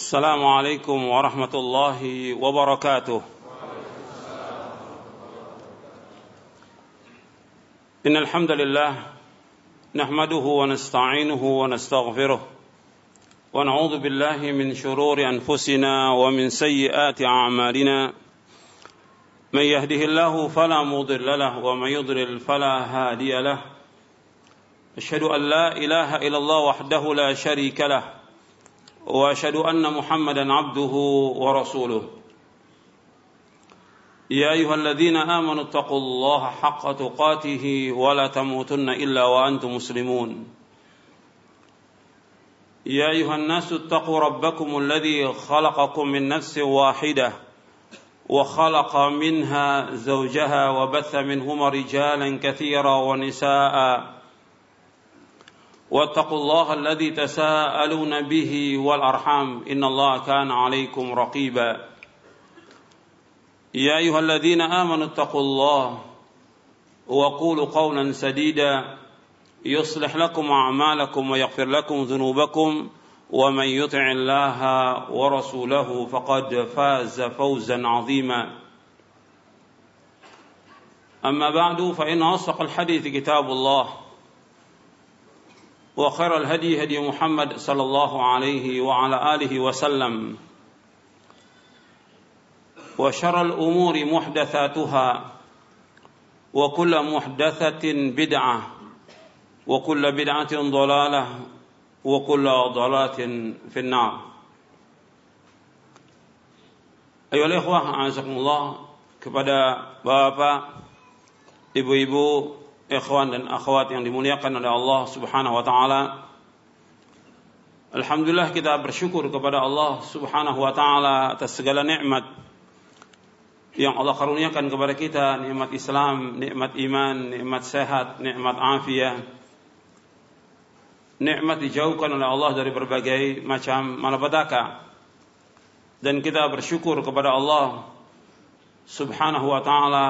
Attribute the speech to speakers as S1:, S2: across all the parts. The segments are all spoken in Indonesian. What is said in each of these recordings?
S1: السلام عليكم ورحمة الله وبركاته. إن الحمد لله نحمده ونستعينه ونستغفره ونعوذ بالله من شرور أنفسنا ومن سيئات أعمالنا من يهده الله فلا مضل له ومن يضلل فلا هادي له أشهد أن لا إله إلا الله وحده لا شريك له وأشهد أن محمدا عبده ورسوله يا أيها الذين آمنوا اتقوا الله حق تقاته ولا تموتن إلا وأنتم مسلمون يا أيها الناس اتقوا ربكم الذي خلقكم من نفس واحدة وخلق منها زوجها وبث منهما رجالا كثيرا ونساء واتقوا الله الذي تساءلون به والأرحام إن الله كان عليكم رقيبا يا أيها الذين آمنوا اتقوا الله وقولوا قولا سديدا يصلح لكم أعمالكم ويغفر لكم ذنوبكم ومن يطع الله ورسوله فقد فاز فوزا عظيما أما بعد فإن أصدق الحديث كتاب الله وخير الهدي هدي محمد صلى الله عليه وعلى آله وسلم وشر الأمور محدثاتها وكل محدثة بدعة وكل بدعة ضلالة وكل ضلالة في النار. أيها الإخوة أعزكم kepada bapak, ibu-ibu, ikhwan dan akhwat yang dimuliakan oleh Allah Subhanahu wa taala. Alhamdulillah kita bersyukur kepada Allah Subhanahu wa taala atas segala nikmat yang Allah karuniakan kepada kita, nikmat Islam, nikmat iman, nikmat sehat, nikmat afiat. Nikmat dijauhkan oleh Allah dari berbagai macam malapetaka. Dan kita bersyukur kepada Allah Subhanahu wa taala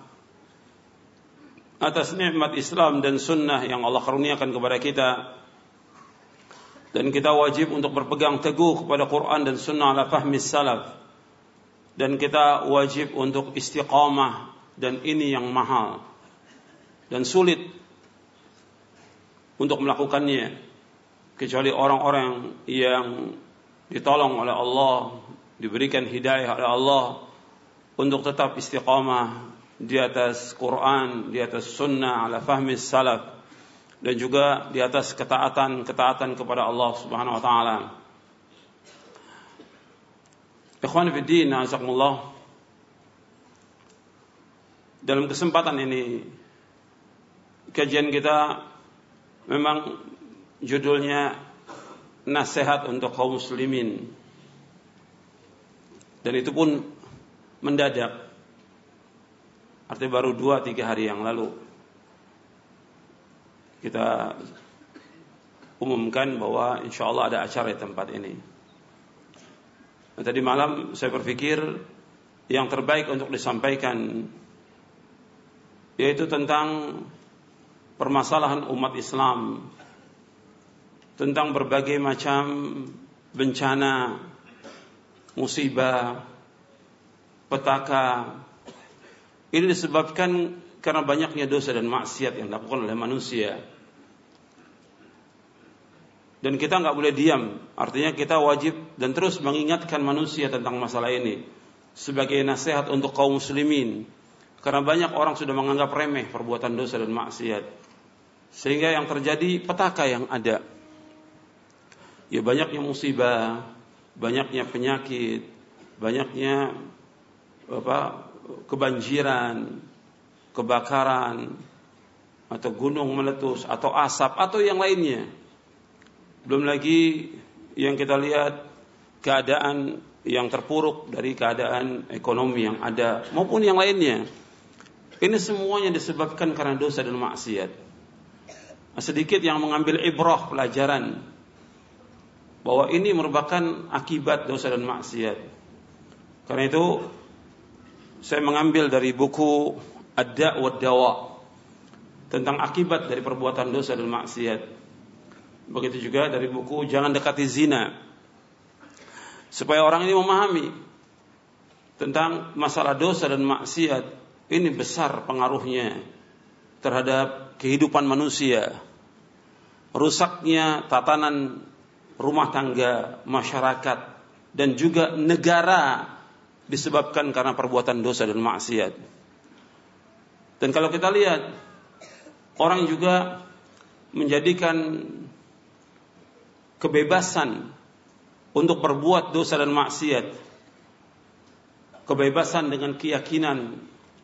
S1: atas nikmat Islam dan sunnah yang Allah karuniakan kepada kita, dan kita wajib untuk berpegang teguh kepada Quran dan sunnah ala fahmi salaf, dan kita wajib untuk istiqamah, dan ini yang mahal dan sulit untuk melakukannya kecuali orang-orang yang ditolong oleh Allah, diberikan hidayah oleh Allah untuk tetap istiqamah di atas Quran, di atas sunnah ala fahmi salaf, dan juga di atas ketaatan kepada Allah Subhanahu wa taala. Ikhwan fi din, azakumullah. Dalam kesempatan ini kajian kita memang judulnya nasihat untuk kaum muslimin, dan itu pun mendadak. Artinya baru 2-3 hari yang lalu kita umumkan bahwa insyaallah ada acara di tempat ini. Tadi malam saya berpikir yang terbaik untuk disampaikan yaitu tentang permasalahan umat Islam, tentang berbagai macam bencana, musibah, petaka. Ini disebabkan karena banyaknya dosa dan maksiat yang dilakukan oleh manusia. Dan kita enggak boleh diam. Artinya kita wajib dan terus mengingatkan manusia tentang masalah ini sebagai nasihat untuk kaum muslimin. Karena banyak orang sudah menganggap remeh perbuatan dosa dan maksiat, sehingga yang terjadi petaka yang ada. Ya, banyaknya musibah, banyaknya penyakit, banyaknya kebanjiran, kebakaran, atau gunung meletus, atau asap, atau yang lainnya. Belum lagi yang kita lihat keadaan yang terpuruk dari keadaan ekonomi yang ada, maupun yang lainnya. Ini semuanya disebabkan karena dosa dan maksiat. Sedikit yang mengambil ibrah, pelajaran, bahwa ini merupakan akibat dosa dan maksiat. Karena itu saya mengambil dari buku Ad-Da' wa Dawa tentang akibat dari perbuatan dosa dan maksiat. Begitu juga dari buku Jangan Dekati Zina. supaya orang ini memahami tentang masalah dosa dan maksiat ini besar pengaruhnya terhadap kehidupan manusia, rusaknya tatanan rumah tangga, masyarakat, dan juga negara disebabkan karena perbuatan dosa dan maksiat. Dan kalau kita lihat, orang juga menjadikan kebebasan untuk berbuat dosa dan maksiat, kebebasan dengan keyakinan,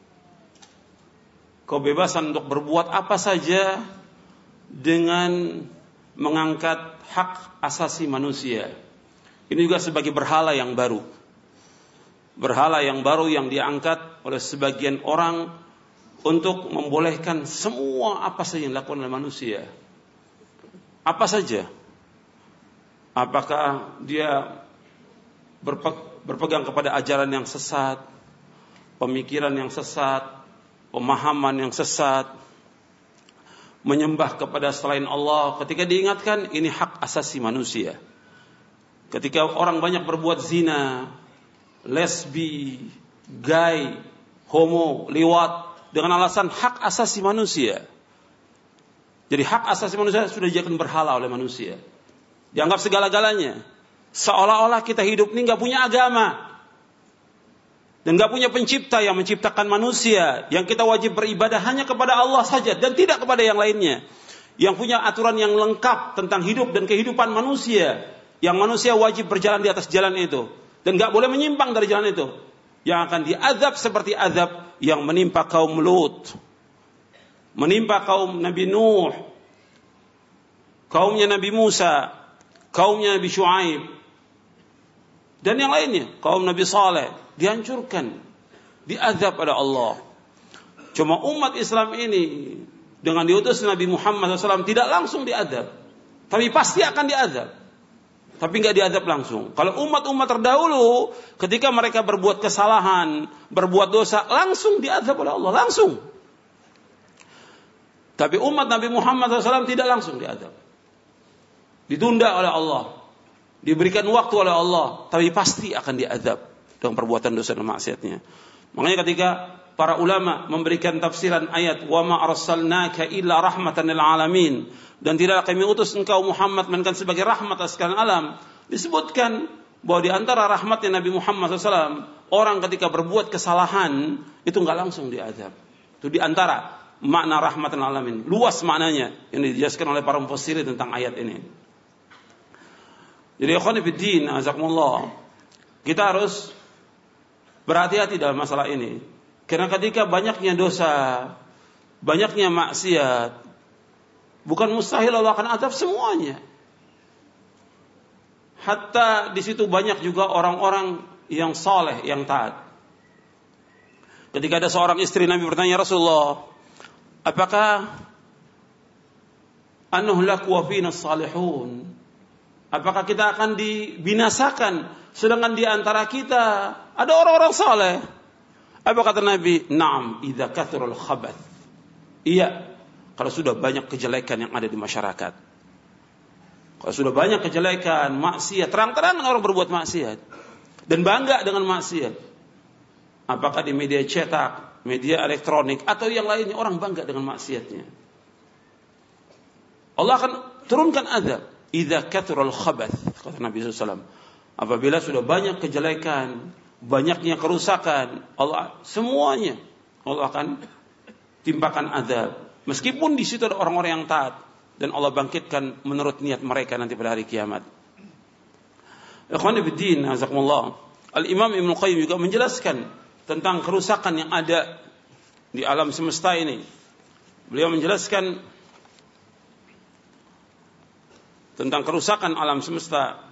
S1: kebebasan untuk berbuat apa saja dengan mengangkat hak asasi manusia. Ini juga sebagai berhala yang baru. Berhala yang baru yang diangkat oleh sebagian orang untuk membolehkan semua apa saja yang dilakukan oleh manusia. Apa saja. Apakah dia berpegang kepada ajaran yang sesat, pemikiran yang sesat, pemahaman yang sesat, menyembah kepada selain Allah. Ketika diingatkan, ini hak asasi manusia. Ketika orang banyak berbuat zina, lesbi, gay, homo, liwat, dengan alasan hak asasi manusia. Jadi hak asasi manusia sudah dijadikan berhala oleh manusia. Dianggap segala-galanya. Seolah-olah kita hidup ini gak punya agama. Dan gak punya pencipta yang menciptakan manusia. Yang kita wajib beribadah hanya kepada Allah saja dan tidak kepada yang lainnya. Yang punya aturan yang lengkap tentang hidup dan kehidupan manusia. Yang manusia wajib berjalan di atas jalan itu. Dan gak boleh menyimpang dari jalan itu. Yang akan diazab seperti azab yang menimpa kaum Lut, menimpa kaum Nabi Nuh, kaumnya Nabi Musa, kaumnya Nabi Syuaib, dan yang lainnya, kaum Nabi Saleh, dihancurkan, diazab oleh Allah. Cuma umat Islam ini dengan diutus Nabi Muhammad SAW tidak langsung diazab, tapi pasti akan diazab. Tapi enggak diazab langsung. Kalau umat-umat terdahulu, ketika mereka berbuat kesalahan, berbuat dosa, langsung diazab oleh Allah, langsung. Tapi umat Nabi Muhammad SAW tidak langsung diazab. Ditunda oleh Allah, diberikan waktu oleh Allah, tapi pasti akan diazab dengan perbuatan dosa dan maksiatnya. Makanya ketika para ulama memberikan tafsiran ayat wa ma arsalnaka illa rahmatan lil alamin, dan tidaklah kami utus engkau Muhammad melainkan sebagai rahmat atas sekalian alam, disebutkan bahwa di antara rahmatnya Nabi Muhammad SAW, orang ketika berbuat kesalahan itu enggak langsung diazab. Itu di antara makna rahmatan alamin, luas maknanya yang dijelaskan oleh para mufassirin tentang ayat ini. Jadi ikhwan fillah, azakumullah, kita harus berhati-hati dalam masalah ini. Karena ketika banyaknya dosa, banyaknya maksiat, bukan mustahil Allah akan azab semuanya. Hatta di situ banyak juga orang-orang yang saleh, yang taat. Ketika ada seorang istri Nabi bertanya, Rasulullah, apakah anuhlak wa fina salihun? Apakah kita akan dibinasakan sedangkan di antara kita ada orang-orang saleh? Apa kata Nabi? Naam, idza kathrul khabath. Iya, kalau sudah banyak kejelekan yang ada di masyarakat. Kalau sudah banyak kejelekan, maksiat, terang-terangan orang berbuat maksiat dan bangga dengan maksiat. Apakah di media cetak, media elektronik atau yang lainnya, orang bangga dengan maksiatnya. Allah akan turunkan azab. Idza kathrul khabath, kata Nabi SAW. Apabila sudah banyak kejelekan, banyaknya kerusakan, Allah semuanya Allah akan timpakan azab. Meskipun di situ ada orang-orang yang taat dan Allah bangkitkan menurut niat mereka nanti pada hari kiamat. Ikhwani fiddin, azakumullah. Al-Imam Ibnu Qayyim juga menjelaskan tentang kerusakan yang ada di alam semesta ini. Beliau menjelaskan tentang kerusakan alam semesta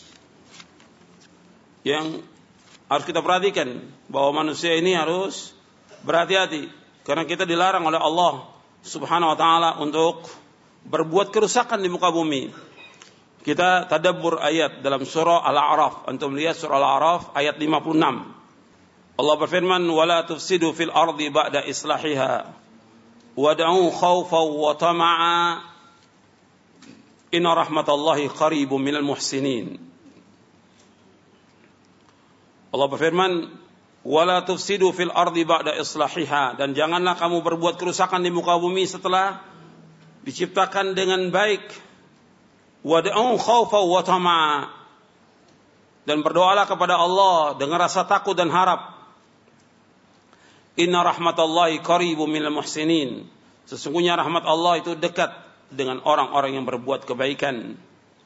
S1: yang harus kita perhatikan, bahwa manusia ini harus berhati-hati karena kita dilarang oleh Allah Subhanahu wa taala untuk berbuat kerusakan di muka bumi. Kita tadabbur ayat dalam surah Al-A'raf. Antum lihat surah Al-A'raf ayat 56. Allah berfirman, "Wala tufsidu fil ardi ba'da islahiha wad'u khaufan wa tama'a inna rahmatallahi qaribun minal muhsinin." Allah berfirman, "Wala tufsidu fil ardi ba'da islahiha." Dan janganlah kamu berbuat kerusakan di muka bumi setelah diciptakan dengan baik. Wad'u khaufa wa tama'a. Dan berdoalah kepada Allah dengan rasa takut dan harap. Inna rahmatallahi qaribum minal muhsinin. Sesungguhnya rahmat Allah itu dekat dengan orang-orang yang berbuat kebaikan.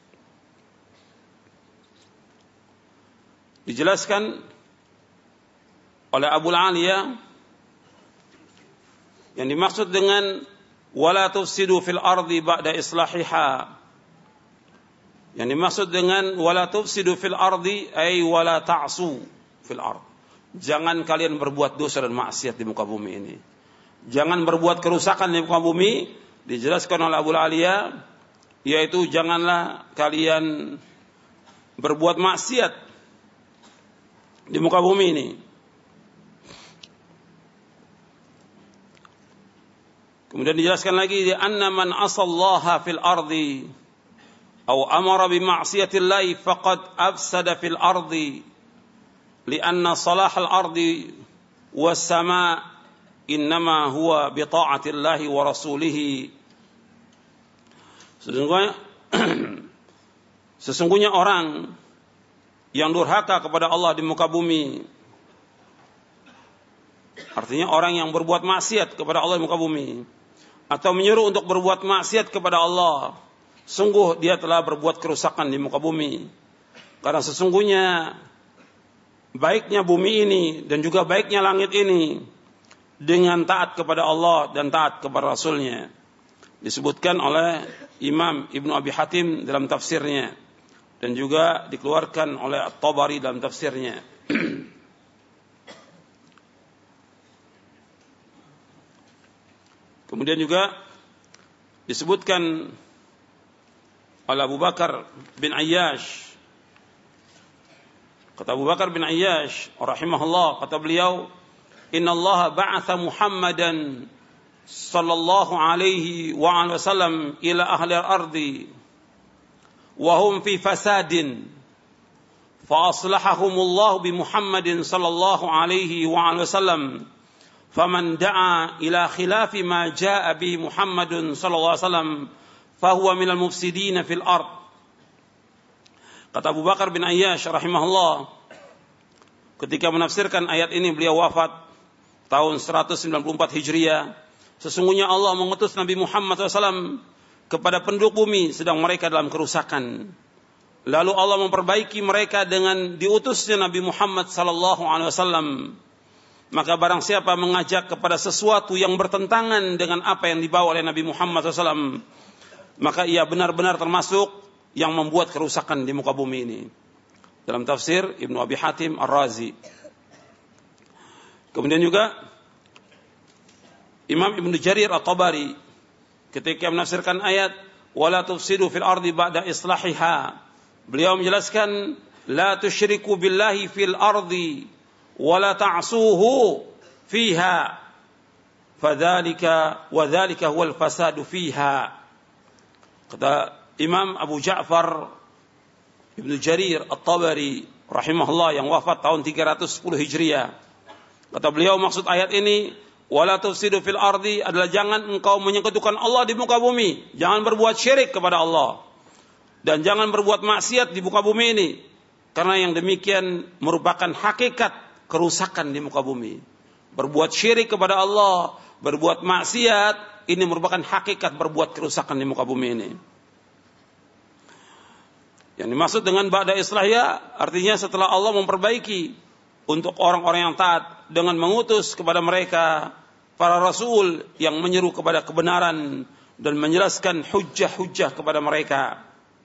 S1: Dijelaskan oleh Abu Aliyah yang dimaksud dengan wala tufsidu fil ardi ba'da islahiha. Yang dimaksud dengan wala tufsidu fil ardi ay wala ta'su fil ard. Jangan kalian berbuat dosa dan maksiat di muka bumi ini. Jangan berbuat kerusakan di muka bumi. Dijelaskan oleh Abu Aliyah, yaitu janganlah kalian berbuat maksiat di muka bumi ini. Kemudian dijelaskan lagi, anna man asallaha fil ardi atau amara bi ma'siyatillahi faqad afsada fil ardi lianna salahal ardi was sama' innama huwa bi ta'atillahi wa rasulih. Sesungguhnya orang yang durhaka kepada Allah di muka bumi, artinya orang yang berbuat maksiat kepada Allah di muka bumi, atau menyuruh untuk berbuat maksiat kepada Allah, sungguh dia telah berbuat kerusakan di muka bumi. Karena sesungguhnya baiknya bumi ini dan juga baiknya langit ini dengan taat kepada Allah dan taat kepada Rasulnya. Disebutkan oleh Imam Ibnu Abi Hatim dalam tafsirnya, dan juga dikeluarkan oleh At-Tabari dalam tafsirnya. Kemudian juga disebutkan oleh Abu Bakar bin Ayyash. Kata Abu Bakar bin Ayyash rahimahullah, kata beliau, "Inna Allah ba'atha Muhammadan sallallahu alaihi wa alihi wasallam ila ahli al-ardi wa hum fi fasadin fa aslahahumullah bi Muhammadin sallallahu alaihi wa alihi wasallam faman da'a ila khilafi ma jaa'a bi Muhammadun sallallahu alaihi wasallam fahuwa minal mufsidin fil ard." Kata Abu Bakar bin Ayyash rahimahullah, ketika menafsirkan ayat ini beliau wafat tahun 194 Hijriah. Sesungguhnya Allah mengutus Nabi Muhammad SAW kepada penduduk bumi sedang mereka dalam kerusakan. Lalu Allah memperbaiki mereka dengan diutusnya Nabi Muhammad SAW. Maka barang siapa mengajak kepada sesuatu yang bertentangan dengan apa yang dibawa oleh Nabi Muhammad SAW, maka ia benar-benar termasuk yang membuat kerusakan di muka bumi ini. Dalam tafsir Ibnu Abi Hatim Ar-Razi. Kemudian juga Imam Ibnu Jarir At-Tabari ketika menafsirkan ayat wala tufsidu fil ardi ba'da islahiha, beliau menjelaskan la tusyriku billahi fil ardi wala ta'suhu fiha fadzalika wa dzalika huwal fasadu fiha. Kata Imam Abu Ja'far Ibnu Jarir At-Tabari rahimahullah yang wafat tahun 310 Hijriah. Kata beliau, maksud ayat ini wala tufsidu fil ardi adalah jangan engkau menyekutukan Allah di muka bumi, jangan berbuat syirik kepada Allah, dan jangan berbuat maksiat di muka bumi ini, karena yang demikian merupakan hakikat kerusakan di muka bumi. Berbuat syirik kepada Allah, berbuat maksiat, ini merupakan hakikat berbuat kerusakan di muka bumi ini. Yang dimaksud dengan ba'da islahya artinya setelah Allah memperbaiki untuk orang-orang yang taat dengan mengutus kepada mereka para rasul yang menyeru kepada kebenaran dan menjelaskan hujjah-hujjah kepada mereka.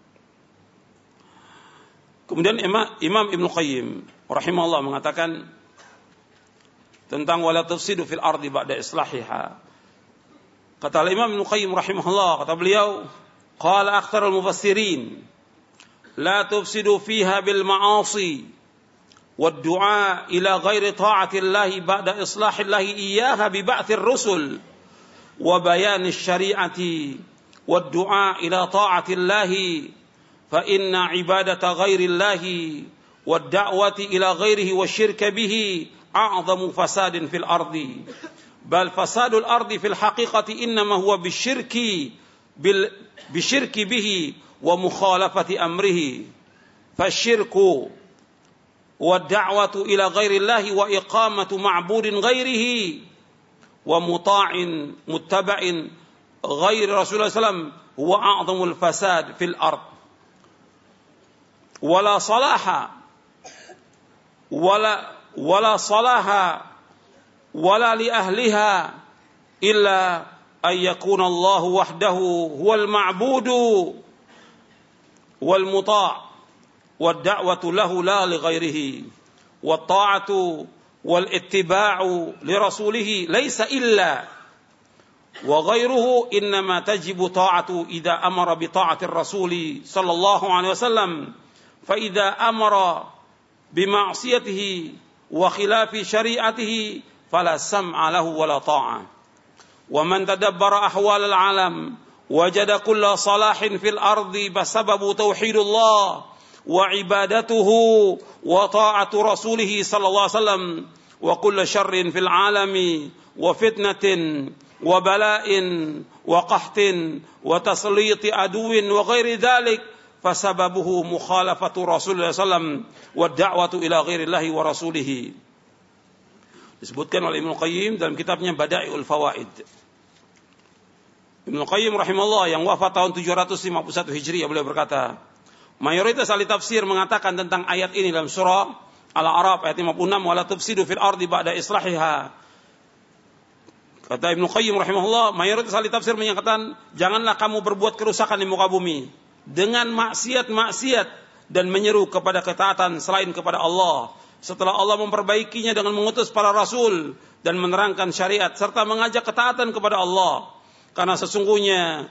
S1: Kemudian Imam Ibnu Qayyim rahimahullah mengatakan tentang wala tufsidu fil ardi ba'da islahiha. Kata Imam Ibnu Qayyim rahimahullah, kata beliau, qala aktsarul mufassirin la tufsidu fiha bil ma'asi wad du'a ila ghairi ta'ati Allah ba'da islahi Allah iyyaha bi ba'thir rusul wa bayan asy-syari'ati wad du'a ila ta'ati Allah fa inna ibadata ghairi Allah والدعوة إلى غيره والشرك به أعظم فساد في الأرض بل فساد الأرض في الحقيقة إنما هو بالشرك به ومخالفة أمره فالشرك والدعوة إلى غير الله وإقامة معبود غيره ومطاع متبع غير رسول الله صلى الله عليه وسلم هو أعظم الفساد في الأرض ولا صلاح ولا لأهلها إلا أن يكون الله وحده هو المعبود والمطاع والدعوة له لا لغيره والطاعة والاتباع لرسوله ليس إلا وغيره إنما تجب طاعة إذا أمر بطاعة الرسول صلى الله عليه وسلم فإذا أمر بمعصيته وخلاف شريعته فلا سمع له ولا طاعة ومن تدبر أحوال العالم وجد كل صلاح في الأرض بسبب توحيد الله وعبادته وطاعة رسوله صلى الله عليه وسلم وكل شر في العالم وفتنة وبلاء وقحط وتسليط عدو وغير ذلك فسببه مخالفة رسول الله صلى الله عليه وسلم والدعوة إلى غير الله ورسوله. Disebutkan oleh Ibnu Qayyim dalam kitabnya Bada'iul Fawaid. Ibnu Qayyim rahimahullah yang wafat tahun 751 Hijriah beliau berkata, mayoritas ahli tafsir mengatakan tentang ayat ini dalam surah Al-A'raf ayat 56 wala tufsidu fil ardi ba'da islahiha. Kata Ibnu Qayyim rahimahullah, mayoritas ahli tafsir menyatakan janganlah kamu berbuat kerusakan di muka bumi dengan maksiat-maksiat dan menyeru kepada ketaatan selain kepada Allah setelah Allah memperbaikinya dengan mengutus para rasul dan menerangkan syariat serta mengajak ketaatan kepada Allah karena sesungguhnya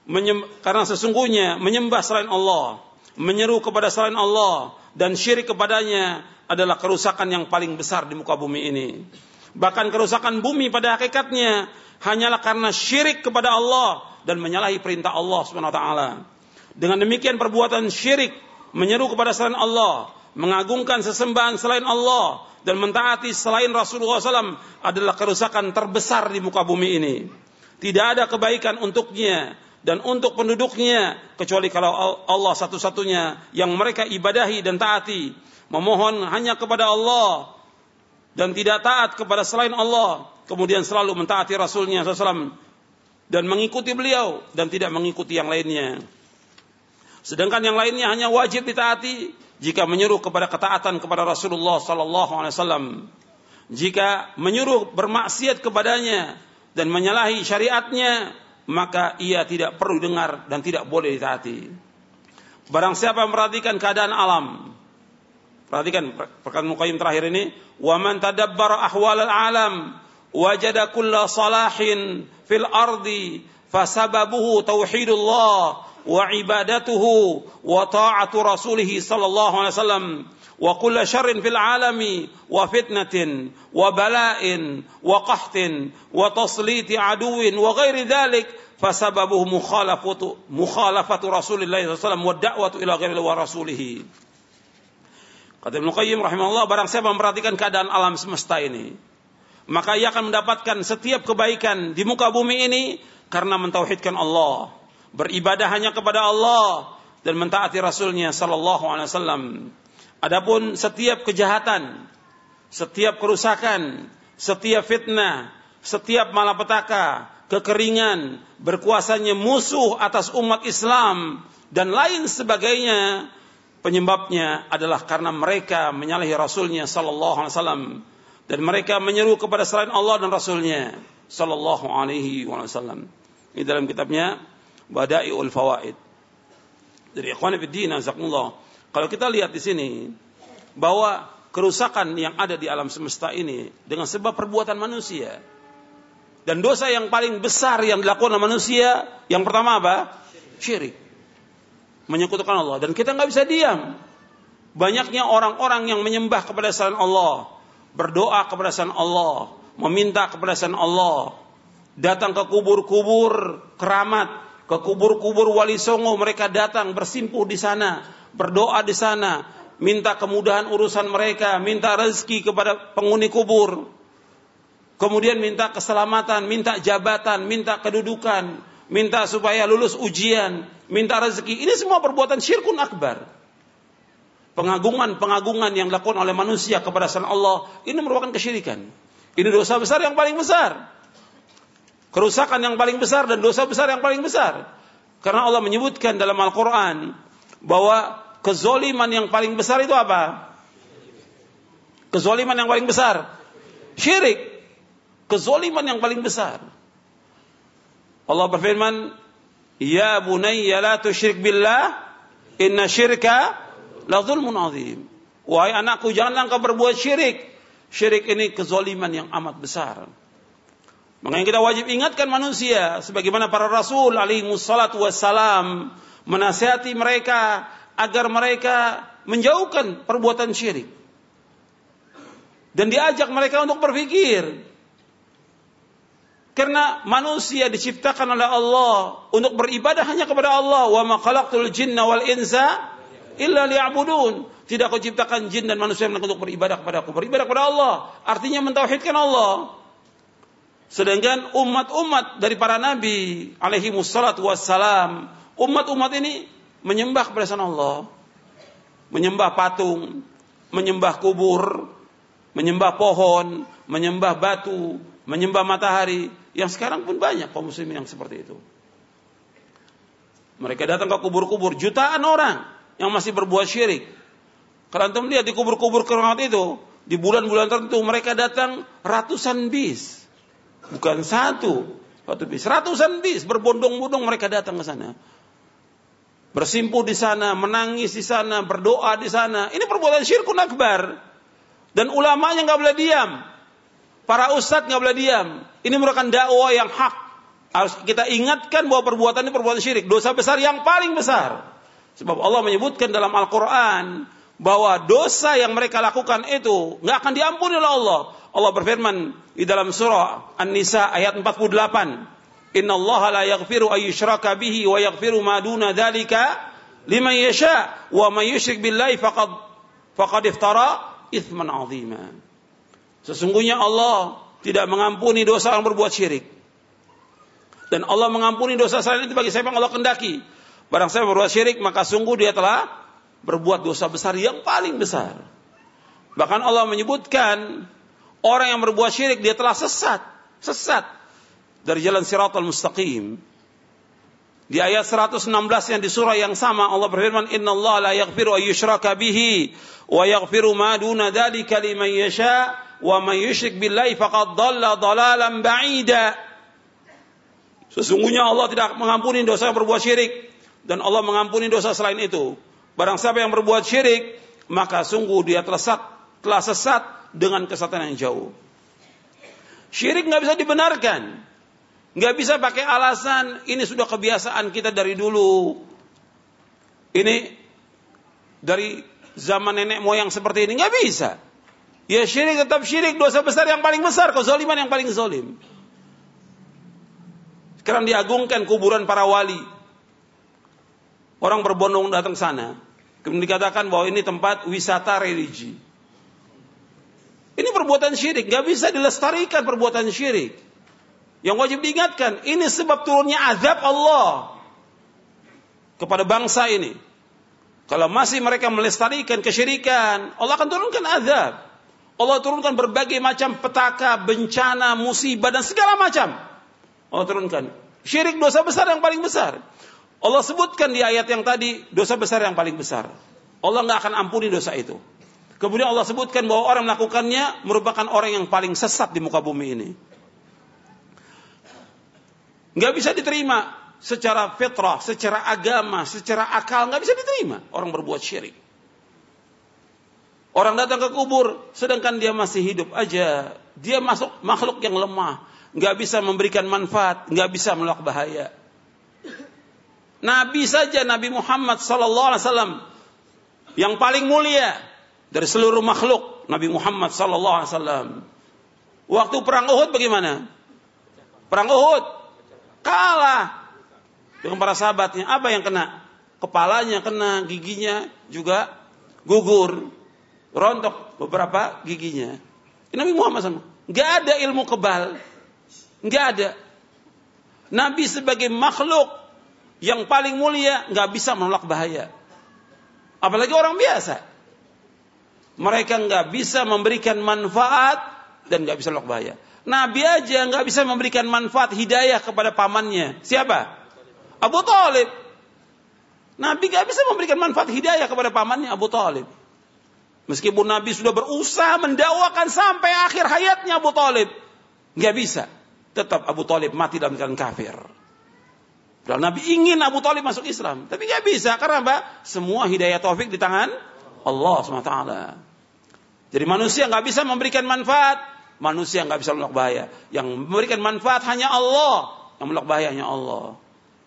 S1: menyembah selain Allah, menyeru kepada selain Allah dan syirik kepadanya adalah kerusakan yang paling besar di muka bumi ini. Bahkan kerusakan bumi pada hakikatnya hanyalah karena syirik kepada Allah dan menyalahi perintah Allah Subhanahu wa taala. Dengan demikian perbuatan syirik, menyeru kepada selain Allah, mengagungkan sesembahan selain Allah dan mentaati selain Rasulullah SAW adalah kerusakan terbesar di muka bumi ini. Tidak ada kebaikan untuknya dan untuk penduduknya kecuali kalau Allah satu-satunya yang mereka ibadahi dan taati, memohon hanya kepada Allah dan tidak taat kepada selain Allah, kemudian selalu mentaati Rasulnya SAW dan mengikuti beliau dan tidak mengikuti yang lainnya. Sedangkan yang lainnya hanya wajib ditaati jika menyuruh kepada ketaatan kepada Rasulullah SAW. Jika menyuruh bermaksiat kepadanya dan menyalahi syariatnya, maka ia tidak perlu dengar dan tidak boleh ditaati. Barang siapa memperhatikan keadaan alam, perhatikan perkataan Muqayyim terakhir ini, wa man tadabbara ahwalal alam wajada kulla salahin fil ardi fasababuhu tauhidullah wa ibadatuhu wa ta'atu rasulih sallallahu alaihi wasallam wa kullu syarrin fil alami wa fitnatin wa bala'in wa qahtin wa tasliti aduwin wa ghairi dhalik fasababuhu mukhalafatu rasulillah sallallahu alaihi wasallam wa da'watu ila ghairi wa rasulih. Kata Ibnu Qayyim rahimahullah, barang siapa memperhatikan keadaan alam semesta ini, maka ia akan mendapatkan setiap kebaikan di muka bumi ini karena mentauhidkan Allah, beribadah hanya kepada Allah dan mentaati Rasulnya sallallahu alaihi wasallam. Adapun setiap kejahatan, setiap kerusakan, setiap fitnah, setiap malapetaka, kekeringan, berkuasanya musuh atas umat Islam dan lain sebagainya, penyebabnya adalah karena mereka menyalahi Rasulnya sallallahu alaihi wasallam dan mereka menyeru kepada selain Allah dan Rasulnya sallallahu alaihi wasallam. Ini dalam kitabnya Bada'iul Fawaid. Dari ikhwan fillah jazakumullah. Kalau kita lihat di sini bahwa kerusakan yang ada di alam semesta ini dengan sebab perbuatan manusia. Dan dosa yang paling besar yang dilakukan oleh manusia, yang pertama apa? Syirik. Menyekutukan Allah. Dan kita nggak bisa diam. Banyaknya orang-orang yang menyembah kepada selain Allah, berdoa kepada selain Allah, meminta kepada selain Allah, datang ke kubur-kubur keramat, ke kubur-kubur wali songo, mereka datang bersimpuh di sana, berdoa di sana, minta kemudahan urusan mereka, minta rezeki kepada penghuni kubur. Kemudian minta keselamatan, minta jabatan, minta kedudukan, minta supaya lulus ujian, minta rezeki. Ini semua perbuatan syirkun akbar. Pengagungan yang dilakukan oleh manusia kepada selain Allah, ini merupakan kesyirikan. Ini dosa besar yang paling besar. Kerusakan yang paling besar dan dosa besar yang paling besar. Karena Allah menyebutkan dalam Al-Quran bahwa kezoliman yang paling besar itu apa? Kezoliman yang paling besar syirik. Kezoliman yang paling besar. Allah berfirman, "Ya bunayya la tusyrik billah, inna syirka la zulmun azim." Wahai anakku, janganlah engkau berbuat syirik. Syirik ini kezoliman yang amat besar. Makanya kita wajib ingatkan manusia, sebagaimana para Rasul alaihi wassalatu wassalam menasihati mereka agar mereka menjauhkan perbuatan syirik. Dan diajak mereka untuk berpikir. Karena manusia diciptakan oleh Allah untuk beribadah hanya kepada Allah. Wa ma khalaqtul jinna wal insa illa liya'budun. Tidak aku ciptakan jin dan manusia untuk beribadah kepada aku. Beribadah kepada Allah artinya mentauhidkan Allah. Sedangkan umat-umat dari para nabi alaihi wassalatu wassalam, umat-umat ini menyembah kepada selain Allah, menyembah patung, menyembah kubur, menyembah pohon, menyembah batu, menyembah matahari. Yang sekarang pun banyak kaum muslimin yang seperti itu. Mereka datang ke kubur-kubur, jutaan orang yang masih berbuat syirik. Kalau antum lihat di kubur-kubur keramat itu, di bulan-bulan tertentu mereka datang ratusan bis. Bukan satu bis, ratusan bis berbondong-bondong mereka datang ke sana. Bersimpuh di sana, menangis di sana, berdoa di sana. Ini perbuatan syirkun akbar. Dan ulamanya enggak boleh diam. Para ustadz enggak boleh diam. Ini merupakan dakwah yang hak. Harus kita ingatkan bahwa perbuatan ini perbuatan syirik, dosa besar yang paling besar. Sebab Allah menyebutkan dalam Al-Qur'an bahwa dosa yang mereka lakukan itu enggak akan diampuni oleh Allah. Allah berfirman di dalam surah An-Nisa ayat 48, "Innallaha la yaghfiru ay yushraka bihi wa yaghfiru ma duna dzalika liman yasha wa may yusyrik billahi faqad iftara itsman 'azima." Sesungguhnya Allah tidak mengampuni dosa orang berbuat syirik. Dan Allah mengampuni dosa selain itu bagi siapa yang Allah kehendaki. Barang siapa berbuat syirik, maka sungguh dia telah berbuat dosa besar yang paling besar. Bahkan Allah menyebutkan orang yang berbuat syirik dia telah sesat dari jalan siratal mustaqim. Di ayat 116 yang di surah yang sama Allah berfirman, "Innallaha la yaghfiru ay yushraka bihi wa yaghfiru ma duna dzalika liman yasha wa man yusyrik billahi faqad dhalla dhalalan ba'ida." Sesungguhnya Allah tidak mengampuni dosa yang berbuat syirik dan Allah mengampuni dosa selain itu. Barang siapa yang berbuat syirik, maka sungguh dia telah sesat dengan kesesatan yang jauh. Syirik enggak bisa dibenarkan. Enggak bisa pakai alasan ini sudah kebiasaan kita dari dulu. Ini dari zaman nenek moyang seperti ini, enggak bisa. Ya syirik tetap syirik, dosa besar yang paling besar, kezaliman yang paling zalim. Sekarang diagungkan kuburan para wali. Orang berbondong datang sana. Kemudian dikatakan bahwa ini tempat wisata religi. Ini perbuatan syirik, enggak bisa dilestarikan perbuatan syirik. Yang wajib diingatkan, ini sebab turunnya azab Allah kepada bangsa ini. Kalau masih mereka melestarikan kesyirikan, Allah akan turunkan azab. Allah turunkan berbagai macam petaka, bencana, musibah dan segala macam. Allah turunkan. Syirik dosa besar yang paling besar. Allah sebutkan di ayat yang tadi dosa besar yang paling besar. Allah enggak akan ampuni dosa itu. Kemudian Allah sebutkan bahwa orang melakukannya merupakan orang yang paling sesat di muka bumi ini. Enggak bisa diterima secara fitrah, secara agama, secara akal, enggak bisa diterima orang berbuat syirik. Orang datang ke kubur sedangkan dia masih hidup aja, dia masuk makhluk yang lemah, enggak bisa memberikan manfaat, enggak bisa menolak bahaya. Nabi saja, Nabi Muhammad sallallahu alaihi wasallam yang paling mulia dari seluruh makhluk, Nabi Muhammad sallallahu alaihi wasallam. Waktu perang Uhud bagaimana? Perang Uhud kalah dengan para sahabatnya. Apa yang kena? Kepalanya kena, giginya juga gugur, rontok beberapa giginya. Nabi Muhammad SAW nggak ada ilmu kebal, nggak ada. Nabi sebagai makhluk yang paling mulia nggak bisa menolak bahaya. Apalagi orang biasa, mereka nggak bisa memberikan manfaat dan nggak bisa menolak bahaya. Nabi aja nggak bisa memberikan manfaat hidayah kepada pamannya. Siapa? Abu Thalib. Nabi nggak bisa memberikan manfaat hidayah kepada pamannya Abu Thalib. Meskipun Nabi sudah berusaha mendakwakan sampai akhir hayatnya Abu Thalib, nggak bisa. Tetap Abu Thalib mati dalam keadaan kafir. Padahal Nabi ingin Abu Thalib masuk Islam, tapi nggak bisa. Karena apa? Semua hidayah taufik di tangan Allah SWT. Jadi manusia nggak bisa memberikan manfaat, manusia nggak bisa menolak bahaya. Yang memberikan manfaat hanya Allah, yang menolak bahaya hanya Allah.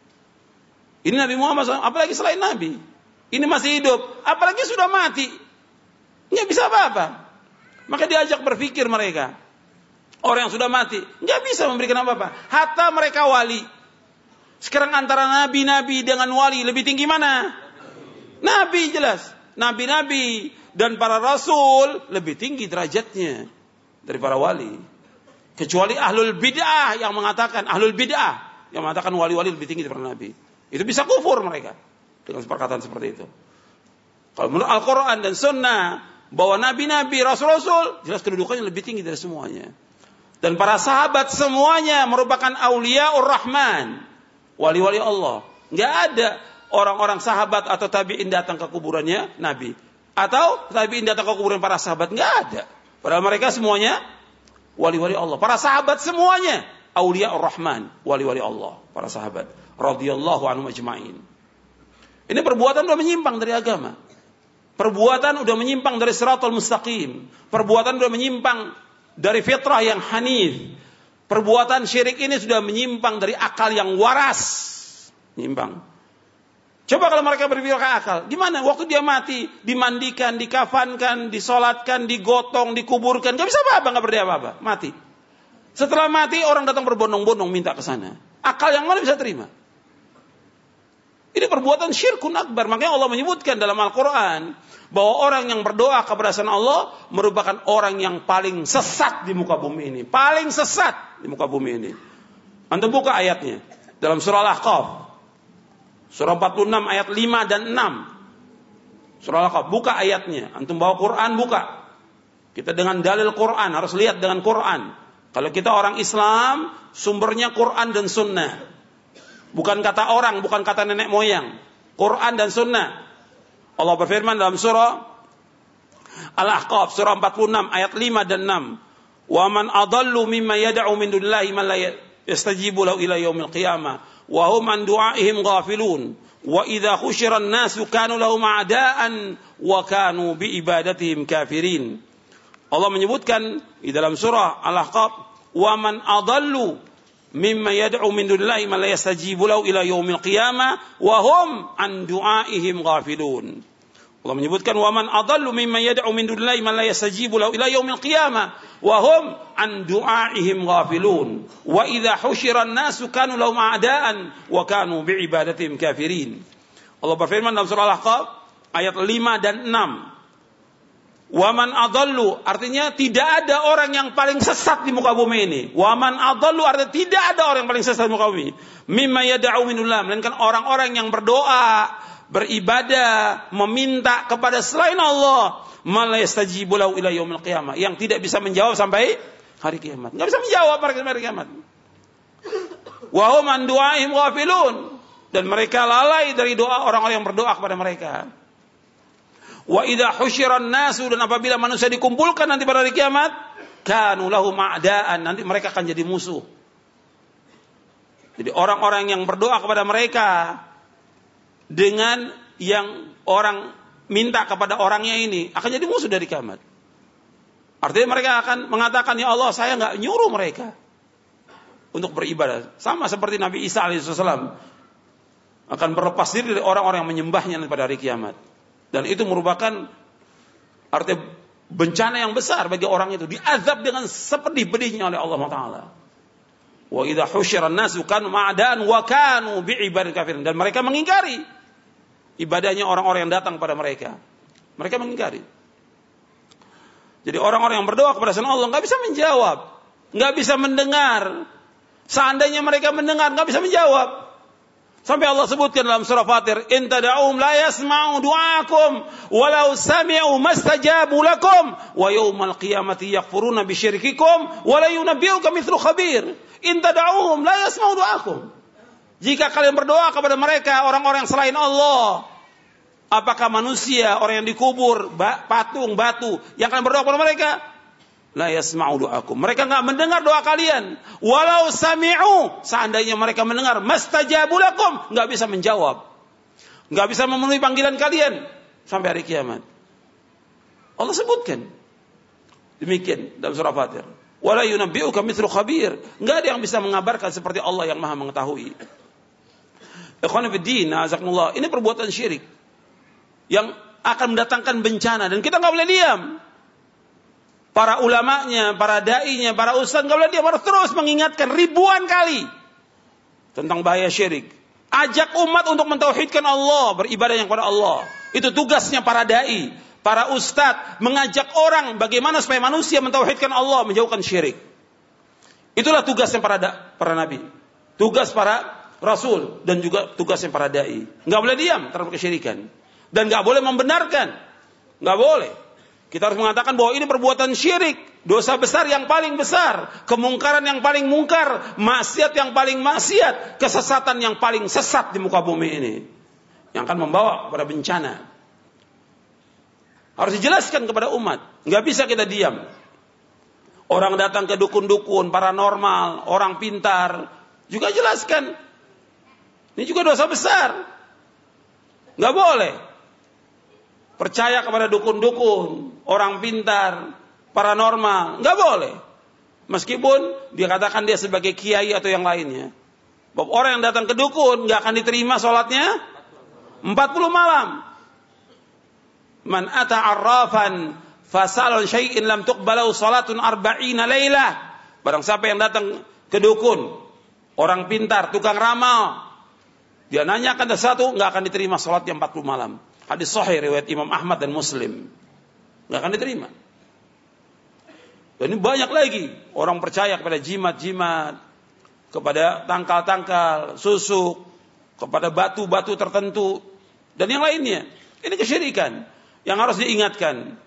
S1: Ini Nabi Muhammad SAW, apalagi selain Nabi. Ini masih hidup, apalagi sudah mati. Nggak bisa apa-apa. Maka diajak berpikir mereka. Orang yang sudah mati, nggak bisa memberikan apa-apa. Hatta mereka wali. Sekarang antara nabi-nabi dengan wali, lebih tinggi mana? Nabi jelas. Nabi-nabi dan para rasul lebih tinggi derajatnya dari para wali. Kecuali ahlul bid'ah yang mengatakan, wali-wali lebih tinggi daripada nabi. Itu bisa kufur mereka dengan perkataan seperti itu. Kalau menurut Al-Quran dan Sunnah, bahwa nabi-nabi, rasul-rasul, jelas kedudukannya lebih tinggi dari semuanya. Dan para sahabat semuanya merupakan awliyaur Rahman, wali-wali Allah. Nggak ada orang-orang sahabat atau tabi'in datang ke kuburannya Nabi, atau tabi'in datang ke kuburan para sahabat. Nggak ada. Padahal mereka semuanya wali-wali Allah. Para sahabat semuanya awliyaur Rahman, wali-wali Allah. Para sahabat radhiyallahu anhum ajma'in. Ini perbuatan sudah menyimpang dari agama. Perbuatan sudah menyimpang dari siratal mustaqim. Perbuatan sudah menyimpang dari fitrah yang hanif. Perbuatan syirik ini sudah menyimpang dari akal yang waras. Menyimpang. Coba kalau mereka berpikir ke akal, gimana? Waktu dia mati, dimandikan, dikafankan, disolatkan, digotong, dikuburkan, gak bisa apa-apa, gak berdaya apa-apa, mati. Setelah mati, orang datang berbondong-bondong minta ke sana. Akal yang mana bisa terima? Ini perbuatan syirkun akbar. Makanya Allah menyebutkan dalam Al-Quran bahwa orang yang berdoa kepada selain Allah merupakan orang yang paling sesat di muka bumi ini. Paling sesat di muka bumi ini. Antum buka ayatnya dalam surah Al-Ahqaf. Surah 46 ayat 5 dan 6. Surah Al-Ahqaf, buka ayatnya. Antum bawa Quran, buka. Kita dengan dalil Quran, harus lihat dengan Quran. Kalau kita orang Islam, sumbernya Quran dan Sunnah. Bukan kata orang, bukan kata nenek moyang. Quran dan Sunnah. Allah berfirman dalam surah Al-Ahqaf, surah 46 ayat 5 dan 6. Wa man adallu mimma yad'u min dunillahi man la yastajibu lahu ila yaumil qiyamah wa hum an du'aihim ghafilun wa idza khusyira an-nasu kanu lahum a'daan wa kanu bi ibadatihim kafirin. Allah menyebutkan di dalam surah Al-Ahqaf, wa man adallu mimma yad'u min dunillahi man la yastajibu lahu ila yaumil qiyamah wa hum an du'aihim ghafilun. Allah menyebutkan wa man adallu mimma yad'u min dunillahi man la yastajibu lahu ila yaumil qiyamah wa hum an du'aihim ghafilun wa idza husyira an-nasu kanu lahum a'daan wa kanu bi ibadatihim kafirin. Allah berfirman dalam surah Al-Ahqaf ayat 5 dan 6. Waman adallu, artinya tidak ada orang yang paling sesat di muka bumi ini. Waman adallu artinya tidak ada orang yang paling sesat di muka bumi. Mimma yad'u minullah, melainkan orang-orang yang berdoa, beribadah, meminta kepada selain Allah, ma la yastajibu lahu ila yaumil qiyamah, yang tidak bisa menjawab sampai hari kiamat. Enggak bisa menjawab pada hari kiamat. Wa hum an du'aihim ghafilun, dan mereka lalai dari doa orang-orang yang berdoa kepada mereka. Wa idza husyiran nasu, dan apabila manusia dikumpulkan nanti pada hari kiamat, kanu lahum a'daan, nanti mereka akan jadi musuh. Jadi orang-orang yang berdoa kepada mereka dengan yang orang minta kepada orangnya ini akan jadi musuh dari kiamat. Artinya mereka akan mengatakan, ya Allah, saya enggak nyuruh mereka untuk beribadah. Sama seperti Nabi Isa alaihissalam akan berlepas diri dari orang-orang yang menyembahnya pada hari kiamat. Dan itu merupakan arti bencana yang besar bagi orang itu, diazab dengan sepedih-pedihnya oleh Allah Taala. Wa idza husyiran nasu kanu ma'dan wa kanu bi ibadatin kafirin, dan mereka mengingkari ibadahnya orang-orang yang datang pada mereka. Mereka mengingkari. Jadi orang-orang yang berdoa kepada selain Allah nggak bisa menjawab, nggak bisa mendengar. Seandainya mereka mendengar, nggak bisa menjawab. Sampai Allah sebutkan dalam surah Fatir, in tad'uhum la yasma'u du'aakum walau sami'u mastajabu lakum wa yawmal qiyamati yakfuruna bisyirkikum wa la yunabbi'uka mithlu khabir. In tad'uhum la yasma'u du'aakum. Jika kalian berdoa kepada mereka orang-orang selain Allah, apakah manusia, orang yang dikubur, patung, batu yang kalian berdoa kepada mereka? La yasma'u du'akum. Mereka enggak mendengar doa kalian. Walau sami'u, seandainya mereka mendengar, mastajabu lakum, enggak bisa menjawab. Enggak bisa memenuhi panggilan kalian sampai hari kiamat. Allah sebutkan demikian dalam surah Fatir. Wala yunabbi'uka mithlu khabir. Enggak ada yang bisa mengabarkan seperti Allah yang Maha mengetahui. Ikhwan fillah, azakumullah. Ini perbuatan syirik yang akan mendatangkan bencana dan kita enggak boleh diam. Para ulamanya, para dai-nya, para ustaz enggak boleh diam, harus terus mengingatkan ribuan kali tentang bahaya syirik. Ajak umat untuk mentauhidkan Allah, beribadah yang kepada Allah. Itu tugasnya para dai, para ustaz, mengajak orang bagaimana supaya manusia mentauhidkan Allah, menjauhkan syirik. Itulah tugasnya para nabi, tugas para rasul dan juga tugasnya para dai. Enggak boleh diam terhadap kesyirikan dan enggak boleh membenarkan. Enggak boleh. Kita harus mengatakan bahwa ini perbuatan syirik, dosa besar yang paling besar, kemungkaran yang paling mungkar, maksiat yang paling maksiat, kesesatan yang paling sesat di muka bumi ini, yang akan membawa kepada bencana. Harus dijelaskan kepada umat, nggak bisa kita diam. Orang datang ke dukun-dukun, paranormal, orang pintar, juga jelaskan. Ini juga dosa besar, nggak boleh. Percaya kepada dukun-dukun, orang pintar, paranormal, nggak boleh. Meskipun dia katakan dia sebagai kiai atau yang lainnya. Bahwa orang yang datang ke dukun nggak akan diterima sholatnya 40 malam. Man ata arrafan fasal syai'in lam tuqbalu salatun 40 lailah. Barang siapa yang datang ke dukun, orang pintar, tukang ramal, dia nanyakan sesuatu, nggak akan diterima sholatnya 40 malam. Hadis sahih riwayat Imam Ahmad dan Muslim. Nggak akan diterima. Dan ini banyak lagi orang percaya kepada jimat-jimat, kepada tangkal-tangkal, susuk, kepada batu-batu tertentu dan yang lainnya. Ini kesyirikan yang harus diingatkan.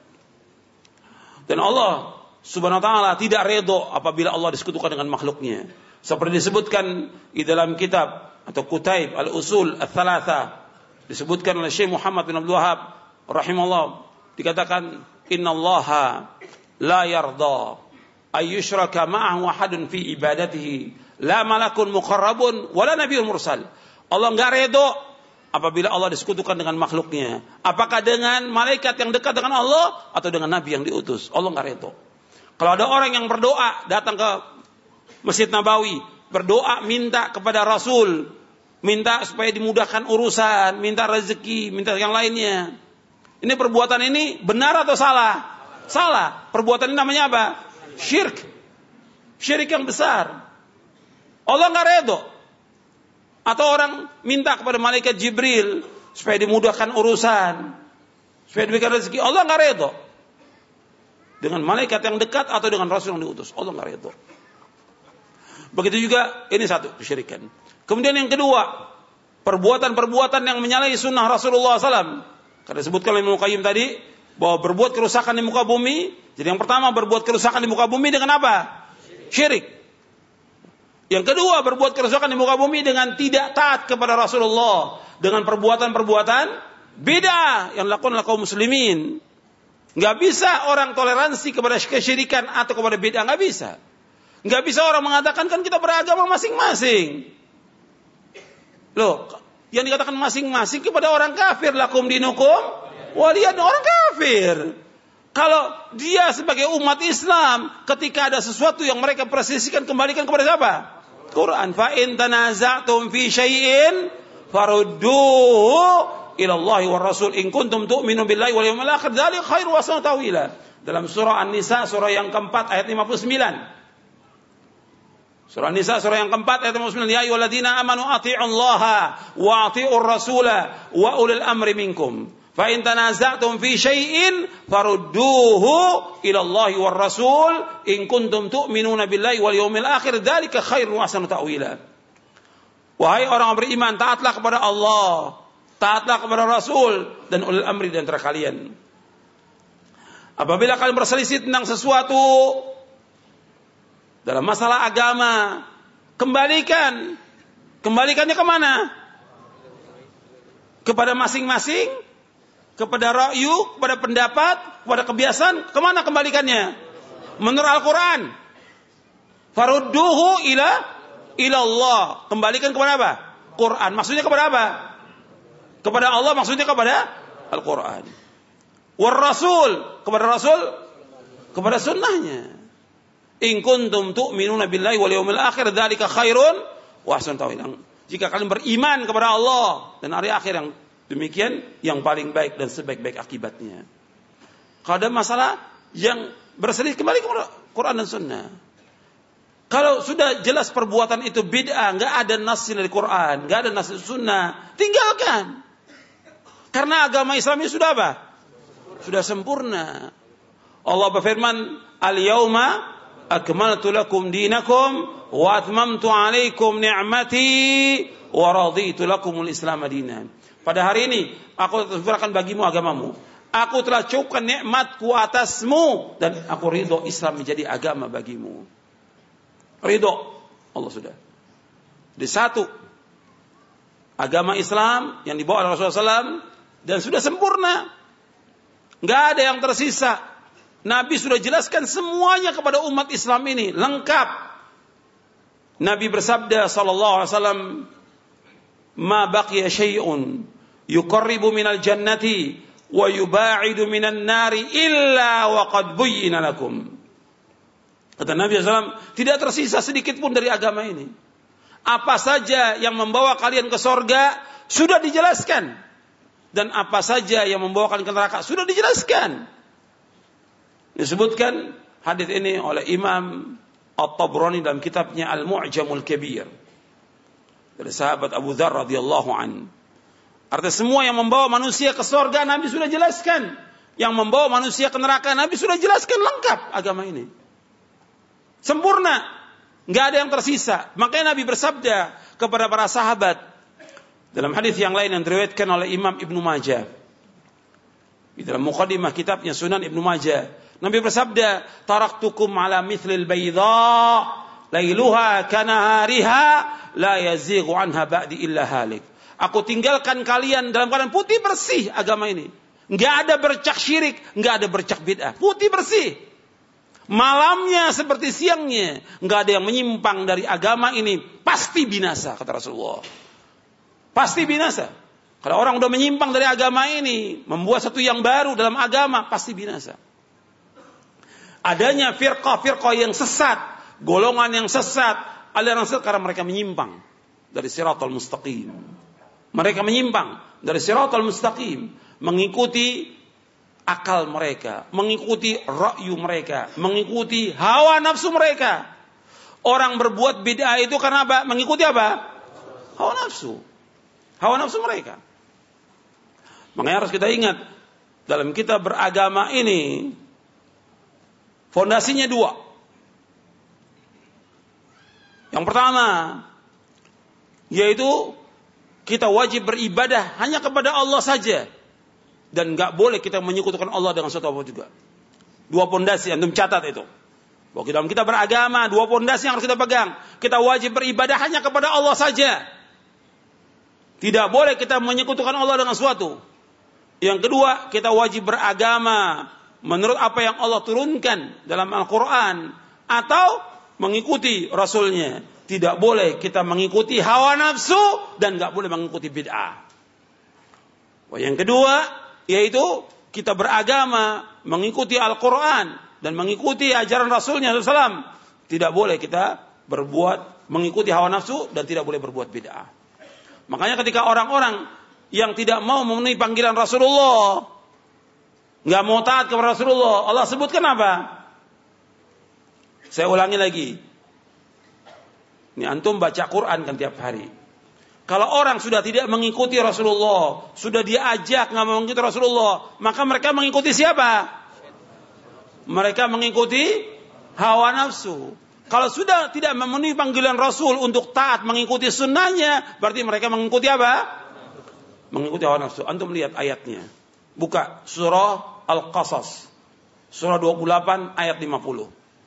S1: Dan Allah Subhanahu wa taala tidak redha apabila Allah disekutukan dengan makhluknya. Seperti disebutkan di dalam kitab atau Kutaib Al-Usul Ats-Tsalatsa, disebutkan oleh Syekh Muhammad bin Abdul Wahab rahimahullah, dikatakan innallaha la yarda ayyushraka ma'ahu ahadun fi ibadatihi la malakun muqarrabun wala nabiyyun mursal. Allah enggak redha apabila Allah disekutukan dengan makhluknya, apakah dengan malaikat yang dekat dengan Allah atau dengan nabi yang diutus. Allah enggak redha. Kalau ada orang yang berdoa datang ke Masjid Nabawi, berdoa minta kepada Rasul, minta supaya dimudahkan urusan, minta rezeki, minta yang lainnya. Ini perbuatan ini benar atau salah? Salah. Perbuatan ini namanya apa? Syirik. Syirik yang besar. Allah enggak redha. Atau orang minta kepada malaikat Jibril supaya dimudahkan urusan, supaya diberikan rezeki. Allah enggak redha. Dengan malaikat yang dekat atau dengan Rasul yang diutus. Allah enggak redha. Begitu juga ini satu kesyirikan. Kemudian yang kedua, perbuatan-perbuatan yang menyalahi sunnah Rasulullah SAW. Karena disebutkan oleh Ibnu Qayyim tadi, bahwa berbuat kerusakan di muka bumi. Jadi yang pertama, berbuat kerusakan di muka bumi dengan apa? Syirik. Yang kedua, berbuat kerusakan di muka bumi dengan tidak taat kepada Rasulullah. Dengan perbuatan-perbuatan bid'ah yang dilakukan oleh kaum muslimin. Nggak bisa orang toleransi kepada kesyirikan atau kepada bid'ah, nggak bisa. Nggak bisa orang mengatakan kan kita beragama masing-masing. Loh, yang dikatakan masing-masing kepada orang kafir, lakum dinukum waliyad, orang kafir. Kalau dia sebagai umat Islam, ketika ada sesuatu yang mereka persisikan, kembalikan kepada siapa? Quran. Fa in tanaza'tum fi syai'in farudduhu ila Allah wa Rasul in kuntum tu'minu billahi wal yawmil akhir, dzalika khairu wa ahsanu ta'wila. Dalam surah An-Nisa surah yang keempat ayat 59. Surah Nisa surah yang keempat ayat 59, ya ayyuhalladzina amanu athi'ullaha wa athi'ur rasula wa ulil amri minkum. Fa in tanaza'tum fi syai'in farudduhu ila Allah war Rasul in kuntum tu'minuna billahi wal yawmil akhir dzalika khairun wa ahsanu ta'wila. Wahai orang beriman, taatlah kepada Allah, taatlah kepada Rasul dan ulil amri di antara kalian. Apabila kalian berselisih tentang sesuatu dalam masalah agama, kembalikannya kemana? Kepada masing-masing, kepada ra'yu, kepada pendapat, kepada kebiasaan. Kemana kembalikannya? Menurut Al-Quran. Farudduhu ila Allah. Kembalikan kepada apa? Quran. Maksudnya kepada apa? Kepada Allah, maksudnya kepada Al-Quran. War Rasul, kepada Rasul, kepada sunnahnya. In kuntum tu'minuna billahi wal yawmil akhir dzalika khairun wa ahsanu ta'wila. Jika kalian beriman kepada Allah dan hari akhir, yang demikian yang paling baik dan sebaik-baik akibatnya. Kalau ada masalah yang berselisih, kembali kepada Quran dan Sunnah. Kalau sudah jelas perbuatan itu bid'ah, enggak ada nas dari Quran, enggak ada nas dari Sunnah, tinggalkan. Karena agama Islam ini sudah apa? Sudah sempurna. Allah berfirman, "Al-yauma akmaltu lakum dinakum wa atmamtu 'alaikum ni'mati wa raditu lakumul Islam dinan." Pada hari ini aku telah sempurnakan bagimu agamamu. Aku telah cukupkan nikmatku atasmu dan aku ridho Islam menjadi agama bagimu. Ridho Allah sudah. Di satu agama Islam yang dibawa oleh Rasulullah SAW dan sudah sempurna. Enggak ada yang tersisa. Nabi sudah jelaskan semuanya kepada umat Islam ini lengkap. Nabi bersabda sallallahu alaihi wasallam, "Ma baqiya syai'un yuqarribu minal jannati wa yuba'idu minan nari illa wa qad buyyina lakum." Kata Nabi SAW, tidak tersisa sedikit pun dari agama ini. Apa saja yang membawa kalian ke sorga sudah dijelaskan, dan apa saja yang membawa kalian ke neraka sudah dijelaskan. Disebutkan hadis ini oleh Imam At-Tabrani dalam kitabnya Al-Mu'jamul Kabir dari sahabat Abu Dzar radhiyallahu an. Artinya semua yang membawa manusia ke sorga Nabi sudah jelaskan. Yang membawa manusia ke neraka Nabi sudah jelaskan lengkap agama ini. Sempurna, nggak ada yang tersisa. Makanya Nabi bersabda kepada para sahabat dalam hadis yang lain yang diriwayatkan oleh Imam Ibnu Majah di dalam muqaddimah kitabnya Sunan Ibnu Majah. Nabi bersabda, "Taraktukum ala mithlil bayda, lailuha kanahariha, la yazighu anha ba'di illa halik." Aku tinggalkan kalian dalam keadaan putih bersih agama ini. Nggak ada bercak syirik, nggak ada bercak bid'ah. Putih bersih. Malamnya seperti siangnya, enggak ada yang menyimpang dari agama ini, pasti binasa, kata Rasulullah. Pasti binasa. Kalau orang udah menyimpang dari agama ini, membuat satu yang baru dalam agama, pasti binasa. Adanya firqah-firqah yang sesat, golongan yang sesat, aliran sesat karena mereka menyimpang dari siratal mustaqim. Mereka menyimpang dari siratal mustaqim, mengikuti akal mereka, mengikuti ra'yu mereka, mengikuti hawa nafsu mereka. Orang berbuat bid'ah itu karena apa? Mengikuti apa? Hawa nafsu. Hawa nafsu mereka. Makanya harus kita ingat, dalam kita beragama ini, fondasinya dua. Yang pertama, yaitu kita wajib beribadah hanya kepada Allah saja. Dan enggak boleh kita menyekutukan Allah dengan sesuatu apa juga. Dua pondasi, antum catat itu. Bahwa dalam kita beragama, dua pondasi yang harus kita pegang. Kita wajib beribadah hanya kepada Allah saja. Tidak boleh kita menyekutukan Allah dengan sesuatu. Yang kedua, kita wajib beragama menurut apa yang Allah turunkan dalam Al-Quran. Atau mengikuti Rasulnya. Tidak boleh kita mengikuti hawa nafsu dan enggak boleh mengikuti bid'ah. Yang kedua, yaitu kita beragama mengikuti Al-Quran dan mengikuti ajaran Rasulnya SAW. Tidak boleh kita berbuat mengikuti hawa nafsu dan tidak boleh berbuat bid'ah. Makanya ketika orang-orang yang tidak mau memenuhi panggilan Rasulullah, nggak mau taat kepada Rasulullah, Allah sebutkan apa? Saya ulangi lagi. Ini antum baca Quran kan tiap hari. Kalau orang sudah tidak mengikuti Rasulullah, sudah diajak nggak mengikuti Rasulullah, maka mereka mengikuti siapa? Mereka mengikuti hawa nafsu. Kalau sudah tidak memenuhi panggilan Rasul untuk taat mengikuti sunnahnya, berarti mereka mengikuti apa? Mengikuti hawa nafsu. Antum lihat ayatnya. Buka surah Al-Qasas. Surah 28 ayat 50.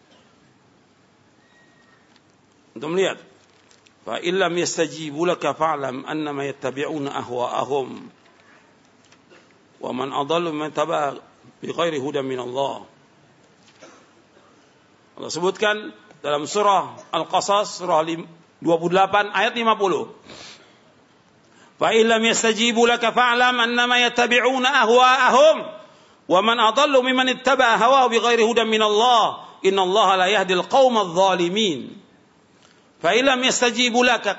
S1: Antum lihat. Fa illam yastajibu laka fa'lam annama yattabi'una ahwa'ahum wa man adallu mimman tabi'a bighairi hudan min Allah. Allah sebutkan dalam surah Al-Qasas surah 28 ayat 50. Fa illam yastajibu laka fa'lam annama yattabi'una ahwa'ahum wa man adallu mimman ittaba'a hawahu bighairi hudan min Allah. Innallaha la yahdil qaumadh dhalimin. Fa'ilam yastajibu laka.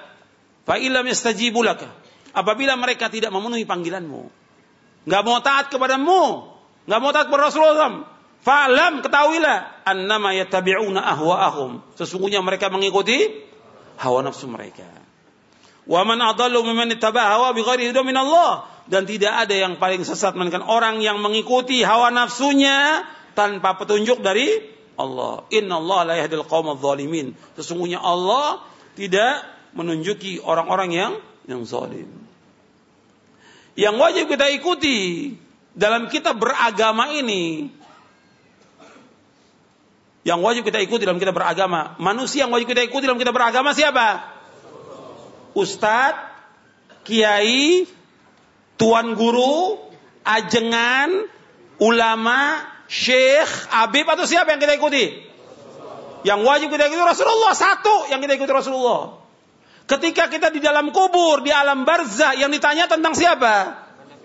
S1: Apabila mereka tidak memenuhi panggilanmu, enggak mau taat kepadamu, enggak mau taat kepada Rasulullah, fa'lam, ketahuilah annama yattabi'una ahwa'ahum, sesungguhnya mereka mengikuti hawa nafsu mereka. Wa man adallu mimman ittaba'a hawa bighairi hudan min Allah, dan tidak ada yang paling sesat melainkan orang yang mengikuti hawa nafsunya tanpa petunjuk dari Allah. Innallaha la yahdil qaumadh dhalimin. Sesungguhnya Allah tidak menunjuki orang-orang yang zalim. Yang wajib kita ikuti dalam kitab beragama ini, yang wajib kita ikuti dalam kitab beragama, manusia yang wajib kita ikuti dalam kitab beragama siapa? Ustadz, kiai, tuan guru, ajengan, ulama, syekh, habib, atau siapa yang kita ikuti? Yang wajib kita ikuti Rasulullah. Satu yang kita ikuti Rasulullah. Ketika kita di dalam kubur, di alam barzah, yang ditanya tentang siapa?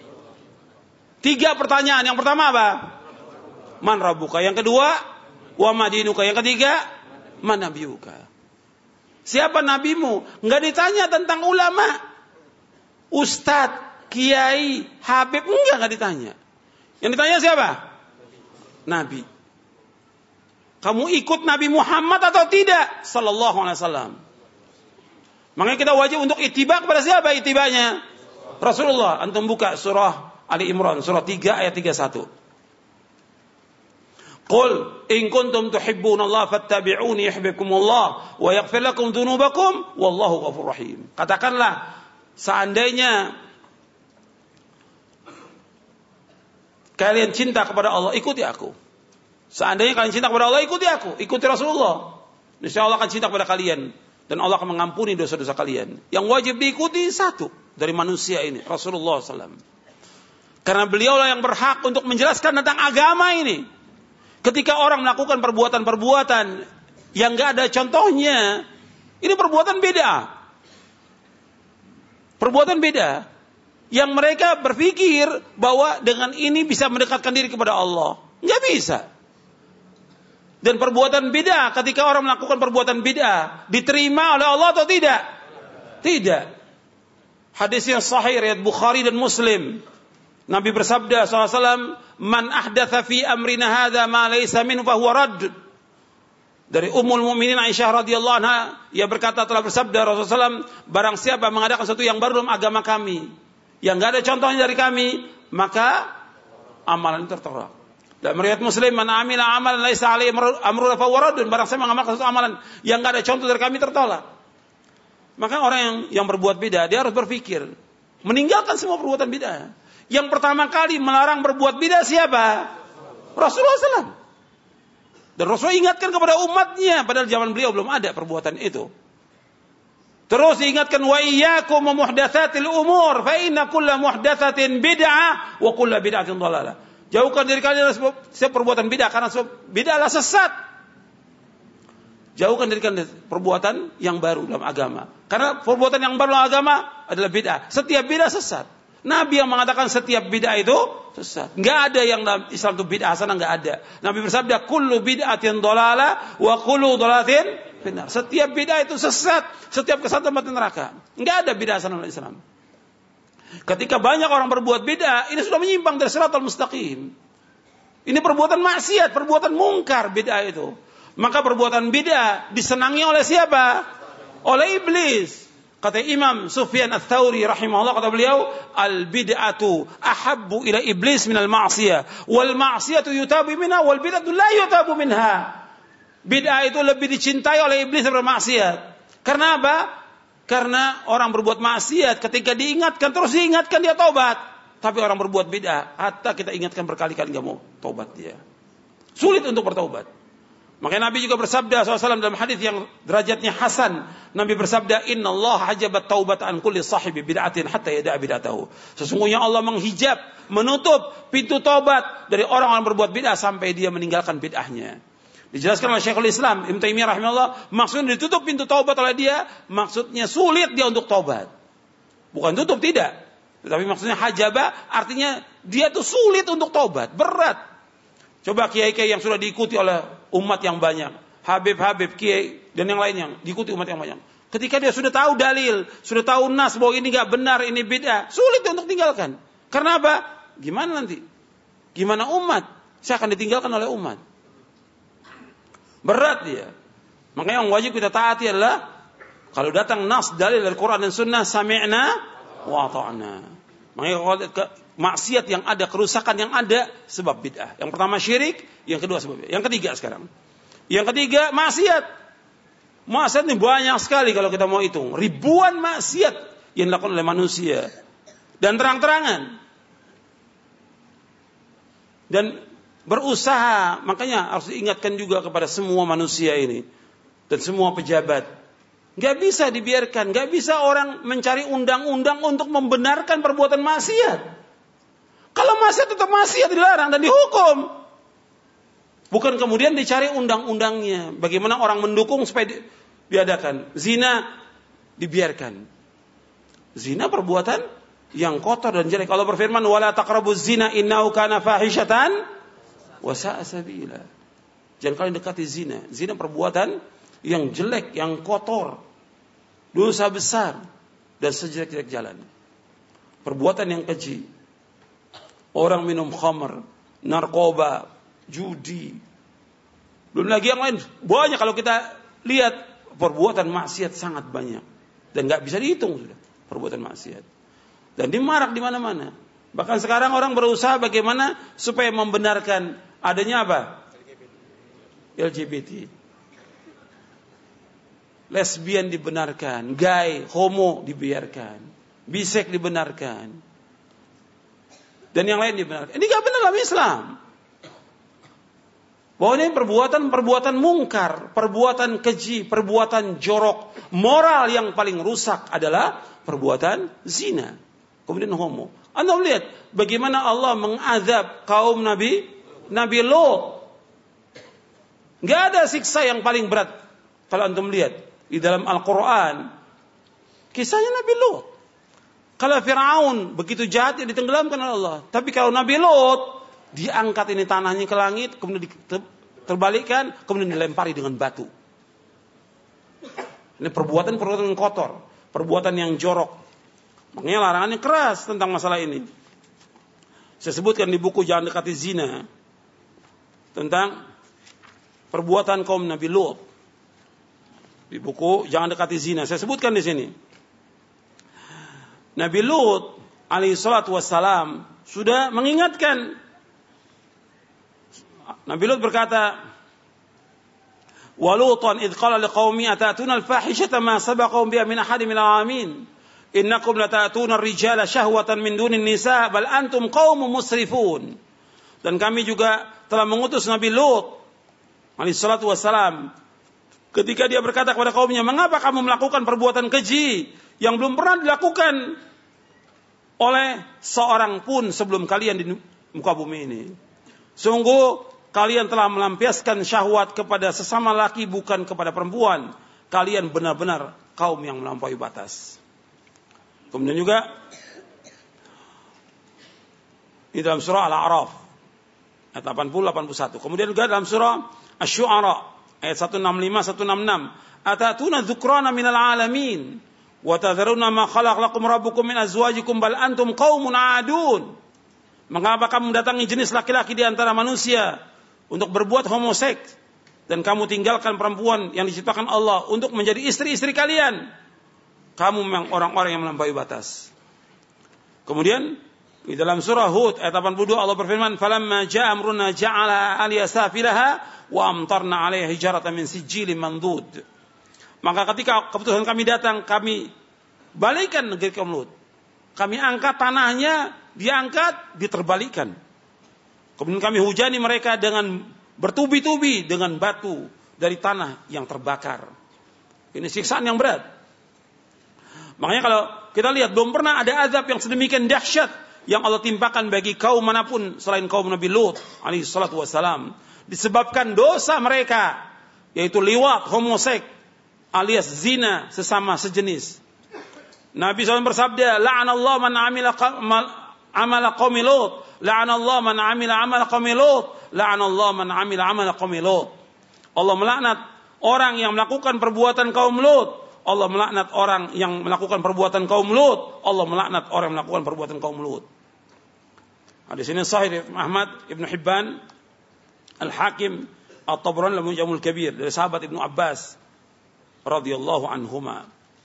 S1: 3 pertanyaan. Yang pertama apa? Man rabbuka. Yang kedua, wa madinuka. Yang ketiga, man nabiyuka. Siapa nabimu? Enggak ditanya tentang ulama, ustadz, kiai, habib, enggak ditanya. Yang ditanya siapa? Nabi. Kamu ikut Nabi Muhammad atau tidak? Sallallahu alaihi wasallam. Makanya kita wajib untuk ittiba kepada siapa ittibanya? Rasulullah. Antum buka surah Ali Imran, surah 3 ayat 31. Qul in kuntum tuhibbunallaha fattabi'uni yuhibbukumullah wa yaghfir lakum dzunubakum wallahu ghafurur rahim. Katakanlah, seandainya kalian cinta kepada Allah, ikuti aku. Seandainya kalian cinta kepada Allah, ikuti aku. Ikuti Rasulullah. Insya Allah akan cinta kepada kalian. Dan Allah akan mengampuni dosa-dosa kalian. Yang wajib diikuti satu dari manusia ini, Rasulullah SAW. Karena beliaulah yang berhak untuk menjelaskan tentang agama ini. Ketika orang melakukan perbuatan-perbuatan yang gak ada contohnya, ini perbuatan beda. Perbuatan beda. Yang mereka berpikir bahwa dengan ini bisa mendekatkan diri kepada Allah. Nggak bisa. Dan perbuatan bid'ah, ketika orang melakukan perbuatan bid'ah, diterima oleh Allah atau tidak? Tidak. Hadis yang sahih riwayat Bukhari dan Muslim. Nabi bersabda SAW, "Man ahdatha fi amrina hadza ma laysa minhu fa huwa radd." Dari Ummul Mukminin Aisyah radhiyallahu anha, ia berkata, telah bersabda Rasulullah SAW, barang siapa mengadakan sesuatu yang baru dalam agama kami, yang enggak ada contohnya dari kami, maka amalan tertolak. Dan riwayat Muslim, man amila amalan laisa alaihi amruna fa huwa radd, barang siapa mengamalkan sesuatu amalan yang enggak ada contoh dari kami, tertolak. Maka orang yang berbuat bid'ah, dia harus berpikir meninggalkan semua perbuatan bid'ah. Yang pertama kali melarang berbuat bid'ah siapa? Rasulullah SAW. Dan Rasulullah ingatkan kepada umatnya, padahal zaman beliau belum ada perbuatan itu. Terus diingatkan, wa iyyakum wa muhdatsatil umur fa inna kulla muhdatsatin bid'ah wa kulla bid'atin dhalalah. Jauhkan diri kalian dari setiap perbuatan bid'ah, karena bid'ah adalah sesat. Jauhkan diri kalian dari perbuatan yang baru dalam agama. Karena perbuatan yang baru dalam agama adalah bid'ah. Setiap bid'ah sesat. Nabi yang mengatakan setiap bid'ah itu sesat. Enggak ada yang dalam Islam itu bid'ah hasanah, enggak ada. Nabi bersabda, kullu bid'atin dhalalah wa kullu dhalalatin finnar. Setiap bid'ah itu sesat, setiap kesesatan mati neraka. Enggak ada bid'ah hasanah dalam Islam. Ketika banyak orang berbuat bid'ah, ini sudah menyimpang dari shiratal mustaqim. Ini perbuatan maksiat, perbuatan mungkar bid'ah itu. Maka perbuatan bid'ah disenangi oleh siapa? Oleh iblis. Kata Imam Sufyan Ats-Tsauri rahimahullah, kata beliau, al-bid'atu ahabbu ila iblis minal ma'siyah, wal ma'siyatu yutabu minha, wal bid'atu la yutabu minha. Bid'ah itu lebih dicintai oleh iblis daripada maksiat. Karena apa? Karena orang berbuat maksiat ketika diingatkan, terus diingatkan, dia taubat. Tapi orang berbuat bid'ah, hatta kita ingatkan berkali-kali enggak mau taubat dia. Sulit untuk bertaubat. Makanya Nabi juga bersabda SAW dalam hadis yang derajatnya hasan. Nabi bersabda, Inna Allah hajabat taubat an kulli sahibi bid'atin hatta yada'a bid'atahu. Sesungguhnya Allah menghijab, menutup pintu taubat dari orang-orang berbuat bid'ah sampai dia meninggalkan bid'ahnya. Dijelaskan oleh Syekhul Islam Ibnu Taimiyah rahimahullah, maksudnya ditutup pintu taubat oleh dia, maksudnya sulit dia untuk taubat. Bukan tutup, tidak. Tetapi maksudnya hajabah, artinya dia tuh sulit untuk taubat, berat. Coba kiai-kiai yang sudah diikuti oleh umat yang banyak, habib-habib, kiai dan yang lainnya, diikuti umat yang banyak. Ketika dia sudah tahu dalil, sudah tahu nas bahwa ini enggak benar, ini bid'ah, sulit untuk tinggalkan. Karena apa? Gimana nanti? Gimana umat? Saya akan ditinggalkan oleh umat. Berat dia. Makanya yang wajib kita taati adalah kalau datang nas dalil dari Quran dan Sunnah, sami'na wa ata'na. Makanya maksiat yang ada, kerusakan yang ada, sebab bid'ah. Yang pertama syirik, yang kedua sebab bid'ah. Yang ketiga sekarang. Yang ketiga maksiat. Maksiat ini banyak sekali kalau kita mau hitung. Ribuan maksiat yang dilakukan oleh manusia. Dan terang-terangan. Dan berusaha, makanya harus diingatkan juga kepada semua manusia ini. Dan semua pejabat. Gak bisa dibiarkan. Gak bisa orang mencari undang-undang untuk membenarkan perbuatan maksiat. Kalau maksiat tetap maksiat, dilarang dan dihukum. Bukan kemudian dicari undang-undangnya. Bagaimana orang mendukung supaya diadakan. Zina dibiarkan. Zina perbuatan yang kotor dan jelek. Allah berfirman, wala taqrabuz zina innahu kana fahishatan wa sa'a sabila. Jangan kalian dekati zina. Zina perbuatan yang jelek, yang kotor, dosa besar dan sejelek-jelek jalan. Perbuatan yang keji. Orang minum khamr, narkoba, judi. Belum lagi yang lain. Banyak kalau kita lihat perbuatan maksiat sangat banyak dan enggak bisa dihitung sudah perbuatan maksiat. Dan dimarak di mana-mana. Bahkan sekarang orang berusaha bagaimana supaya membenarkan adanya apa? LGBT. Lesbian dibenarkan, gay, homo dibiarkan, bisek dibenarkan. Dan yang lain dibenarkan. Ini gak benar dalam Islam. Bahwa ini perbuatan mungkar, perbuatan keji, perbuatan jorok. Moral yang paling rusak adalah perbuatan zina. Kemudian homo. Anda lihat bagaimana Allah mengazab kaum Nabi Lot. Gak ada siksa yang paling berat. Kalau antum lihat di dalam Al-Quran, kisahnya Nabi Lot. Kalau Fir'aun begitu jahat, ditenggelamkan oleh Allah. Tapi kalau Nabi Lot, diangkat ini tanahnya ke langit, kemudian terbalikkan, kemudian dilempari dengan batu. Ini perbuatan yang kotor, perbuatan yang jorok. Makanya larangannya keras tentang masalah ini. Saya sebutkan di buku Jangan Dekati Zina tentang perbuatan kaum Nabi Lot. Di buku Jangan Dekati Zina, saya sebutkan di sini. Nabi Lut alaihi salatu wassalam sudah mengingatkan. Nabi Lut berkata, "Wa Lutan idh qala liqaumi atatuna al-fahishata ma sabaqahum biha min ahadin minal alamin. Innakum latatuna ar-rijala syahwatan min dunin nisa bal antum qaumun musrifun." Dan kami juga telah mengutus Nabi Lut alaihi salatu wassalam ketika dia berkata kepada kaumnya, "Mengapa kamu melakukan perbuatan keji yang belum pernah dilakukan oleh seorang pun sebelum kalian di muka bumi ini? Sungguh kalian telah melampiaskan syahwat kepada sesama laki bukan kepada perempuan. Kalian benar-benar kaum yang melampaui batas." Kemudian juga di dalam surah Al-A'raf ayat 80-81. Kemudian juga dalam surah Asy-Syu'ara ayat 165-166. Atatuna dzukrana minal alamin wa tadharuna ma khalaq lakum rabbukum min azwajikum bal antum qaumun aadun. Mengapa kamu mendatangi jenis laki-laki di antara manusia untuk berbuat homoseks dan kamu tinggalkan perempuan yang diciptakan Allah untuk menjadi istri-istri kalian? Kamu memang orang-orang yang melampaui batas. Kemudian di dalam surah Hud ayat 82 Allah berfirman, "Falamma ja'a amruna ja'ala 'aliya safilaha wa amtarna 'alaiha hijaratan min sijilin mandud." Maka ketika keputusan kami datang, kami balikan negeri kaum Lut. Kami angkat tanahnya, diangkat, diterbalikan. Kemudian kami hujani mereka dengan bertubi-tubi dengan batu dari tanah yang terbakar. Ini siksaan yang berat. Makanya kalau kita lihat, belum pernah ada azab yang sedemikian dahsyat yang Allah timpakan bagi kaum manapun selain kaum Nabi Lut alaihi salatu wassalam. Disebabkan dosa mereka, yaitu liwat, homoseks, alias zina sesama sejenis. Nabi SAW bersabda, "La'anallahu man amila amala qaumi Lut, la'anallahu man amila amala qaumi Lut, la'anallahu man amila amala qaumi Lut." Allah melaknat orang yang melakukan perbuatan kaum Lut. Allah melaknat orang yang melakukan perbuatan kaum Lut. Allah melaknat orang yang melakukan perbuatan kaum Lut. Hadis ini sahih Ahmad, Ibnu Hibban, Al-Hakim, At-Tabrani dalam Mu'jamul Kabir dari sahabat Ibnu Abbas radhiyallahu anhuma.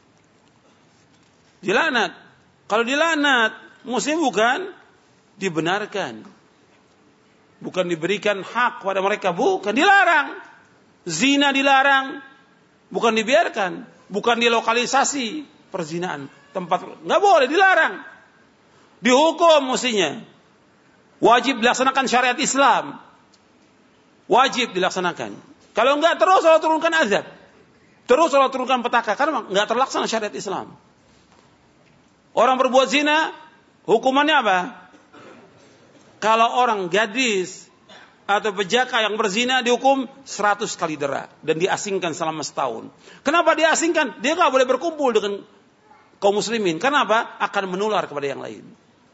S1: Dilaknat. Kalau dilaknat, muslim bukan dibenarkan. Bukan diberikan hak pada mereka, bukan, dilarang. Zina dilarang, bukan dibiarkan, bukan dilokalisasi perzinaan. Tempat enggak boleh, dilarang. Dihukum mestinya. Wajib dilaksanakan syariat Islam. Wajib dilaksanakan. Kalau enggak, terus Allah turunkan azab. Terus Allah turunkan petaka karena enggak terlaksana syariat Islam. Orang berbuat zina, hukumannya apa? Kalau orang gadis atau bejaka yang berzina dihukum 100 kali dera dan diasingkan selama setahun. Kenapa diasingkan? Dia enggak boleh berkumpul dengan kaum muslimin. Kenapa? Akan menular kepada yang lain.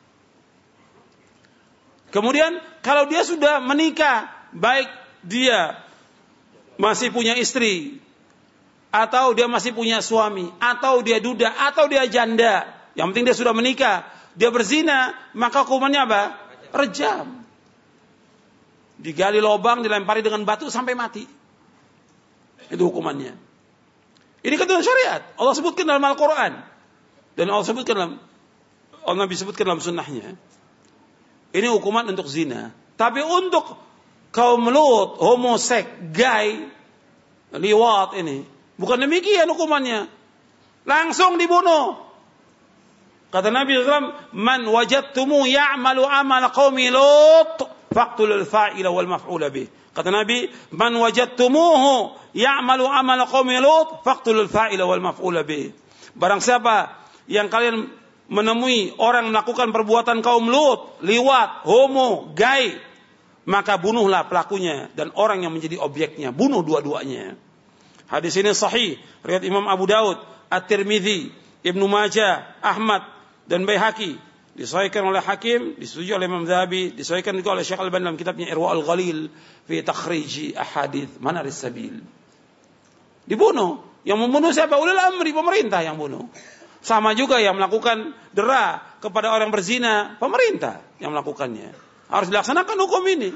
S1: Kemudian kalau dia sudah menikah, baik dia masih punya istri, atau dia masih punya suami, atau dia duda, atau dia janda, yang penting dia sudah menikah, dia berzina, maka hukumannya apa? Rejam. Digali lubang, dilempari dengan batu sampai mati. Itu hukumannya. Ini ketentuan syariat. Allah sebutkan dalam Al-Quran. Dan Allah sebutkan dalam, Nabi sebutkan dalam sunnahnya. Ini hukuman untuk zina. Tapi untuk kaum Lut, homoseks, gay, liwat ini, bukan demikian hukumannya. Langsung dibunuh. Kata Nabi SAW, "Man wajadtumu ya'malu amala qaumi Lut, faqtulul fa'ila wal maf'ula bih." Kata Nabi, "Man wajadtumuhu ya'malu amala qaumi Lut, faqtulul fa'ila wal maf'ula bih." Barang siapa yang kalian menemui orang melakukan perbuatan kaum Lut, liwat, homo, gay, maka bunuhlah pelakunya dan orang yang menjadi objeknya. Bunuh dua-duanya. Hadis ini sahih riwayat Imam Abu Daud, At-Tirmidzi, Ibnu Majah, Ahmad dan Baihaqi. Disahihkan oleh Hakim, disetujui oleh Imam Dzahabi, disahihkan juga oleh Syekh Al-Albani dalam kitabnya Irwaul Ghalil fi takhrij ahadits Manaris Sabil. Dibunuh. Yang membunuh siapa? Ulil amri, pemerintah yang bunuh. Sama juga yang melakukan dera kepada orang berzina, pemerintah yang melakukannya. Harus dilaksanakan hukum ini.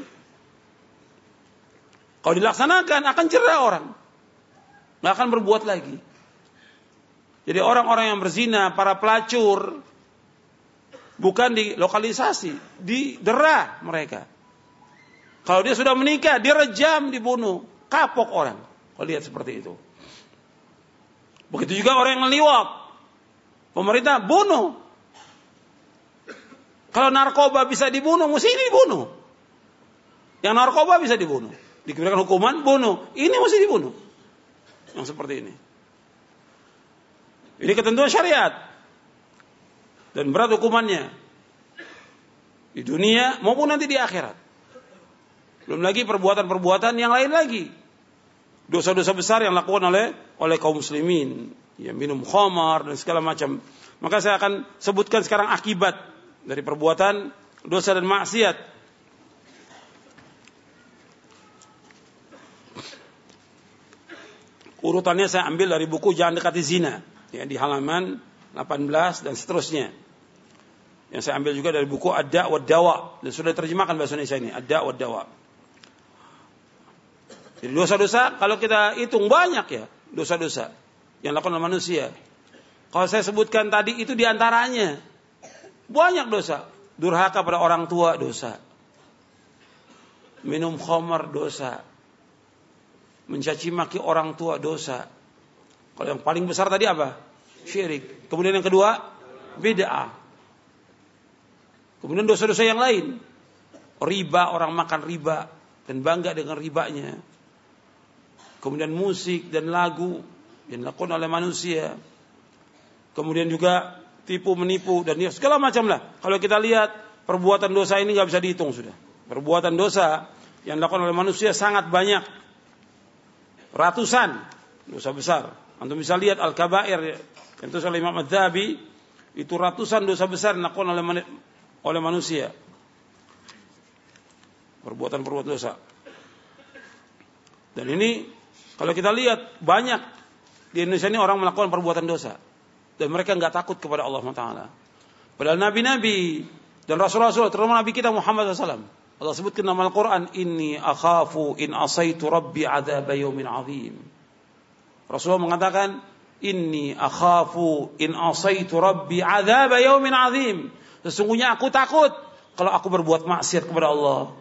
S1: Kalau dilaksanakan akan cerah orang. Nggak akan berbuat lagi. Jadi orang-orang yang berzina, para pelacur, bukan dilokalisasi, didera mereka. Kalau dia sudah menikah, direjam, dibunuh. Kapok orang. Kalau lihat seperti itu. Begitu juga orang yang liwat. Pemerintah bunuh. Kalau narkoba bisa dibunuh, mesti ini dibunuh. Yang narkoba bisa dibunuh. Diberikan hukuman, bunuh. Ini mesti dibunuh. Yang seperti ini. Ini ketentuan syariat. Dan berat hukumannya. Di dunia maupun nanti di akhirat. Belum lagi perbuatan-perbuatan yang lain lagi. Dosa-dosa besar yang dilakukan oleh kaum muslimin. Ya, minum khamar dan segala macam. Maka saya akan sebutkan sekarang akibat dari perbuatan dosa dan maksiat. Urutannya saya ambil dari buku Jangan Dekati Zina, ya, di halaman 18 dan seterusnya. Yang saya ambil juga dari buku Ad-Da' wa Dawa, dan sudah diterjemahkan bahasa Indonesia ini, Ad-Da' wa Dawa. Jadi dosa-dosa kalau kita hitung banyak ya, dosa-dosa yang dilakukan oleh manusia. Kalau saya sebutkan tadi itu diantaranya. Banyak dosa. Durhaka pada orang tua dosa. Minum khamar dosa. Mencaci maki orang tua dosa. Kalau yang paling besar tadi apa? Syirik. Kemudian yang kedua, bid'ah. Kemudian dosa-dosa yang lain. Riba, orang makan riba dan bangga dengan ribanya. Kemudian musik dan lagu yang dilakukan oleh manusia. Kemudian juga tipu menipu dan segala macam lah. Kalau kita lihat perbuatan dosa ini nggak bisa dihitung sudah. Perbuatan dosa yang dilakukan oleh manusia sangat banyak. Ratusan dosa besar. Antum bisa lihat Al-Kabair yang itu oleh Imam Adz-Dzahabi, itu ratusan dosa besar yang dilakukan oleh manusia. Perbuatan-perbuatan dosa. Dan ini kalau kita lihat banyak di Indonesia ini orang melakukan perbuatan dosa dan mereka enggak takut kepada Allah Taala. Padahal nabi-nabi dan rasul-rasul, terutama nabi kita Muhammad SAW, Allah sebutkan dalam Al-Quran, inni akhafu in asaitu rabbi adzab yaumin azim. Rasulullah mengatakan, inni akhafu in asaitu rabbi adzab yaumin azim. Sesungguhnya aku takut kalau aku berbuat maksiat kepada Allah.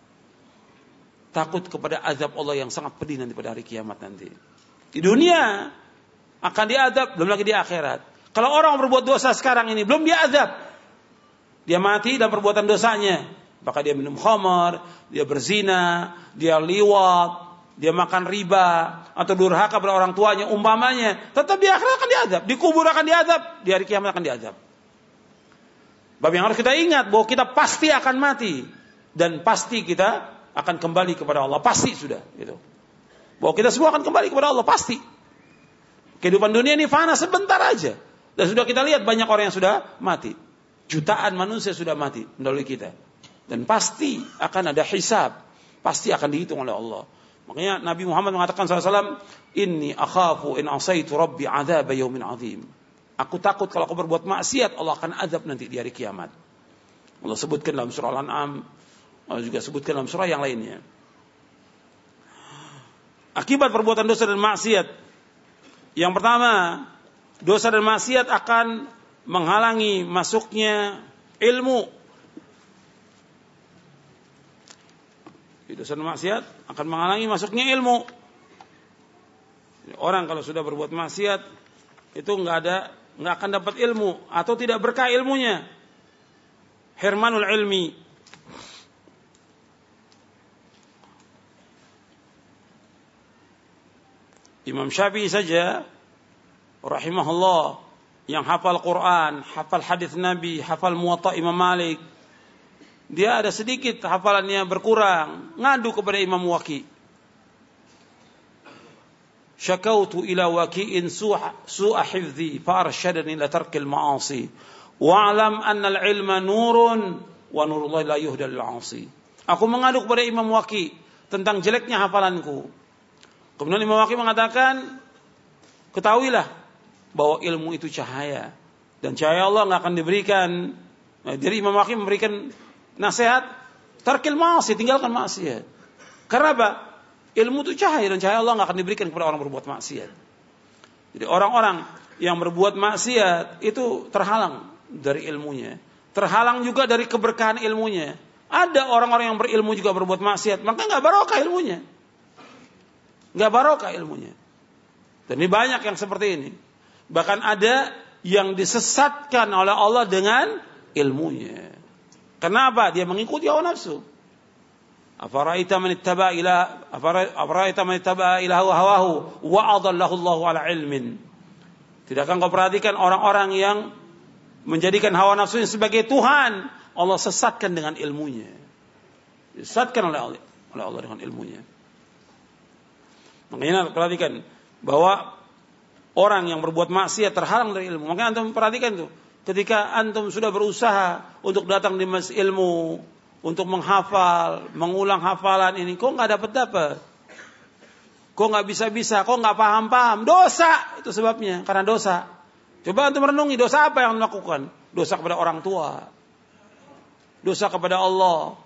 S1: Takut kepada azab Allah yang sangat pedih nanti pada hari kiamat nanti. Di dunia akan diazab, belum lagi di akhirat. Kalau orang berbuat dosa sekarang ini belum diazab, dia mati dalam perbuatan dosanya. Maka dia minum khamar, dia berzina, dia liwat, dia makan riba atau durhaka pada orang tuanya umpamanya, tetap di akhirat akan diazab, di kubur akan diazab, di hari kiamat akan diazab. Bab yang harus kita ingat bahwa kita pasti akan mati dan pasti kita akan kembali kepada Allah, pasti sudah gitu. Bahwa kita semua akan kembali kepada Allah, pasti. Kehidupan dunia ini fana sebentar aja. Dan sudah kita lihat banyak orang yang sudah mati. Jutaan manusia sudah mati mendahului kita. Dan pasti akan ada hisab, pasti akan dihitung oleh Allah. Makanya Nabi Muhammad mengatakan SAW, inni akhafu in asaitu rabbi adzab yaumin azim. Aku takut kalau aku berbuat maksiat, Allah akan azab nanti di hari kiamat. Allah sebutkan dalam surah Al-An'am, Allah juga sebutkan dalam surah yang lainnya. Akibat perbuatan dosa dan maksiat. Yang pertama, dosa dan maksiat akan menghalangi masuknya ilmu. Dosa dan maksiat akan menghalangi masuknya ilmu. Orang kalau sudah berbuat maksiat itu nggak akan dapat ilmu atau tidak berkah ilmunya. Hirmanul ilmi. Imam Syafi'i saja rahimahullah yang hafal Quran, hafal hadis Nabi, hafal Muwatta Imam Malik, dia ada sedikit hafalannya berkurang, ngadu kepada Imam Waqi. Syakautu ila Waqi'in su'a hifdhi fa arsyadani ila tarkil ma'asi wa alam anna al-ilma nurun wa nurullahi la yuhda lil 'asi. Aku mengadu kepada Imam Waqi tentang jeleknya hafalanku. Kemudian Imam Waqi mengatakan, ketahuilah bahwa ilmu itu cahaya dan cahaya Allah enggak akan diberikan. Jadi Imam Waqi memberikan nasihat, tarkil ma'asi, tinggalkan maksiat. Karena apa? Ilmu itu cahaya dan cahaya Allah enggak akan diberikan kepada orang berbuat maksiat. Jadi orang-orang yang berbuat maksiat itu terhalang dari ilmunya, terhalang juga dari keberkahan ilmunya. Ada orang-orang yang berilmu juga berbuat maksiat, maka enggak barokah ilmunya. Enggak barokah ilmunya. Dan ini banyak yang seperti ini. Bahkan ada yang disesatkan oleh Allah dengan ilmunya. Kenapa? Dia mengikuti hawa nafsu. Afaraita man ittaba ilahu hawahu wa adallahu Allahu ala ilmin. Tidakkah engkau perhatikan orang-orang yang menjadikan hawa nafsunya sebagai Tuhan, Allah sesatkan dengan ilmunya. Disesatkan oleh Allah dengan ilmunya. Makanya perhatikan bahwa orang yang berbuat maksiat terhalang dari ilmu. Makanya antum perhatikan tuh, ketika antum sudah berusaha untuk datang di majelis ilmu, untuk menghafal, mengulang hafalan ini, kok nggak dapat? Kok nggak bisa-bisa? Kok nggak paham-paham? Dosa itu sebabnya, karena dosa. Coba antum renungi dosa apa yang melakukan? Dosa kepada orang tua, dosa kepada Allah,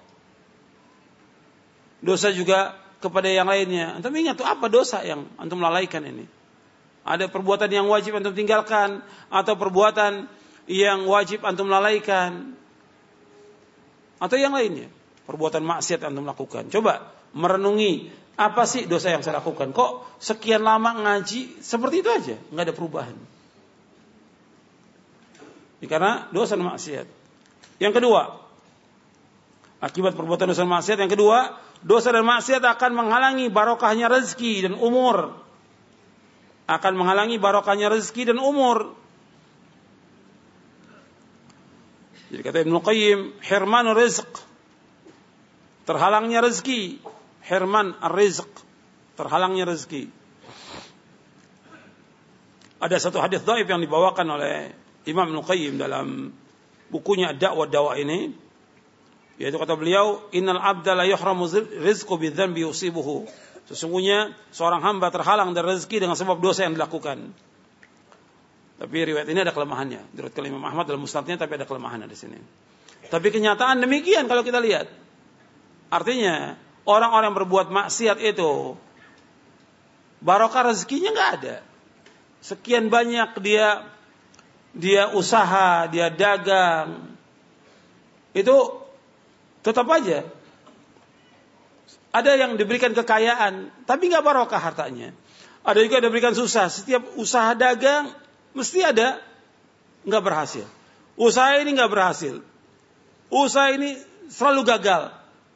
S1: dosa juga kepada yang lainnya. Antum ingat tuh apa dosa yang antum lalaikan ini? Ada perbuatan yang wajib antum tinggalkan, atau perbuatan yang wajib antum lalaikan, atau yang lainnya. Perbuatan maksiat antum lakukan. Coba merenungi, apa sih dosa yang saya lakukan? Kok sekian lama ngaji seperti itu aja, nggak ada perubahan? Ini karena dosa dan maksiat. Yang kedua, akibat perbuatan dosa dan maksiat, yang kedua, dosa dan maksiat akan menghalangi barokahnya rezeki dan umur. Akan menghalangi barokahnya rezeki dan umur. Jadi kata Ibnu Qayyim, hirman rizq, terhalangnya rezeki. Hirman ar-rizq, terhalangnya rezeki. Ada satu hadis dhaif yang dibawakan oleh Imam Ibnu Qayyim dalam bukunya Ad-Da'wa Dawa ini, yaitu kata beliau, innal abda la yuhramu rizqu bidzanbi yusibuhu. Sesungguhnya seorang hamba terhalang dari rezeki dengan sebab dosa yang dilakukan. Tapi riwayat ini ada kelemahannya. Diriwayatkan Imam Ahmad dalam musnadnya, tapi ada kelemahannya di sini. Tapi kenyataan demikian kalau kita lihat. Artinya orang-orang yang berbuat maksiat itu barokah rezekinya nggak ada. Sekian banyak dia usaha, dia dagang, itu tetap aja ada yang diberikan kekayaan, tapi nggak barokah hartanya. Ada juga yang diberikan susah. Setiap usaha dagang mesti ada nggak berhasil. Usaha ini nggak berhasil. Usaha ini selalu gagal.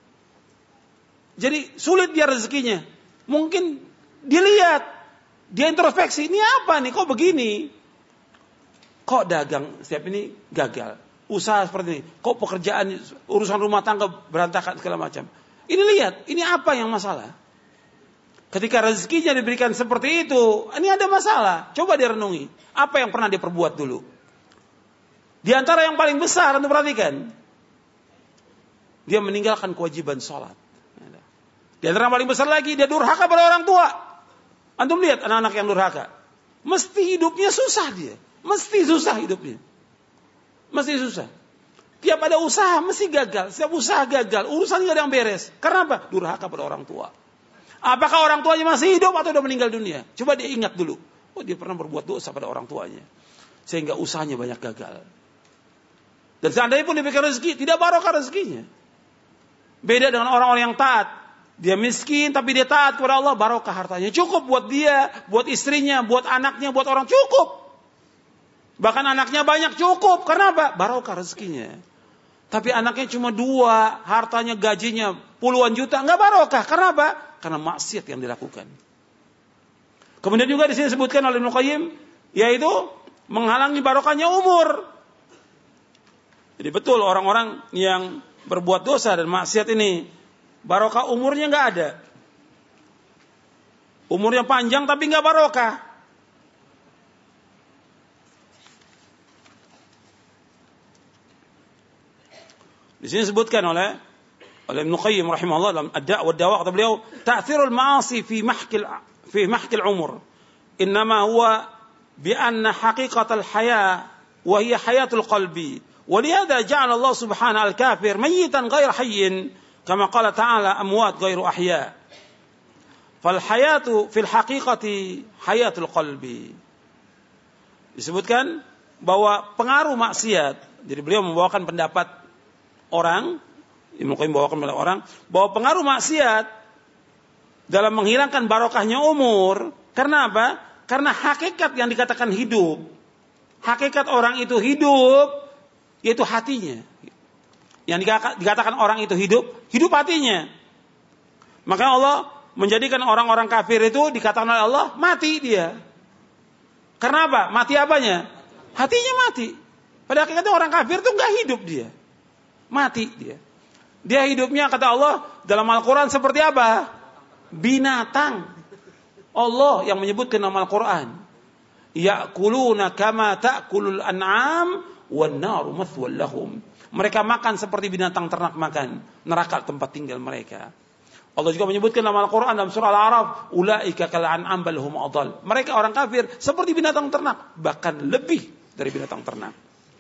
S1: Jadi sulit dia rezekinya. Mungkin dilihat, dia introspeksi, ini apa nih? Kok begini? Kok dagang setiap ini gagal? Usaha seperti ini. Kok pekerjaan, urusan rumah tangga berantakan segala macam? Ini lihat, ini apa yang masalah? Ketika rezekinya diberikan seperti itu, ini ada masalah. Coba direnungi. Apa yang pernah dia perbuat dulu? Di antara yang paling besar, untuk perhatikan, dia meninggalkan kewajiban sholat. Di antara yang paling besar lagi, dia durhaka pada orang tua. Antum lihat anak-anak yang durhaka. Mesti hidupnya susah dia. Mesti susah hidupnya. Mesti susah. Tiap ada usaha mesti gagal. Setiap usaha gagal. Urusan gak ada yang beres. Karena apa? Durhaka pada orang tua. Apakah orang tuanya masih hidup atau sudah meninggal dunia? Coba dia ingat dulu. Oh, dia pernah berbuat dosa pada orang tuanya. Sehingga usahanya banyak gagal. Dan seandainya pun diberikan rezeki, tidak barokah rezekinya. Beda dengan orang-orang yang taat. Dia miskin tapi dia taat kepada Allah, barokah hartanya. Cukup buat dia, buat istrinya, buat anaknya, buat orang, cukup. Bahkan anaknya banyak, cukup. Karena apa? Barokah rezekinya. Tapi anaknya cuma 2, hartanya gajinya puluhan juta, enggak barokah. Karena apa? Karena maksiat yang dilakukan. Kemudian juga di sini disebutkan oleh Ibnu Qayyim, yaitu menghalangi barokahnya umur. Jadi betul orang-orang yang berbuat dosa dan maksiat ini, barokah umurnya enggak ada. Umurnya panjang tapi enggak barokah. Di sini disebutkan oleh Ibnu Qayyim rahimahullah dalam Ad-Da'wa Dawa, kata beliau, ta'thirul ma'asi fi mahkil umur. Innama huwa bi anna haqiqatal haya wa hiya hayatul qalbi. Wa lihadza ja'ala Allah subhanahu al-kafir mayyitan ghayra hayyin kama qala ta'ala amwat ghairu ahya. Fal hayatu fil haqiqati hayatul qalbi. Disebutkan bahwa pengaruh maksiat, jadi beliau membawakan pendapat orang, Ibnu Qayyim bawakan pada orang, bahwa pengaruh maksiat dalam menghilangkan barokahnya umur. Karena apa? Karena hakikat yang dikatakan hidup, hakikat orang itu hidup, yaitu hatinya. Yang dikatakan orang itu hidup, hidup hatinya. Maka Allah menjadikan orang-orang kafir itu dikatakan oleh Allah, mati dia. Karena apa? Mati apanya? Hatinya mati. Pada hakikatnya orang kafir itu enggak hidup dia. Mati dia. Dia hidupnya, kata Allah dalam Al-Quran, seperti apa? Binatang. Allah yang menyebutkan dalam Al-Quran, ya'kuluna kama ta'kulul an'am wan naru mathwal lahum. Mereka makan seperti binatang ternak makan. Neraka tempat tinggal mereka. Allah juga menyebutkan dalam Al-Quran dalam surah Al-A'raf, ulaika kal an'am bal hum adall. Mereka orang kafir seperti binatang ternak, bahkan lebih dari binatang ternak.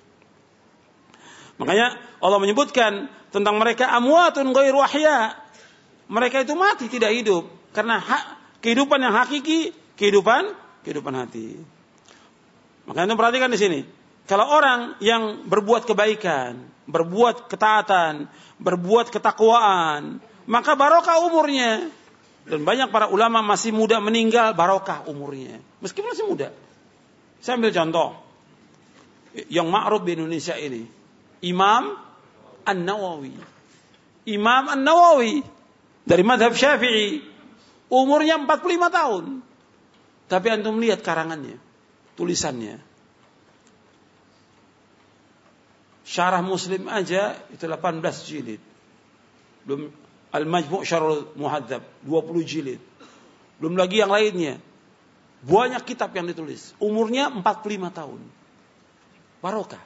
S1: Makanya Allah menyebutkan tentang mereka amwatun ghairu ahya. Mereka itu mati, tidak hidup. Karena kehidupan yang hakiki, kehidupan kehidupan hati. Makanya itu perhatikan di sini. Kalau orang yang berbuat kebaikan, berbuat ketaatan, berbuat ketakwaan, maka barokah umurnya. Dan banyak para ulama masih muda meninggal, barokah umurnya. Meskipun masih muda. Saya ambil contoh. Yang ma'ruf di Indonesia ini. Imam An-Nawawi. Imam An-Nawawi. Dari madhab Syafi'i. Umurnya 45 tahun. Tapi antum lihat karangannya. Tulisannya. Syarah Muslim aja itu 18 jilid. Belum Al-Majmu' Syarhul Muhadzab 20 jilid. Belum lagi yang lainnya. Banyak kitab yang ditulis. Umurnya 45 tahun. Barokah.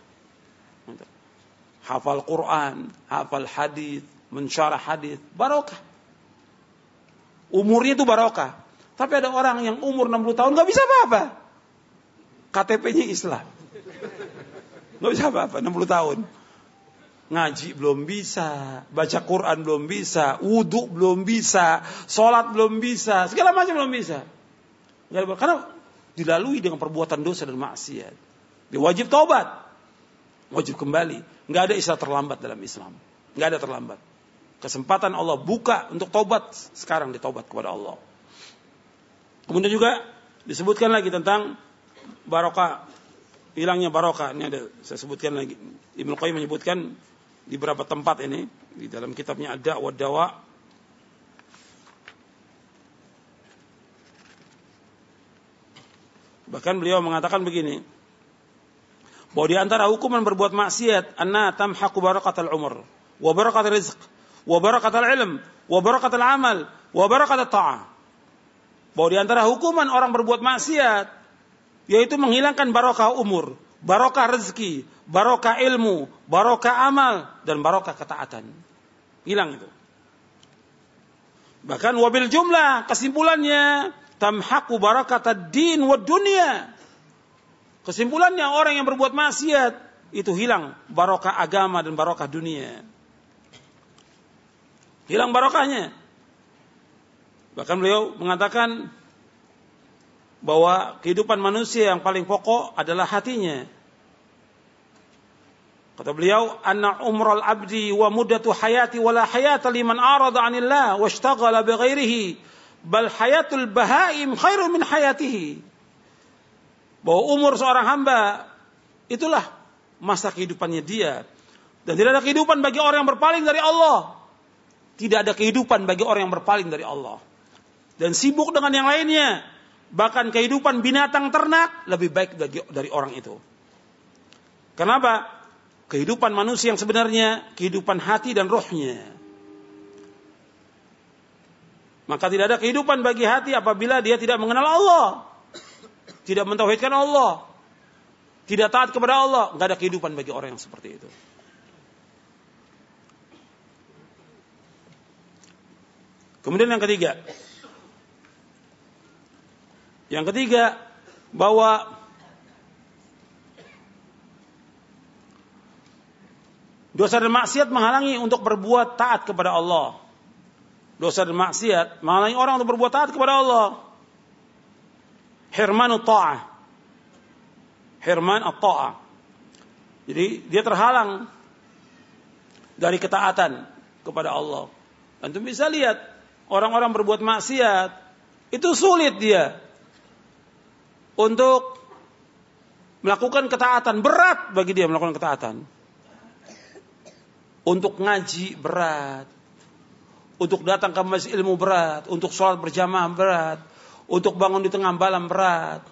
S1: Hafal Quran, hafal hadis, mensyarah hadis, barokah. Umurnya itu barokah. Tapi ada orang yang umur 60 tahun enggak bisa apa-apa. KTP-nya Islam. Enggak bisa apa-apa 60 tahun. Ngaji belum bisa, baca Quran belum bisa, wudu belum bisa, sholat belum bisa, segala macam belum bisa. Karena dilalui dengan perbuatan dosa dan maksiat. Dia wajib taubat, wajib kembali. Nggak ada istilah terlambat dalam Islam, nggak ada terlambat. Kesempatan Allah buka untuk taubat, sekarang ditaubat kepada Allah. Kemudian juga disebutkan lagi tentang barokah, hilangnya barokah. Ini ada saya sebutkan lagi. Ibnu Qayyim menyebutkan di beberapa tempat ini di dalam kitabnya Ad-Da' wa Dawa. Bahkan beliau mengatakan begini, bahwa di antara hukuman berbuat maksiat anna tamhaqu barakatal umur wa barakatal rizq wa barakatal ilm wa barakatal amal wa barakatal ta'ah. Bahwa di antara hukuman orang berbuat maksiat yaitu menghilangkan barokah umur, barokah rezeki, barokah ilmu, barokah amal, dan barokah ketaatan. Hilang itu. Bahkan wabil jumlah, kesimpulannya, tamhaqu barakatad din wad dunya. Kesimpulannya orang yang berbuat maksiat, itu hilang barokah agama dan barokah dunia. Hilang barokahnya. Bahkan beliau mengatakan bahwa kehidupan manusia yang paling pokok adalah hatinya. Kata beliau, anna umral abdi wa muddatu hayati wala hayata liman arada 'anillah washtaghala bighairihi bal hayatul bahaim khairun min hayatihi. Bahwa umur seorang hamba itulah masa kehidupannya dia, dan tidak ada kehidupan bagi orang yang berpaling dari Allah. Tidak ada kehidupan bagi orang yang berpaling dari Allah dan sibuk dengan yang lainnya. Bahkan kehidupan binatang ternak lebih baik dari orang itu. Kenapa? Kehidupan manusia yang sebenarnya kehidupan hati dan rohnya. Maka tidak ada kehidupan bagi hati apabila dia tidak mengenal Allah, tidak mentauhidkan Allah, tidak taat kepada Allah. Tidak ada kehidupan bagi orang yang seperti itu. Kemudian yang ketiga, bahwa dosa dan maksiat menghalangi untuk berbuat taat kepada Allah. Dosa dan maksiat menghalangi orang untuk berbuat taat kepada Allah. Hirmanu ta'ah. Hirman at-ta'ah. Jadi dia terhalang dari ketaatan kepada Allah. Antum bisa lihat orang-orang berbuat maksiat itu sulit dia untuk melakukan ketaatan, berat bagi dia melakukan ketaatan. Untuk ngaji berat, untuk datang ke majelis ilmu berat, untuk sholat berjamaah berat, untuk bangun di tengah malam berat,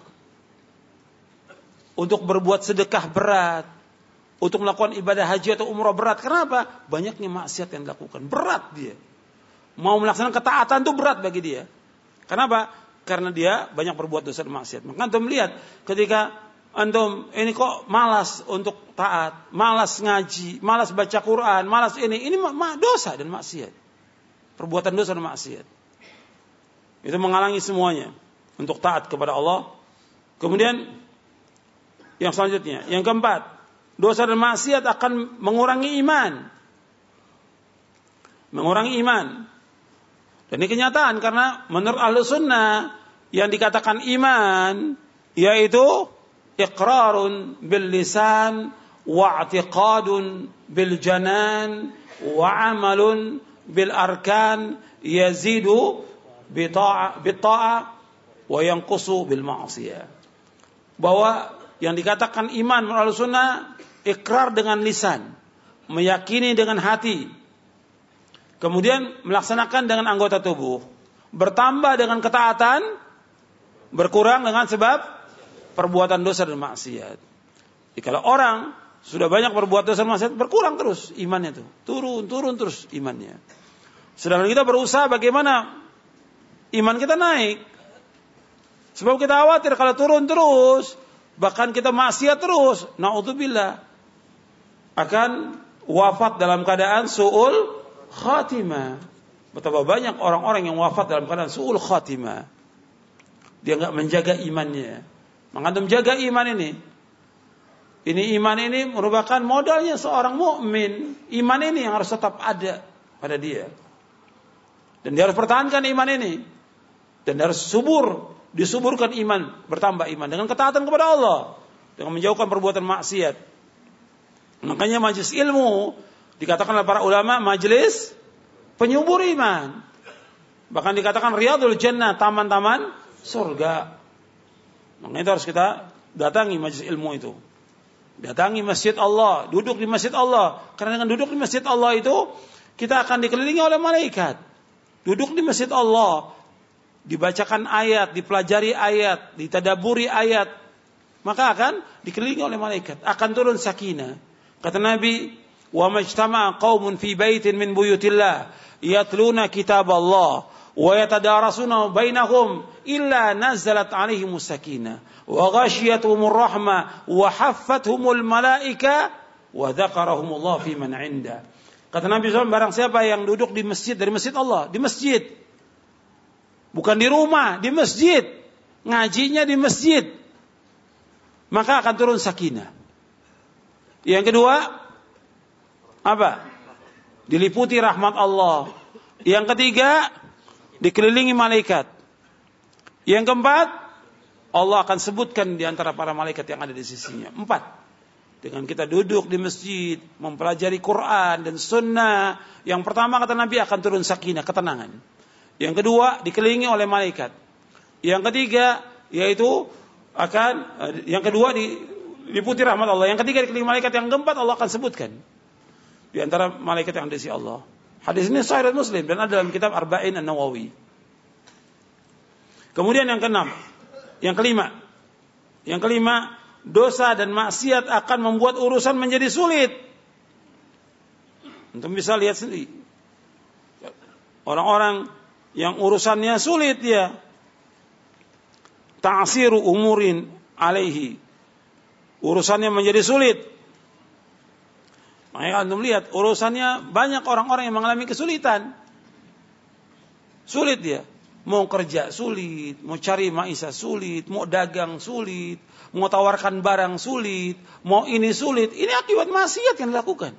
S1: untuk berbuat sedekah berat, untuk melakukan ibadah haji atau umrah berat. Kenapa? Banyaknya maksiat yang dilakukan, berat dia. Mau melaksanakan ketaatan itu berat bagi dia. Kenapa? Karena dia banyak berbuat dosa dan maksiat. Maka antum lihat ketika antum ini kok malas untuk taat, malas ngaji, malas baca Quran, malas ini dosa dan maksiat. Perbuatan dosa dan maksiat. Itu menghalangi semuanya untuk taat kepada Allah. Kemudian yang selanjutnya, yang keempat, dosa dan maksiat akan mengurangi iman. Mengurangi iman. Dan ini kenyataan karena menurut Ahlus Sunnah yang dikatakan iman yaitu iqrarun bil lisan wa i'tiqadun bil janan wa amalun bil arkan yazidu bi ta'ah wa yanqusu bil ma'siyah. Bahwa yang dikatakan iman menurut sunnah ikrar dengan lisan, meyakini dengan hati, kemudian melaksanakan dengan anggota tubuh, bertambah dengan ketaatan, berkurang dengan sebab perbuatan dosa dan maksiat. Jadi kalau orang sudah banyak berbuat dosa dan maksiat, berkurang terus imannya itu, turun terus imannya. Sedangkan kita berusaha bagaimana iman kita naik. Sebab kita khawatir kalau turun terus, bahkan kita maksiat terus, na'udzubillah, akan wafat dalam keadaan su'ul khatimah. Betapa banyak orang-orang yang wafat dalam keadaan su'ul khatimah. Dia enggak menjaga imannya. Maka menjaga iman ini. Iman ini merupakan modalnya seorang mukmin. Iman ini yang harus tetap ada pada dia. Dan dia harus pertahankan iman ini. Dan dia harus disuburkan iman, bertambah iman dengan ketaatan kepada Allah, dengan menjauhkan perbuatan maksiat. Makanya majelis ilmu dikatakan oleh para ulama majelis penyubur iman. Bahkan dikatakan riyadul jannah, taman-taman surga. Makanya itu harus kita datangi majelis ilmu itu. Datangi masjid Allah, duduk di masjid Allah. Karena dengan duduk di masjid Allah itu kita akan dikelilingi oleh malaikat. Duduk di masjid Allah, dibacakan ayat, dipelajari ayat, ditadaburi ayat, maka akan dikelilingi oleh malaikat, akan turun sakinah. Kata Nabi, wa majtama'a qaumun fi baitin min buyutillah yatluna kitab Allah wa yatadarasuna bainahum illa nazalat alaihimus sakinah wa ghashiyatuhumur rahmah wa haffathumul malaika wa dzakarahumullah fi man 'inda. Kata Nabi SAW, barang siapa yang duduk di masjid, dari masjid Allah, di masjid, bukan di rumah, di masjid, ngajinya di masjid, maka akan turun sakinah. Yang kedua, apa? Diliputi rahmat Allah. Yang ketiga, dikelilingi malaikat. Yang keempat, Allah akan sebutkan di antara para malaikat yang ada di sisinya. 4. Dengan kita duduk di masjid, mempelajari Quran dan sunnah, yang pertama kata Nabi akan turun sakinah, ketenangan. Yang kedua, dikelilingi oleh malaikat. Yang ketiga, yaitu yang kedua diliputi rahmat Allah. Yang ketiga, dikelilingi malaikat. Yang keempat, Allah akan sebutkan di antara malaikat yang ada di sisi Allah. Hadis ini sahih Muslim dan ada dalam kitab Arba'in An-Nawawi. Kemudian yang keenam, yang kelima, dosa dan maksiat akan membuat urusan menjadi sulit. Untuk bisa lihat sendiri, orang-orang yang urusannya sulit dia, ta'siru umurin alaihi, urusannya menjadi sulit. Makanya antum lihat urusannya banyak orang-orang yang mengalami kesulitan. Sulit dia, mau kerja sulit, mau cari maisha sulit, mau dagang sulit, mau tawarkan barang sulit, mau ini sulit. Ini akibat maksiat yang dilakukan.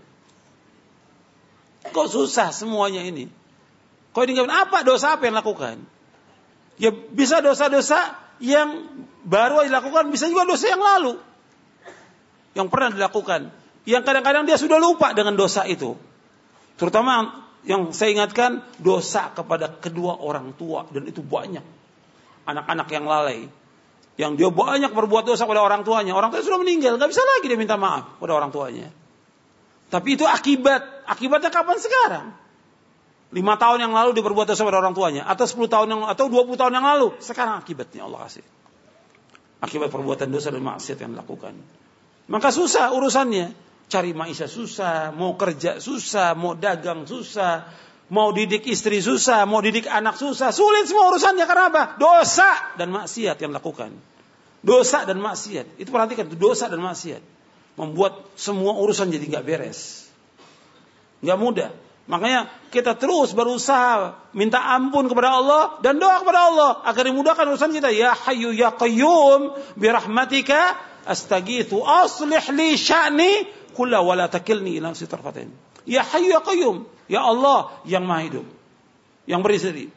S1: Kok susah semuanya ini? Kok ini apa dosa apa yang dilakukan? Ya bisa dosa-dosa yang baru dilakukan, bisa juga dosa yang lalu, yang pernah dilakukan, yang kadang-kadang dia sudah lupa dengan dosa itu. Terutama yang saya ingatkan, dosa kepada kedua orang tua, dan itu banyak. Anak-anak yang lalai, yang dia banyak berbuat dosa pada orang tuanya. Orang tuanya sudah meninggal, gak bisa lagi dia minta maaf pada orang tuanya. Tapi itu akibatnya kapan sekarang? 5 tahun yang lalu dia berbuat dosa pada orang tuanya, atau 10 tahun atau 20 tahun yang lalu. Sekarang akibatnya Allah kasih. Akibat perbuatan dosa dan maksiat yang dilakukan. Maka susah urusannya. Cari maisha susah, mau kerja susah, mau dagang susah, mau didik istri susah, mau didik anak susah. Sulit semua urusannya, karena apa? Dosa dan maksiat yang dilakukan. Dosa dan maksiat. Itu perhatikan, itu dosa dan maksiat. Membuat semua urusan jadi gak beres. Gak mudah. Makanya kita terus berusaha minta ampun kepada Allah dan doa kepada Allah agar dimudahkan urusan kita. Ya Hayyu ya Qayyum birahmatika astaghitsu aslih li sya'ni kullahu wa la takilni ila nafsi tarfatain. Ya Hayyu ya Qayyum, ya Allah yang Maha Hidup, yang berseri.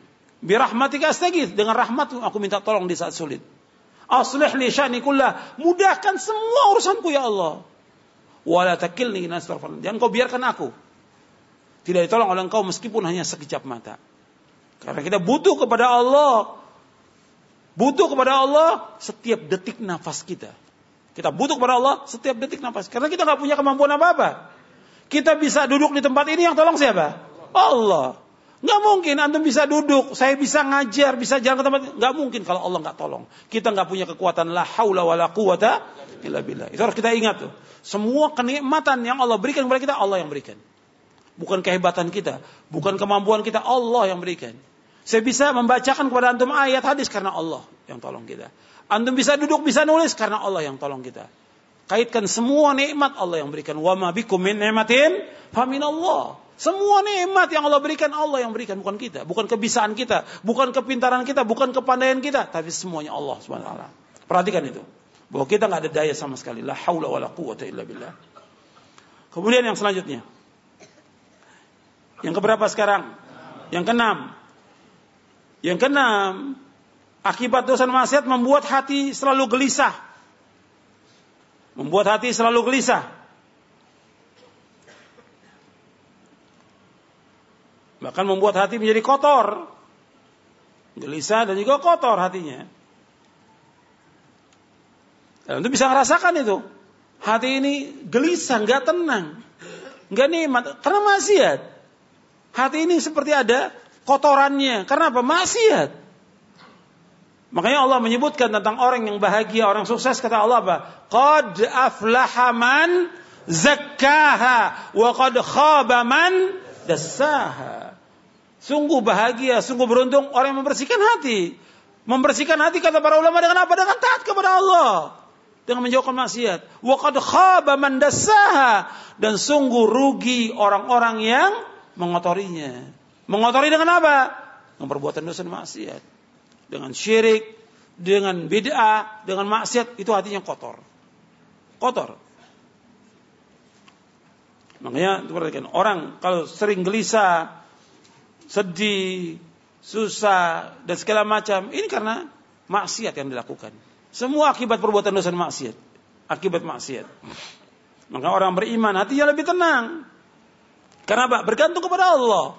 S1: Bi rahmatika astaghits, dengan rahmatmu aku minta tolong di saat sulit. Aslih li sya'ni kullah, mudahkan semua urusanku ya Allah. Wa la takilni ila nafsi. Jangan kau biarkan aku tidak ditolong oleh engkau meskipun hanya sekejap mata. Karena kita butuh kepada Allah. Butuh kepada Allah setiap detik nafas kita. Kita butuh kepada Allah setiap detik nafas. Karena kita nggak punya kemampuan apa-apa. Kita bisa duduk di tempat ini, yang tolong siapa? Allah. Nggak mungkin antum bisa duduk, saya bisa ngajar, bisa jalan ke tempat ini. Nggak mungkin kalau Allah nggak tolong. Kita nggak punya kekuatan, la haula wala quwata illa billah. Itu harus kita ingat tuh. Semua kenikmatan yang Allah berikan kepada kita, Allah yang berikan. Bukan kehebatan kita, bukan kemampuan kita, Allah yang berikan. Saya bisa membacakan kepada antum ayat hadis karena Allah yang tolong kita. Antum bisa duduk, bisa nulis karena Allah yang tolong kita. Kaitkan semua nikmat Allah yang berikan. Wa ma bikum min ni'matin fa min Allah. Semua nikmat yang Allah berikan, Allah yang berikan, bukan kita, bukan kebisaan kita, bukan kepintaran kita, bukan kepandaian kita, tapi semuanya Allah Subhanahu wa taala. Perhatikan itu. Bahwa kita enggak ada daya sama sekali. La haula wala quwwata illa billah. Kemudian yang selanjutnya. Yang keberapa sekarang? Yang keenam. Yang keenam, akibat dosa maksiat membuat hati selalu gelisah. Membuat hati selalu gelisah. Bahkan membuat hati menjadi kotor. Gelisah dan juga kotor hatinya. Dan itu bisa merasakan itu. Hati ini gelisah, enggak tenang. Enggak nikmat, karena maksiat. Hati ini seperti ada kotorannya. Karena apa? Maksiat. Makanya Allah menyebutkan tentang orang yang bahagia, orang sukses, kata Allah apa? Qad aflaha man zakkaha wa qad khaba man dassaha. Sungguh bahagia, sungguh beruntung orang yang membersihkan hati. Membersihkan hati kata para ulama dengan apa? Dengan taat kepada Allah. Dengan menjauhkan maksiat. Wa qad khaba man dassaha. Dan sungguh rugi orang-orang yang mengotorinya. Mengotori dengan apa? Dengan perbuatan dosa dan maksiat. Dengan syirik, dengan bid'ah, dengan maksiat, itu hatinya kotor. Kotor. Makanya perhatikan, orang kalau sering gelisah, sedih, susah, dan segala macam, ini karena maksiat yang dilakukan. Semua akibat perbuatan dosa dan maksiat. Akibat maksiat. Maka orang beriman hatinya lebih tenang. Karena apa? Bergantung kepada Allah.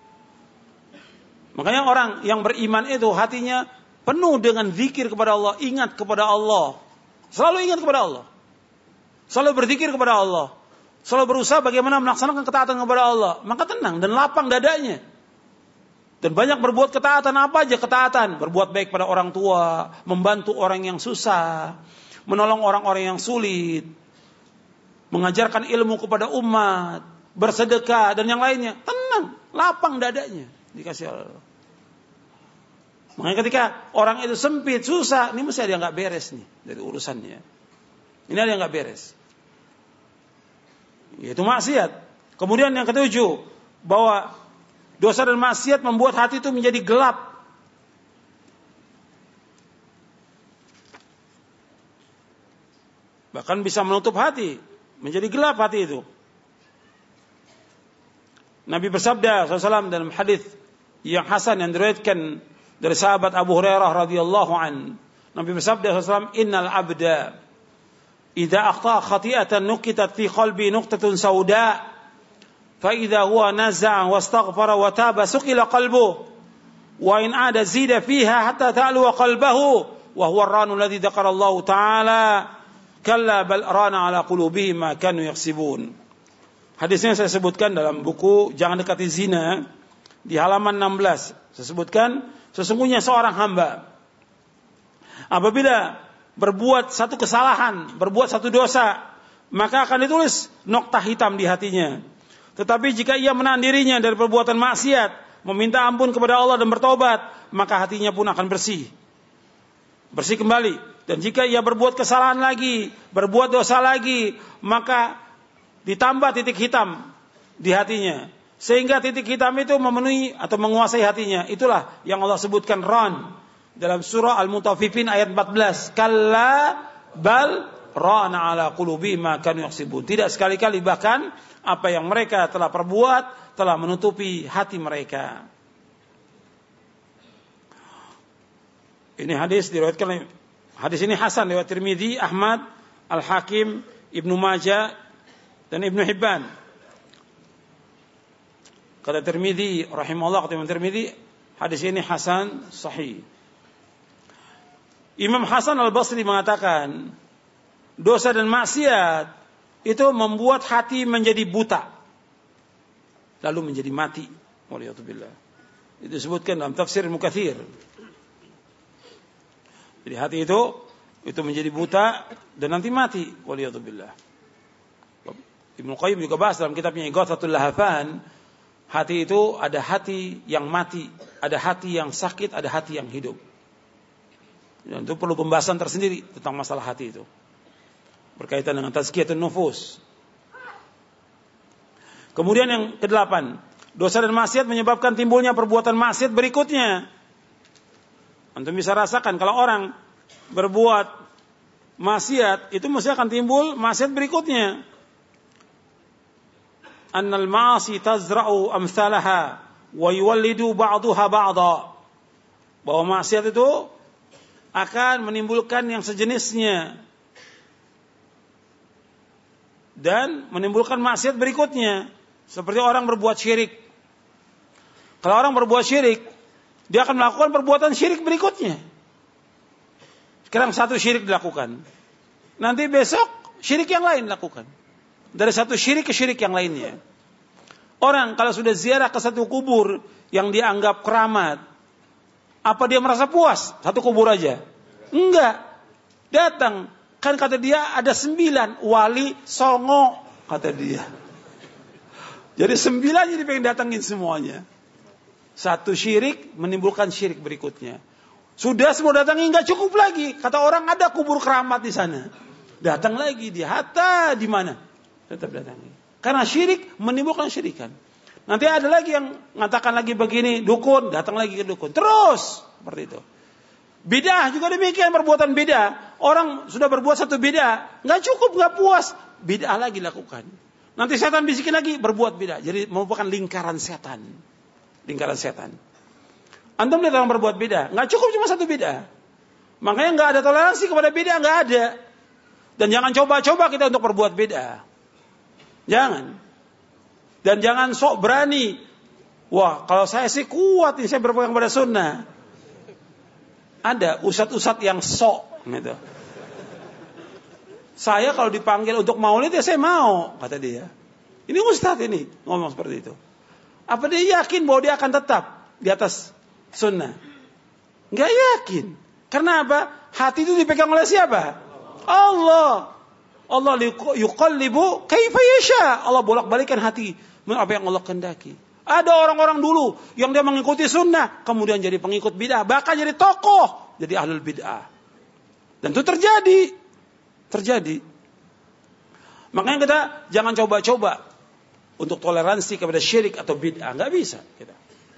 S1: Makanya orang yang beriman itu hatinya penuh dengan zikir kepada Allah, ingat kepada Allah. Selalu ingat kepada Allah. Selalu berzikir kepada Allah. Selalu berusaha bagaimana melaksanakan ketaatan kepada Allah. Maka tenang dan lapang dadanya. Dan banyak berbuat ketaatan, apa aja ketaatan. Berbuat baik pada orang tua, membantu orang yang susah, menolong orang-orang yang sulit, mengajarkan ilmu kepada umat, bersedekah dan yang lainnya. Tenang, lapang dadanya. Dikasih Allah. Makanya ketika orang itu sempit, susah, ini mesti ada yang gak beres nih dari urusannya. Ini ada yang gak beres. Yaitu maksiat. Kemudian yang ketujuh, bahwa dosa dan maksiat membuat hati itu menjadi gelap. Bahkan bisa menutup hati, menjadi gelap hati itu. Nabi bersabda SAW dalam hadis yang hasan yang diriwayatkan dari sahabat Abu Hurairah radhiyallahu an. Nabi bersabda SAW, "Innal abda idza akhta khati'atan nuqitat fi qalbi nuqtatun sauda, fa idza huwa naza'a wastaghfara wa taba suqila qalbuhu, wa in 'ada zida fiha hatta ta'lu qalbuhu, wa huwa ar-ranu alladhi dzakara Allah ta'ala, kalla bal rana 'ala qulubihim ma kanu yaksibun." Hadisnya saya sebutkan dalam buku Jangan Dekati Zina di halaman 16. Saya sebutkan, sesungguhnya seorang hamba apabila berbuat satu kesalahan, berbuat satu dosa, maka akan ditulis noktah hitam di hatinya. Tetapi jika ia menahan dirinya dari perbuatan maksiat, meminta ampun kepada Allah dan bertobat, maka hatinya pun akan bersih. Bersih kembali. Dan jika ia berbuat kesalahan lagi, berbuat dosa lagi, maka ditambah titik hitam di hatinya. Sehingga titik hitam itu memenuhi atau menguasai hatinya. Itulah yang Allah sebutkan ran dalam surah Al-Mutaffifin ayat 14. Kalla bal rana ala qulubihim ma kanu yaksibun. Tidak sekali-kali, bahkan apa yang mereka telah perbuat telah menutupi hati mereka. Ini hadis diriwayatkan, hadis ini hasan riwayat Tirmidzi, Ahmad, Al-Hakim, Ibnu Majah dan Ibnu Hibban. Kata Tirmidzi rahimahullah, kata Imam Tirmidzi, hadis ini hasan sahih. Imam Hasan Al-Basri mengatakan, dosa dan maksiat itu membuat hati menjadi buta, lalu menjadi mati. Waliyatubillah. Itu disebutkan dalam tafsir Mukatsir. Jadi hati itu menjadi buta dan nanti mati. Waliyatubillah. Ibnu Qayyim juga bahas dalam kitabnya Ighathatul Lahafan, hati itu ada hati yang mati, ada hati yang sakit, ada hati yang hidup. Dan itu perlu pembahasan tersendiri tentang masalah hati itu, berkaitan dengan tazkiyatun nufus. Kemudian yang ke-8, dosa dan maksiat menyebabkan timbulnya perbuatan maksiat berikutnya. Antum bisa rasakan kalau orang berbuat maksiat, itu mesti akan timbul maksiat berikutnya. Annal ma'asi tazra'u amthalaha wa yuwallidu ba'daha ba'dha. Bahwa maksiat itu akan menimbulkan yang sejenisnya dan menimbulkan maksiat berikutnya. Seperti orang berbuat syirik. Kalau orang berbuat syirik, dia akan melakukan perbuatan syirik berikutnya. Sekarang satu syirik dilakukan, nanti besok syirik yang lain dilakukan. Dari satu syirik ke syirik yang lainnya. Orang kalau sudah ziarah ke satu kubur yang dianggap keramat, apa dia merasa puas? Satu kubur aja? Enggak. Datang. Kan kata dia ada 9 wali songo, kata dia. Jadi 9 jadi pengen datangin semuanya. Satu syirik menimbulkan syirik berikutnya. Sudah semua datangin, enggak cukup lagi. Kata orang ada kubur keramat di sana. Datang lagi dia. Hatta di mana? Tetap datangi. Karena syirik menimbulkan syirikan. Nanti ada lagi yang mengatakan lagi begini, dukun, datang lagi ke dukun. Terus seperti itu. Bid'ah juga demikian, perbuatan bid'ah. Orang sudah berbuat satu bid'ah, enggak cukup, enggak puas, bid'ah lagi lakukan. Nanti setan bisikin lagi, berbuat bid'ah. Jadi merupakan lingkaran setan. Lingkaran setan. Antum lihat orang berbuat bid'ah, enggak cukup cuma satu bid'ah. Makanya enggak ada toleransi kepada bid'ah, enggak ada. Dan jangan coba-coba kita untuk berbuat bid'ah. Jangan. Dan jangan sok berani. Wah, kalau saya sih kuat ini, saya berpegang pada sunnah. Ada ustadz-ustadz yang sok gitu. Saya kalau dipanggil untuk maulid ya saya mau, kata dia. Ini ustadz ini ngomong seperti itu. Apa dia yakin bahwa dia akan tetap di atas sunnah? Enggak yakin. Karena apa? Hati itu dipegang oleh siapa? Allah. Allah yuqallibu kaifa yasha. Allah bolak-balikan hati apa yang Allah kehendaki. Ada orang-orang dulu yang dia mengikuti sunnah, kemudian jadi pengikut bid'ah, bahkan jadi tokoh, jadi ahlul bid'ah. Dan itu terjadi. Makanya kita jangan coba-coba untuk toleransi kepada syirik atau bid'ah, nggak bisa kita.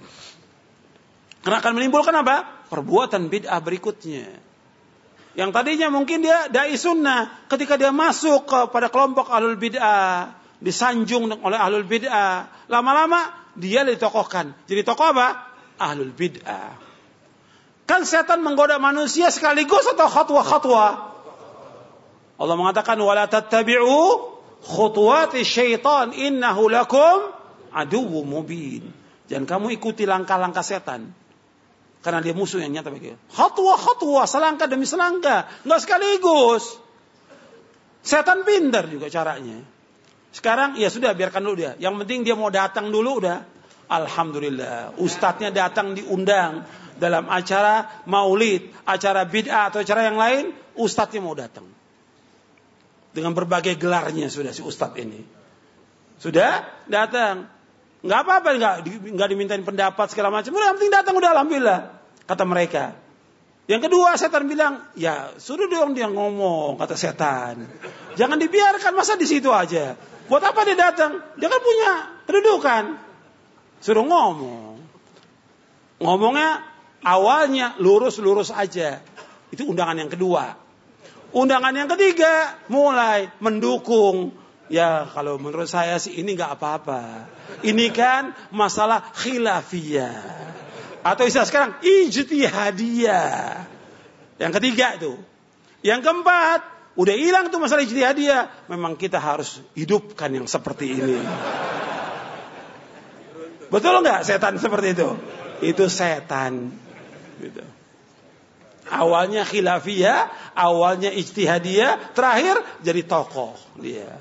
S1: Karena akan menimbulkan apa? Perbuatan bid'ah berikutnya. Yang tadinya mungkin dia dai sunnah, ketika dia masuk kepada kelompok ahlul bid'ah, disanjung oleh ahlul bid'ah, lama-lama dia ditokohkan. Jadi tokoh apa? Ahlul bid'ah. Kan setan menggoda manusia sekaligus atau khatwa-khatwa? Allah mengatakan wala tattabi'u khutuwati syaitan innahu lakum aduwwum mubin. Jangan kamu ikuti langkah-langkah setan. Karena dia musuh yang nyata bagi kita. Khatwa-khatwa, selangkah demi selangkah, enggak sekaligus. Setan pintar juga caranya. Sekarang ya sudah, biarkan dulu dia. Yang penting dia mau datang dulu udah. Alhamdulillah, ustadznya datang diundang dalam acara maulid, acara bid'ah atau acara yang lain, ustadznya mau datang. Dengan berbagai gelarnya sudah si ustadz ini. Sudah datang. Enggak apa-apa, enggak dimintain pendapat segala macam. Udah, yang penting datang udah, alhamdulillah, kata mereka. Yang kedua, setan bilang, ya suruh dong dia ngomong, kata setan. Jangan dibiarkan, masa di situ aja. Buat apa dia datang? Dia kan punya kedudukan. Suruh ngomong. Ngomongnya awalnya lurus-lurus aja. Itu undangan yang kedua. Undangan yang ketiga mulai mendukung. Ya kalau menurut saya sih ini gak apa-apa. Ini kan masalah khilafiyah. Atau istilah sekarang ijtihadiyah. Yang ketiga itu. Yang keempat, udah hilang tuh masalah ijtihadiyah. Memang kita harus hidupkan yang seperti ini. Betul nggak setan seperti itu? Itu setan. Gitu. Awalnya khilafiyah, awalnya ijtihadiyah, terakhir jadi tokoh dia.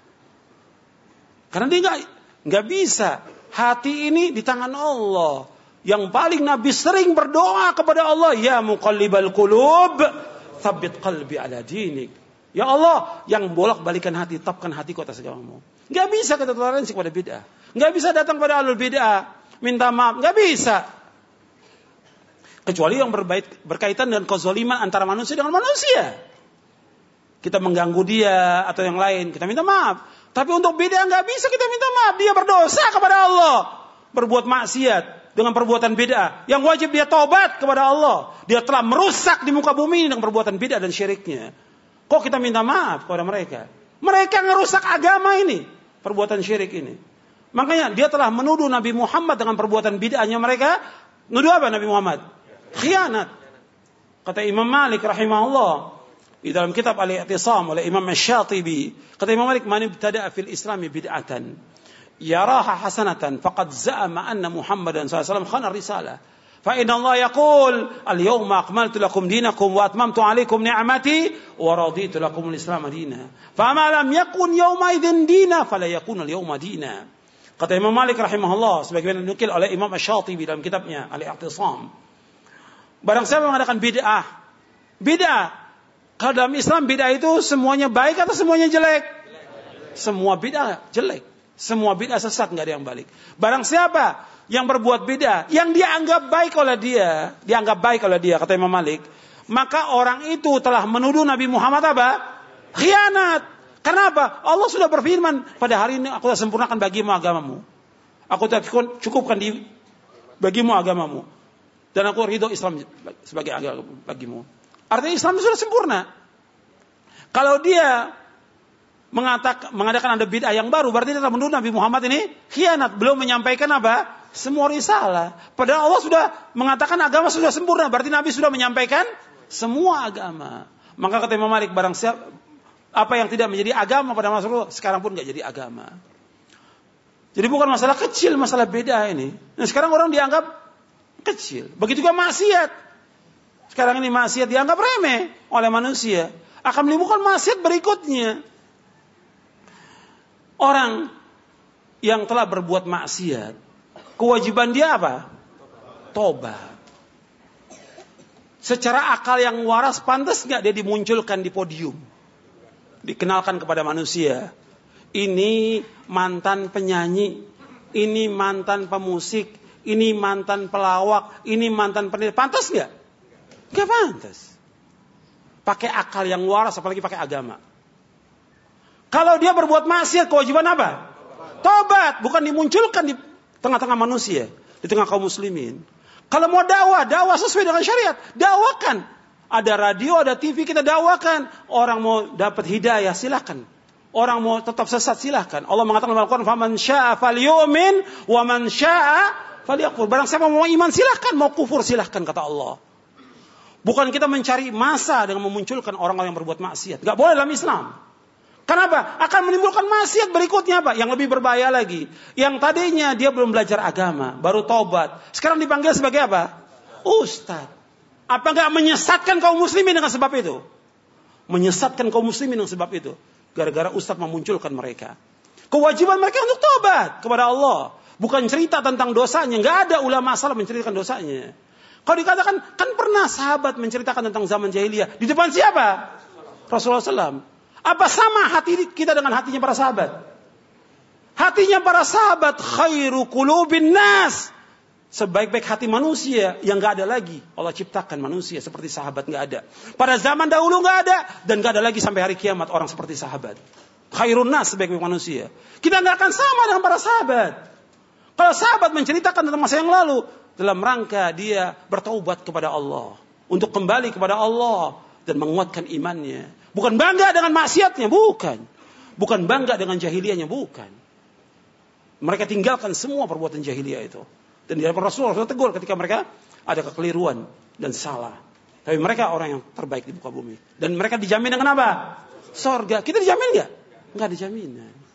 S1: Karena dia nggak bisa. Hati ini di tangan Allah. Yang paling Nabi sering berdoa kepada Allah, ya muqallibal qulub, tsabbit qalbi ala dinik. Ya Allah, yang bolak-balikan hati, tetapkan hatiku atas agamamu. Nggak bisa kita toleransi kepada bid'ah. Nggak bisa datang pada ahlul bid'ah, minta maaf, nggak bisa. Kecuali yang berkaitan dengan kezaliman antara manusia dengan manusia. Kita mengganggu dia atau yang lain, kita minta maaf. Tapi untuk bid'ah nggak bisa kita minta maaf. Dia berdosa kepada Allah, berbuat maksiat dengan perbuatan bid'ah. Yang wajib dia taubat kepada Allah. Dia telah merusak di muka bumi ini dengan perbuatan bid'ah dan syiriknya. Kok kita minta maaf kepada mereka? Mereka ngerusak agama ini, perbuatan syirik ini. Makanya dia telah menuduh Nabi Muhammad dengan perbuatan bid'ahnya mereka. Nuduh apa Nabi Muhammad? Khianat. Kata Imam Malik rahimahullah di dalam kitab Al-I'tisam oleh Imam Asy-Syatibi, kata Imam Malik, man ibtada'a fil Islami bid'atan yaraha hasanatan faqad za'ama anna Muhammadan sallallahu alaihi wasallam khana risalah. Fa inna Allah yaqul al-yawma akmaltu lakum dinakum wa atmamtu 'alaykum ni'mati wa raditu lakum al-Islam dinan. Fa ma lam yakun yawma idzin dina fala yakun al-yawma dina. Kata Imam Malik rahimahullah sebagaimana dinukil oleh Imam Asy-Syatibi dalam kitabnya Al-I'tisam. Barang siapa mengadakan bid'ah. Kalau dalam Islam bid'ah itu semuanya baik atau semuanya jelek? Semua bid'ah jelek. Semua bid'ah sesat, nggak ada yang balik. Barang siapa yang berbuat bid'ah, yang dianggap baik oleh dia, kata Imam Malik, maka orang itu telah menuduh Nabi Muhammad apa? Khianat. Karena apa? Allah sudah berfirman, pada hari ini aku telah sempurnakan bagimu agamamu. Aku telah cukupkan bagimu agamamu. Dan aku ridho Islam sebagai agama bagimu. Artinya Islam sudah sempurna. Kalau dia mengadakan ada bid'ah yang baru, berarti dia telah menuduh Nabi Muhammad ini khianat. Belum menyampaikan apa? Semua risalah. Padahal Allah sudah mengatakan agama sudah sempurna. Berarti Nabi sudah menyampaikan semua agama. Maka kata Imam Malik, barang siapa apa yang tidak menjadi agama pada masa lalu, sekarang pun nggak jadi agama. Jadi bukan masalah kecil, masalah bid'ah ini. Nah, sekarang orang dianggap kecil. Begitu juga maksiat. Sekarang ini maksiat dianggap remeh oleh manusia. Akan menimbulkan maksiat berikutnya. Orang yang telah berbuat maksiat, kewajiban dia apa? Tobat. Secara akal yang waras, pantas nggak dia dimunculkan di podium, dikenalkan kepada manusia? Ini mantan penyanyi, ini mantan pemusik, ini mantan pelawak, ini mantan pendidik. Pantas nggak? Nggak pantas. Pakai akal yang waras, apalagi pakai agama. Kalau dia berbuat maksiat, kewajiban apa? Tobat. Bukan dimunculkan di tengah-tengah manusia, di tengah kaum muslimin. Kalau mau dakwah sesuai dengan syariat, dakwakan. Ada radio, ada TV, kita dakwakan. Orang mau dapat hidayah, silakan. Orang mau tetap sesat, silakan. Allah mengatakan dalam Al-Quran, "Faman syaa'a falyu'min, wa man syaa'a falyakfur." Barang siapa mau iman, silakan. Mau kufur, silakan, kata Allah. Bukan kita mencari masa dengan memunculkan orang-orang yang berbuat maksiat. Gak boleh dalam Islam. Kenapa? Akan menimbulkan maksiat berikutnya apa? Yang lebih berbahaya lagi. Yang tadinya dia belum belajar agama, baru taubat. Sekarang dipanggil sebagai apa? Ustaz. Apa gak menyesatkan kaum muslimin dengan sebab itu? Menyesatkan kaum muslimin dengan sebab itu. Gara-gara ustaz memunculkan mereka. Kewajiban mereka untuk taubat kepada Allah. Bukan cerita tentang dosanya. Gak ada ulama salah menceritakan dosanya. Kalau dikatakan, kan pernah sahabat menceritakan tentang zaman jahiliyah. Di depan siapa? Rasulullah SAW. Apa sama hati kita dengan hatinya para sahabat? Hatinya para sahabat khairu qulubin nas. Sebaik-baik hati manusia yang gak ada lagi. Allah ciptakan manusia seperti sahabat, gak ada. Pada zaman dahulu gak ada. Dan gak ada lagi sampai hari kiamat orang seperti sahabat. Khairun nas, sebaik-baik manusia. Kita gak akan sama dengan para sahabat. Kalau sahabat menceritakan tentang masa yang lalu, dalam rangka dia bertaubat kepada Allah. Untuk kembali kepada Allah. Dan menguatkan imannya. Bukan bangga dengan maksiatnya, bukan. Bukan bangga dengan jahiliyahnya, bukan. Mereka tinggalkan semua perbuatan jahiliyah itu. Dan di hadapan Rasulullah tegur ketika mereka ada kekeliruan dan salah. Tapi mereka orang yang terbaik di muka bumi. Dan mereka dijamin dengan apa? Surga. Kita dijamin nggak? Nggak dijamin.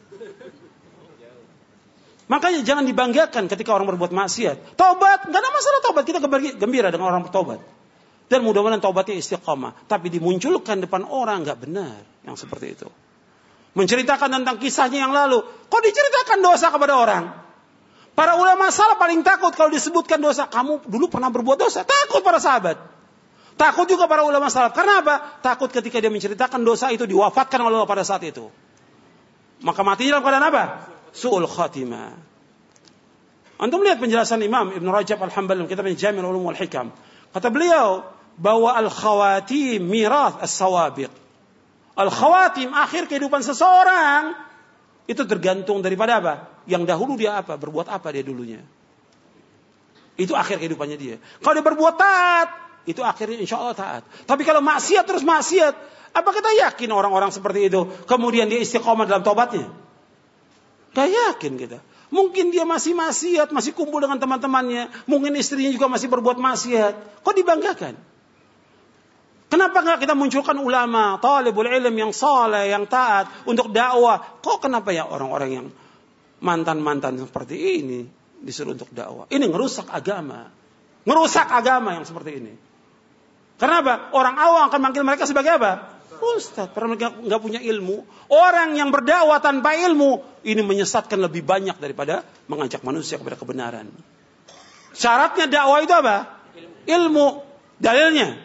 S1: Makanya jangan dibanggakan ketika orang berbuat maksiat. Taubat, nggak ada masalah taubat. Kita gembira dengan orang bertobat. Dan mudah-mudahan taubatnya istiqamah. Tapi dimunculkan depan orang nggak benar yang seperti itu. Menceritakan tentang kisahnya yang lalu. Kok diceritakan dosa kepada orang? Para ulama salah paling takut kalau disebutkan dosa. Kamu dulu pernah berbuat dosa. Takut para sahabat. Takut juga para ulama salaf. Karena apa? Takut ketika dia menceritakan dosa itu diwafatkan oleh Allah pada saat itu. Maka matinya dalam keadaan apa? Su'ul khatimah. Antum lihat penjelasan Imam Ibn Rajab Al-Hambali dalam kitabnya Jami' Ulum wal Hikam. Kata beliau bahwa al-khawatim mirath as-sawabiq. Al-khawatim akhir kehidupan seseorang itu tergantung daripada apa? Yang dahulu dia apa? Berbuat apa dia dulunya? Itu akhir kehidupannya dia. Kalau dia berbuat taat, itu akhirnya insya Allah taat. Tapi kalau maksiat terus maksiat, apa kita yakin orang-orang seperti itu kemudian dia istiqomah dalam taubatnya? Gak yakin kita. Mungkin dia masih maksiat, masih kumpul dengan teman-temannya. Mungkin istrinya juga masih berbuat maksiat. Kok dibanggakan? Kenapa gak kita munculkan ulama, talibul ilm yang saleh, yang taat untuk dakwah? Kok kenapa ya orang-orang yang mantan-mantan seperti ini disuruh untuk dakwah? Ini ngerusak agama. Ngerusak agama yang seperti ini. Kenapa? Orang awam akan manggil mereka sebagai apa? Ustaz, karena mereka nggak punya ilmu. Orang yang berdakwah tanpa ilmu ini menyesatkan lebih banyak daripada mengajak manusia kepada kebenaran. Syaratnya dakwah itu apa? Ilmu. Dalilnya.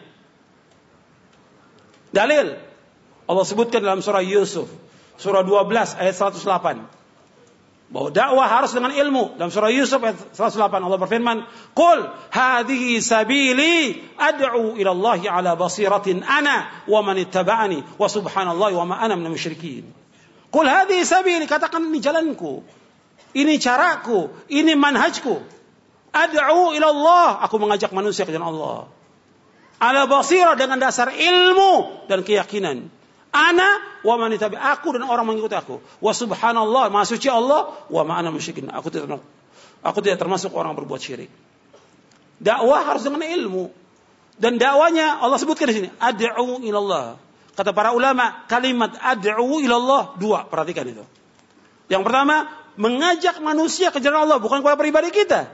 S1: Dalil. Allah sebutkan dalam surah Yusuf, surah 12 ayat 108. Bahwa dakwah harus dengan ilmu. Dalam surah Yusuf ayat 108 Allah berfirman, "Qul hadhihi sabili ad'u ila Allah ala basiratin ana wa man ittaba'ani wa subhanallahi wa ma ana minal musyrikin." Qul hadhihi sabili, katakan ini jalanku. Ini caraku, ini manhajku. Ad'u ila Allah, aku mengajak manusia ke jalan Allah. Ala basirah, dengan dasar ilmu dan keyakinan. Ana wa man ittabi, aku dan orang mengikuti aku. Wa subhanallah, maha suci Allah, wa ma ana musyrikin. Aku tidak termasuk orang berbuat syirik. Dakwah harus dengan ilmu. Dan dakwanya Allah sebutkan di sini, ad'u ilallah. Kata para ulama, kalimat ad'u ilallah dua, perhatikan itu. Yang pertama, mengajak manusia ke jalan Allah, bukan kepada pribadi kita.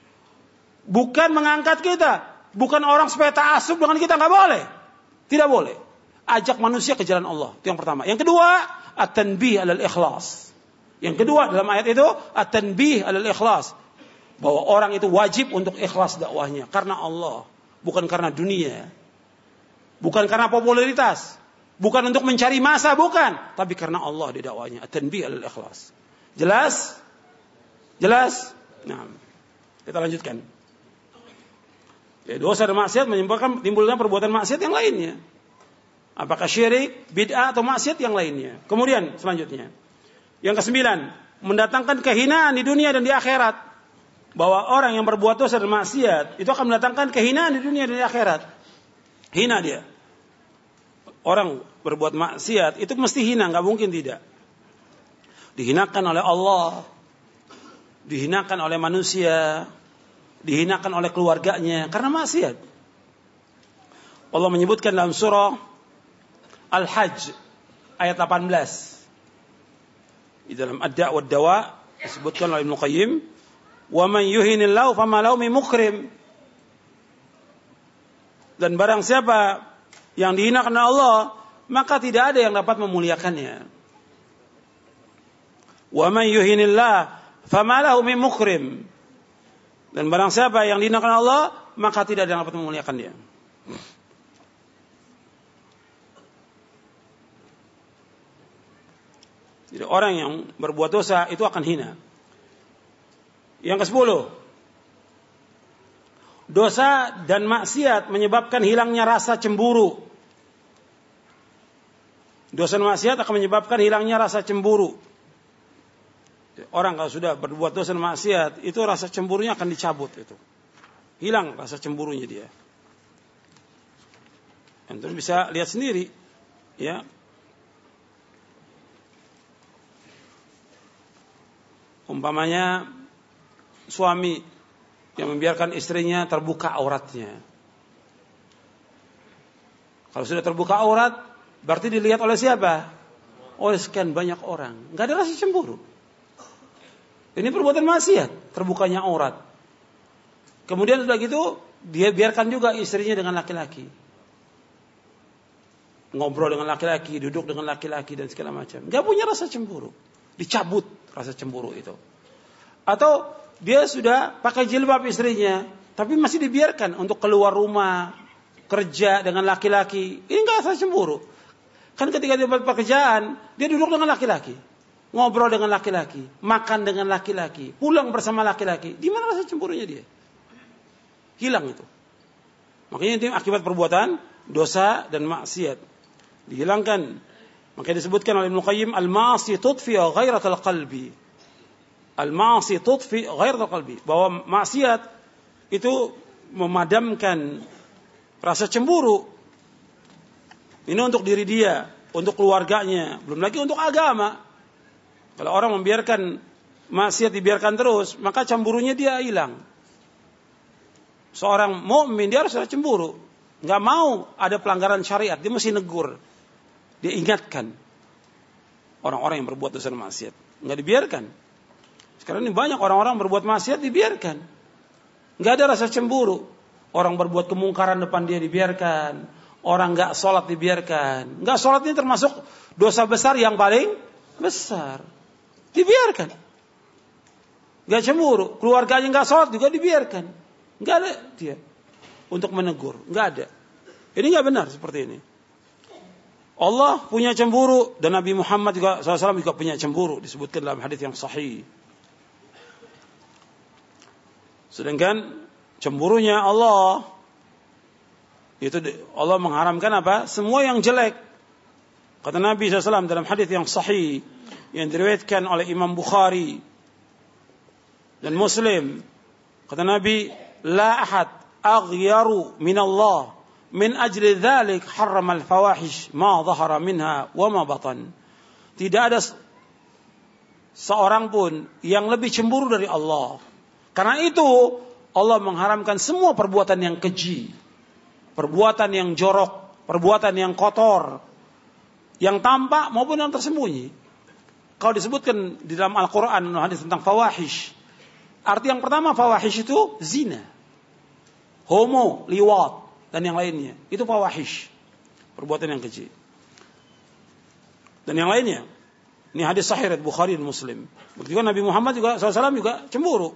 S1: Bukan mengangkat kita, bukan orang supaya ta'assub dengan kita, enggak boleh. Tidak boleh. Ajak manusia ke jalan Allah. Itu yang pertama. Yang kedua, at-tanbih alal ikhlas. Yang kedua dalam ayat itu, at-tanbih alal ikhlas. Bahwa orang itu wajib untuk ikhlas dakwahnya. Karena Allah. Bukan karena dunia. Bukan karena popularitas. Bukan untuk mencari masa, bukan. Tapi karena Allah di dakwahnya. At-tanbih alal ikhlas. Jelas? Jelas? Nah, kita lanjutkan. Ya, dosa dan maksiat menyebabkan timbulnya perbuatan maksiat yang lainnya. Apakah syirik, bid'ah atau maksiat yang lainnya. Kemudian selanjutnya. Yang kesembilan, mendatangkan kehinaan di dunia dan di akhirat. Bahwa orang yang berbuat dosa dan maksiat itu akan mendatangkan kehinaan di dunia dan di akhirat. Hina dia. Orang berbuat maksiat itu mesti hina, enggak mungkin tidak. Dihinakan oleh Allah, dihinakan oleh manusia, dihinakan oleh keluarganya karena maksiat. Allah menyebutkan dalam surah Al-Hajj ayat 18. Di dalam Ad-Da' wad-Dawa disebutkan oleh Ibnu Qayyim, "Wa man yuhinillahu fama lahu min mukrim." Dan barang siapa yang dihinakan Allah, maka tidak ada yang dapat memuliakannya. Wa man yuhinillahu fama lahu min mukrim. Dan barang siapa yang dihinakan Allah, maka tidak ada yang dapat memuliakan dia. Jadi orang yang berbuat dosa itu akan hina. Yang ke-10, dosa dan maksiat menyebabkan hilangnya rasa cemburu. Dosa dan maksiat akan menyebabkan hilangnya rasa cemburu. Orang kalau sudah berbuat dosa dan maksiat, itu rasa cemburunya akan dicabut itu. Hilang rasa cemburunya dia. Dan terus bisa lihat sendiri, ya. Umpamanya suami yang membiarkan istrinya terbuka auratnya. Kalau sudah terbuka aurat, berarti dilihat oleh siapa? Oleh sekian banyak orang. Nggak ada rasa cemburu. Ini perbuatan maksiat, terbukanya aurat. Kemudian sudah gitu, dia biarkan juga istrinya dengan laki-laki. Ngobrol dengan laki-laki, duduk dengan laki-laki dan segala macam. Nggak punya rasa cemburu. Dicabut rasa cemburu itu. Atau dia sudah pakai jilbab istrinya, tapi masih dibiarkan untuk keluar rumah, kerja dengan laki-laki. Ini nggak rasa cemburu. Kan ketika dia buat pekerjaan, dia duduk dengan laki-laki, ngobrol dengan laki-laki, makan dengan laki-laki, pulang bersama laki-laki. Di mana rasa cemburunya dia? Hilang itu. Makanya itu akibat perbuatan dosa dan maksiat. Dihilangkan. Makanya disebutkan oleh Ibnu Qayyim, al-ma'asi tudfi ghairatal qalbi. Al-ma'asi tudfi ghairatal qalbi. Bahwa maksiat itu memadamkan rasa cemburu. Ini untuk diri dia, untuk keluarganya, belum lagi untuk agama. Kalau orang membiarkan maksiat dibiarkan terus, maka cemburunya dia hilang. Seorang mukmin dia harus cemburu. Enggak mau ada pelanggaran syariat, dia mesti negur. Dia ingatkan orang-orang yang berbuat dosa maksiat. Enggak dibiarkan. Sekarang ini banyak orang-orang berbuat maksiat dibiarkan. Enggak ada rasa cemburu. Orang berbuat kemungkaran depan dia dibiarkan. Orang enggak sholat dibiarkan. Enggak sholat ini termasuk dosa besar yang paling besar. Dibiarkan. Enggak cemburu. Keluarganya enggak sholat juga dibiarkan. Enggak ada dia untuk menegur. Enggak ada. Ini enggak benar seperti ini. Allah punya cemburu dan Nabi Muhammad juga SAW juga punya cemburu, disebutkan dalam hadis yang sahih. Sedangkan cemburunya Allah itu Allah mengharamkan apa? Semua yang jelek. Kata Nabi SAW dalam hadis yang sahih yang diriwayatkan oleh Imam Bukhari dan Muslim. Kata Nabi, la ahad aghyaru min Allah min ajli dzalik harrama al-fawahish ma dhahara minha wa ma batan. Tidak ada seorang pun yang lebih cemburu dari Allah. Karena itu Allah mengharamkan semua perbuatan yang keji, perbuatan yang jorok, perbuatan yang kotor, yang tampak maupun yang tersembunyi. Kalau disebutkan di dalam Al-Quran hadis tentang fawahish, arti yang pertama fawahish itu zina, homo, liwat dan yang lainnya. Itu fawahish, perbuatan yang keji. Dan yang lainnya. Ini hadis sahih riwayat Bukhari dan Muslim. Begitu Nabi Muhammad juga SAW juga cemburu.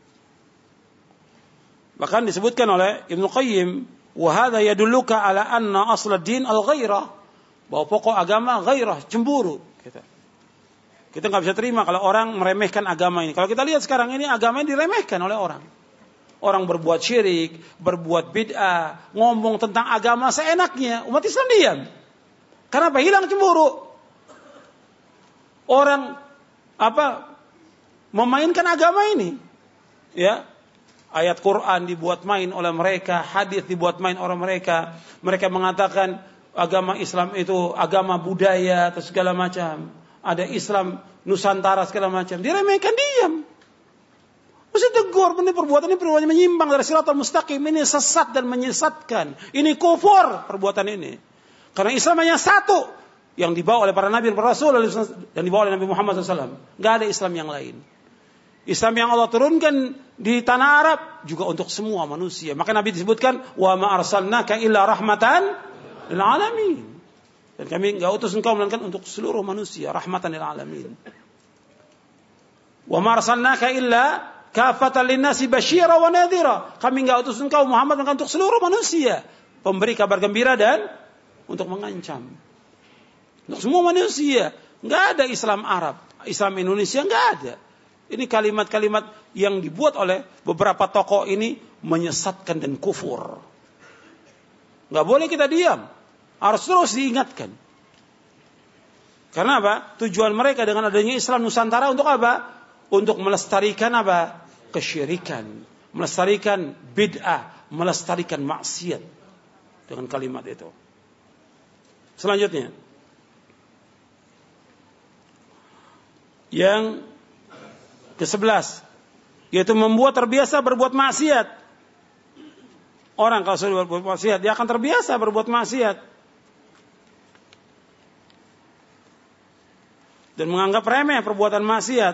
S1: Bahkan disebutkan oleh Ibnu Qayyim, wa hadza yadulluka ala anna asl ad-din al-ghairah. Bahwa pokok agama ghairah, cemburu. Kita enggak bisa terima kalau orang meremehkan agama ini. Kalau kita lihat sekarang ini agama ini diremehkan oleh orang. Orang berbuat syirik, berbuat bid'ah, ngomong tentang agama seenaknya, umat Islam diam. Kenapa? Hilang cemburu. Orang memainkan agama ini. Ya. Ayat Quran dibuat main oleh mereka, hadis dibuat main oleh mereka. Mereka mengatakan agama Islam itu agama budaya atau segala macam. Ada Islam Nusantara segala macam. Diremehkan, diam. Mesti tegur, ini perbuatan menyimpang dari siratal mustaqim, ini sesat dan menyesatkan. Ini kufur perbuatan ini. Karena Islam hanya satu yang dibawa oleh para nabi dan para rasul dan dibawa oleh Nabi Muhammad SAW. Enggak ada Islam yang lain. Islam yang Allah turunkan di tanah Arab juga untuk semua manusia. Maka Nabi disebutkan, wa ma arsalnaka illa rahmatan lil alamin. Dan kami enggak utus engkau melainkan untuk seluruh manusia, rahmatan lil alamin. Wa ma arsalnaka illa kafatan linnasi basyira wa nadhira. Kami enggak utus engkau Muhammad melainkan untuk seluruh manusia, pemberi kabar gembira dan untuk mengancam. Untuk semua manusia. Enggak ada Islam Arab, Islam Indonesia enggak ada. Ini kalimat-kalimat yang dibuat oleh beberapa tokoh ini menyesatkan dan kufur. Enggak boleh kita diam. Harus terus diingatkan. Karena apa? Tujuan mereka dengan adanya Islam Nusantara untuk apa? Untuk melestarikan apa? Kesyirikan, melestarikan bid'ah, melestarikan maksiat dengan kalimat itu. Selanjutnya, yang ke-11, yaitu membuat terbiasa berbuat maksiat. Orang kalau sudah berbuat maksiat, dia akan terbiasa berbuat maksiat. dan menganggap remeh perbuatan maksiat.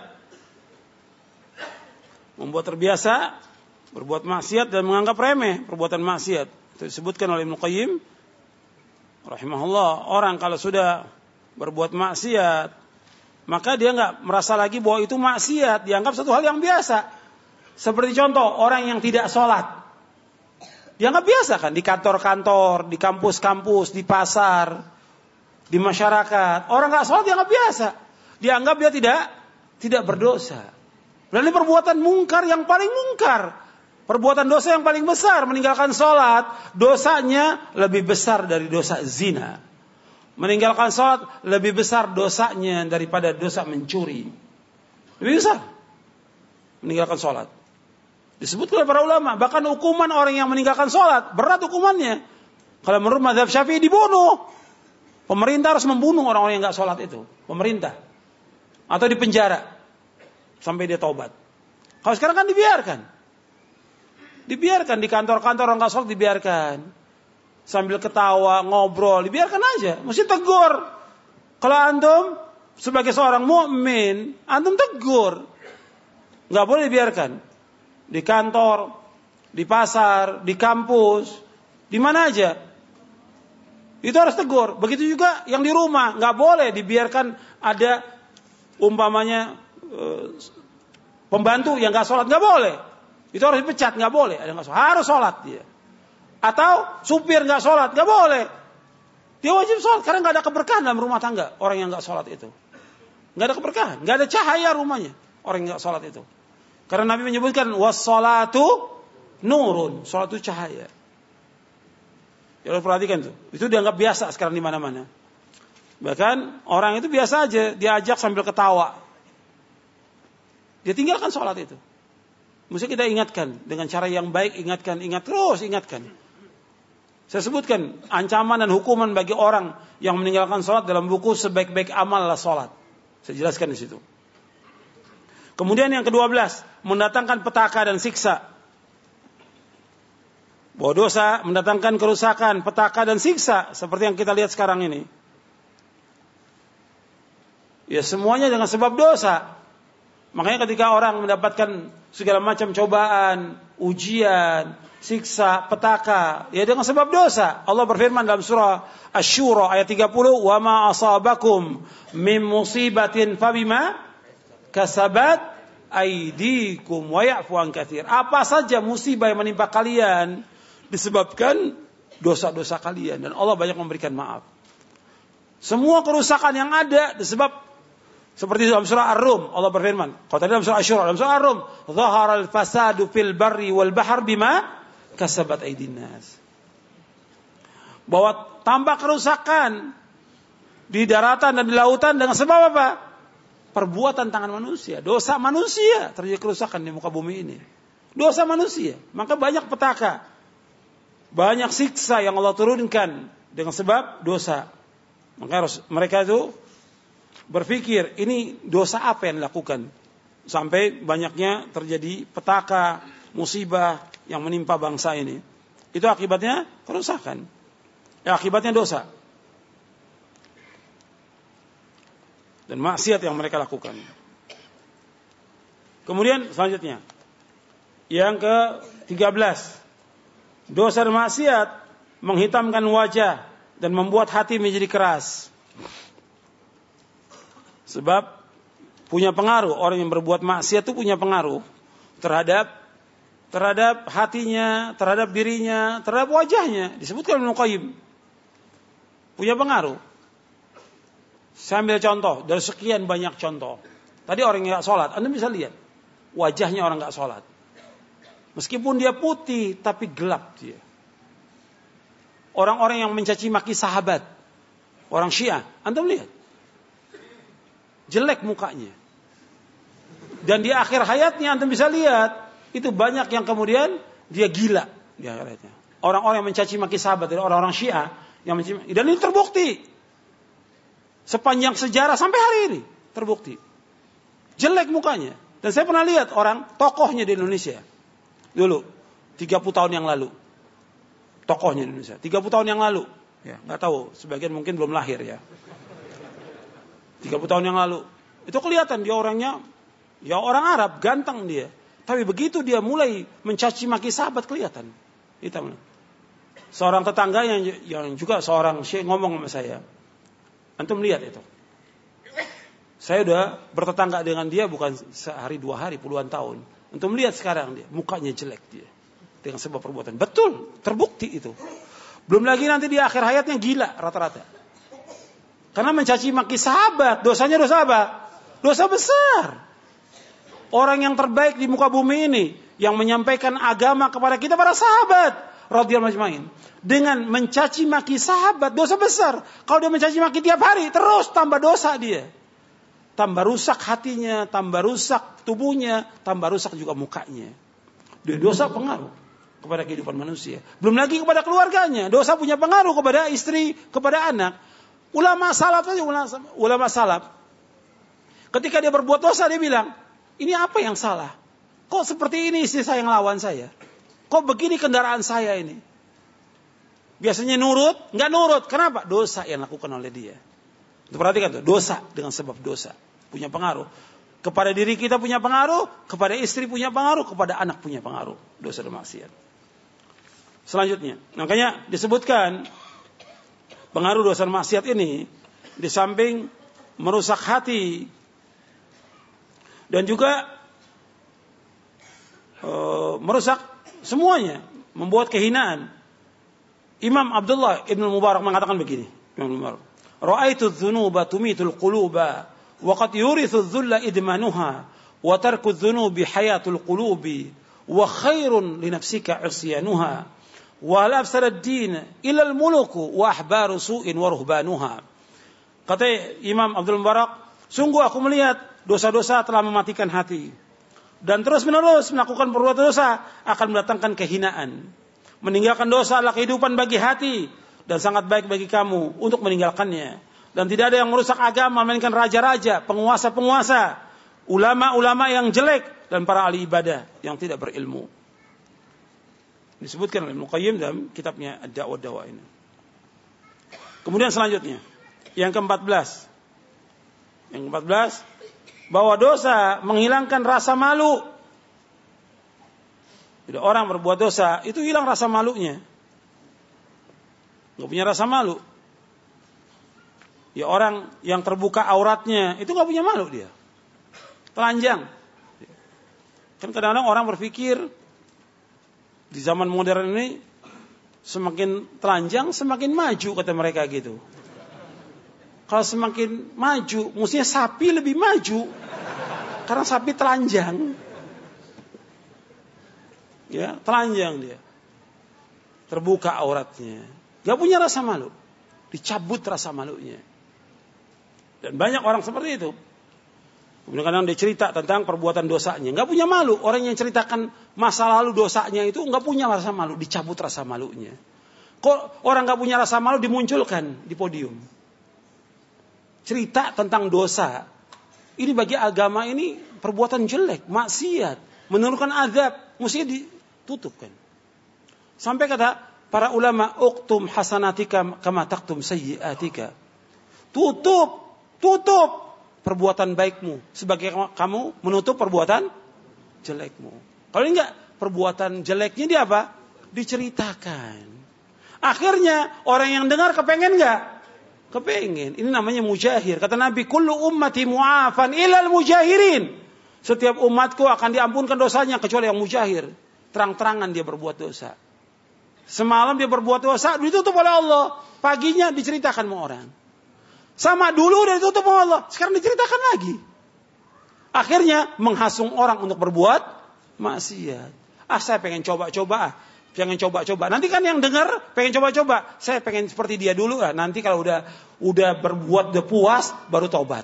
S1: Membuat terbiasa berbuat maksiat dan menganggap remeh perbuatan maksiat. Itu disebutkan oleh Ibnu Qayyim rahimahullah, orang kalau sudah berbuat maksiat, maka dia enggak merasa lagi bahwa itu maksiat, dianggap satu hal yang biasa. Seperti contoh, orang yang tidak sholat, dianggap biasa kan, di kantor-kantor, di kampus-kampus, di pasar, di masyarakat. Orang enggak sholat dianggap biasa. Dianggap dia tidak berdosa. Dan ini perbuatan mungkar yang paling mungkar. Perbuatan dosa yang paling besar, meninggalkan sholat, dosanya lebih besar dari dosa zina. Meninggalkan sholat lebih besar dosanya daripada dosa mencuri. Lebih besar meninggalkan sholat. Disebutkan oleh para ulama, bahkan hukuman orang yang meninggalkan sholat berat hukumannya. Kalau menurut mazhab Syafi'i dibunuh. Pemerintah harus membunuh orang-orang yang nggak sholat itu. Pemerintah. Atau dipenjara sampai dia taubat. Kalau sekarang kan dibiarkan di kantor-kantor orang nggak sholat, dibiarkan sambil ketawa ngobrol, dibiarkan aja. Mesti tegur. Kalau antum sebagai seorang mukmin, antum tegur. Nggak boleh dibiarkan di kantor, di pasar, di kampus, di mana aja. Itu harus tegur. Begitu juga yang di rumah, nggak boleh dibiarkan ada umpamanya pembantu yang nggak sholat, nggak boleh. Itu harus dipecat, nggak boleh. Ada nggak sholat, harus sholat dia. Atau supir nggak sholat, nggak boleh. Dia wajib sholat karena nggak ada keberkahan dalam rumah tangga orang yang nggak sholat itu. Nggak ada keberkahan, nggak ada cahaya rumahnya orang yang nggak sholat itu. Karena Nabi menyebutkan was-sholatu nurun, sholat itu cahaya. Ya harus perhatikan tuh. Itu dianggap biasa sekarang di mana-mana. Bahkan orang itu biasa aja diajak sambil ketawa. Dia tinggalkan sholat itu. Mesti kita ingatkan dengan cara yang baik, ingatkan. Saya sebutkan ancaman dan hukuman bagi orang yang meninggalkan sholat dalam buku Sebaik-baik Amal adalah sholat. Saya jelaskan di situ. Kemudian yang ke-12, mendatangkan petaka dan siksa. Bahwa dosa mendatangkan kerusakan, petaka dan siksa seperti yang kita lihat sekarang ini. Ya semuanya dengan sebab dosa. Makanya ketika orang mendapatkan segala macam cobaan, ujian, siksa, petaka, ya dengan sebab dosa. Allah berfirman dalam surah Asy-Syura ayat 30, "Wa ma asabakum min musibatin fabima kasabat aydikum wa ya'fu an katsir." Apa saja musibah yang menimpa kalian disebabkan dosa-dosa kalian, dan Allah banyak memberikan maaf. Semua kerusakan yang ada disebab, seperti dalam surah Ar-Rum, Allah berfirman. Kalau tadi dalam surah Asy-Syura, dalam surah Ar-Rum, "Dhaharal fasadu fil barri wal bahr bima kasabat aydin nas." Bahwa tampak kerusakan di daratan dan di lautan dengan sebab apa? Perbuatan tangan manusia, dosa manusia terjadi kerusakan di muka bumi ini. Dosa manusia, maka banyak petaka, banyak siksa yang Allah turunkan dengan sebab dosa. Maka harus mereka itu berpikir, ini dosa apa yang dilakukan sampai banyaknya terjadi petaka, musibah yang menimpa bangsa ini. Itu akibatnya kerusakan. Akibatnya dosa dan maksiat yang mereka lakukan. Kemudian selanjutnya, yang ke-13, dosa dan maksiat menghitamkan wajah dan membuat hati menjadi keras. Sebab punya pengaruh, orang yang berbuat maksiat itu punya pengaruh terhadap hatinya, terhadap dirinya, terhadap wajahnya. Disebutkan Ibnu Qayyim. Punya pengaruh. Saya ambil contoh dari sekian banyak contoh. Tadi orang yang enggak sholat, Anda bisa lihat wajahnya orang enggak sholat. Meskipun dia putih tapi gelap dia. Orang-orang yang mencaci maki sahabat, orang Syiah, Anda lihat jelek mukanya. Dan di akhir hayatnya antum bisa lihat, itu banyak yang kemudian dia gila di akhirnya. Orang-orang yang mencaci maki sahabat, orang-orang Syiah yang mencaci maki, dan ini terbukti. Sepanjang sejarah sampai hari ini terbukti. Jelek mukanya. Dan saya pernah lihat orang tokohnya di Indonesia. Dulu 30 tahun yang lalu. Tokohnya di Indonesia 30 tahun yang lalu. Ya, enggak tahu, sebagian mungkin belum lahir ya. 30 tahun yang lalu, Itu kelihatan dia orangnya, ya orang Arab, ganteng dia. Tapi begitu dia mulai mencaci maki sahabat, kelihatan hitam. Seorang tetangga yang juga seorang syekh ngomong sama saya, antum lihat itu. Saya udah bertetangga dengan dia bukan sehari 2 hari, puluhan tahun. Antum lihat sekarang dia, mukanya jelek dia. Dengan sebab perbuatan. Betul, terbukti itu. Belum lagi nanti di akhir hayatnya gila rata-rata. Karena mencaci maki sahabat, dosanya dosa apa? Dosa besar. Orang yang terbaik di muka bumi ini, yang menyampaikan agama kepada kita para sahabat radhiyallahu ajmain, dengan mencaci maki sahabat, dosa besar. Kalau dia mencaci maki tiap hari, terus tambah dosa dia. Tambah rusak hatinya, tambah rusak tubuhnya, tambah rusak juga mukanya. Dia dosa pengaruh kepada kehidupan manusia. Belum lagi kepada keluarganya. Dosa punya pengaruh kepada istri, kepada anak. Ulama salaf saja, ulama salaf. Ketika dia berbuat dosa, dia bilang, ini apa yang salah? Kok seperti ini istri saya yang lawan saya? Kok begini kendaraan saya ini? Biasanya nurut, nggak nurut. Kenapa? Dosa yang dilakukan oleh dia. Itu perhatikan tuh, dosa dengan sebab dosa. Punya pengaruh. Kepada diri kita punya pengaruh, kepada istri punya pengaruh, kepada anak punya pengaruh. Dosa dan maksiat. Selanjutnya, makanya disebutkan pengaruh dosa maksiat ini di samping merusak hati dan juga merusak semuanya, membuat kehinaan. Imam Abdullah Ibn Mubarak mengatakan begini, Ra'aitu adh-dhunuba tumitul quluba wa qad yurithu adh-dhulla idmanuha wa tarku adh-dhunubi hayatul qulubi wa khairun li nafsika 'isyanuha. Wala afsad ad-din illa al-muluku wa ahbaru su'in wa ruhbanuha. Kata Imam Abdul Mubarak, sungguh aku melihat dosa-dosa telah mematikan hati. Dan terus-menerus melakukan perbuatan dosa akan mendatangkan kehinaan. Meninggalkan dosa adalah kehidupan bagi hati dan sangat baik bagi kamu untuk meninggalkannya. Dan tidak ada yang merusak agama melainkan raja-raja, penguasa-penguasa, ulama-ulama yang jelek dan para ahli ibadah yang tidak berilmu. Disebutkan oleh Ibnu Qayyim dalam kitabnya Ad-Da'wah ini. Kemudian selanjutnya, yang ke-14. Yang ke-14, bahwa dosa menghilangkan rasa malu. Bila orang berbuat dosa, itu hilang rasa malunya. Nggak punya rasa malu. Ya orang yang terbuka auratnya, itu nggak punya malu dia. Telanjang. Kan kadang-kadang orang berpikir, di zaman modern ini semakin telanjang semakin maju kata mereka gitu. Kalau semakin maju, mestinya sapi lebih maju karena sapi telanjang. Ya, telanjang dia. Terbuka auratnya. Gak punya rasa malu. Dicabut rasa malunya. Dan banyak orang seperti itu. Kadang-kadang dia cerita tentang perbuatan dosanya. Gak punya malu. Orang yang ceritakan masa lalu dosanya itu gak punya rasa malu. Dicabut rasa malunya. Kok orang gak punya rasa malu dimunculkan di podium. Cerita tentang dosa. Ini bagi agama ini perbuatan jelek. Maksiat. Menurunkan azab. Mestinya ditutupkan. Sampai kata para ulama. Uktum hasanatika kama taktum sayyiatika. Tutup perbuatan baikmu sebagai kamu menutup perbuatan jelekmu. Kalau enggak, perbuatan jeleknya dia apa? Diceritakan. Akhirnya orang yang dengar kepengen enggak? Kepengen. Ini namanya mujahir. Kata Nabi, kullu ummati mu'afan ilal mujahirin. Setiap umatku akan diampunkan dosanya kecuali yang mujahir. Terang-terangan dia berbuat dosa. Semalam dia berbuat dosa, ditutup oleh Allah. Paginya diceritakan sama orang. Sama dulu udah ditutup oleh Allah. Sekarang diceritakan lagi. Akhirnya menghasung orang untuk berbuat maksiat. Saya pengen coba-coba. Pengen coba-coba. Nanti kan yang dengar pengen coba-coba. Saya pengen seperti dia dulu. Nanti kalau udah berbuat, udah puas, baru taubat.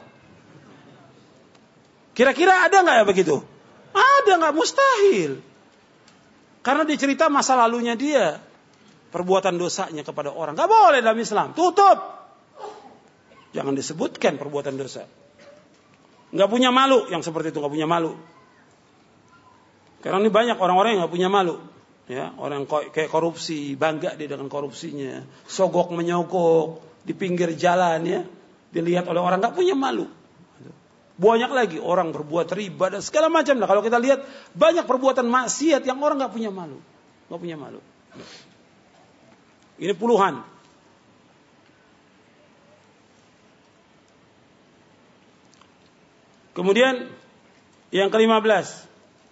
S1: Kira-kira ada nggak ya begitu? Ada nggak? Mustahil. Karena dia cerita masa lalunya dia. Perbuatan dosanya kepada orang. Nggak boleh dalam Islam. Tutup. Jangan disebutkan perbuatan dosa. Nggak punya malu yang seperti itu, nggak punya malu. Karena ini banyak orang-orang yang nggak punya malu. Ya, orang kayak korupsi, bangga dia dengan korupsinya, sogok menyogok di pinggir jalan ya, dilihat oleh orang, nggak punya malu. Banyak lagi orang berbuat riba dan segala macam. Nah, kalau kita lihat banyak perbuatan maksiat yang orang nggak punya malu, nggak punya malu. Ini puluhan. Kemudian yang ke-15.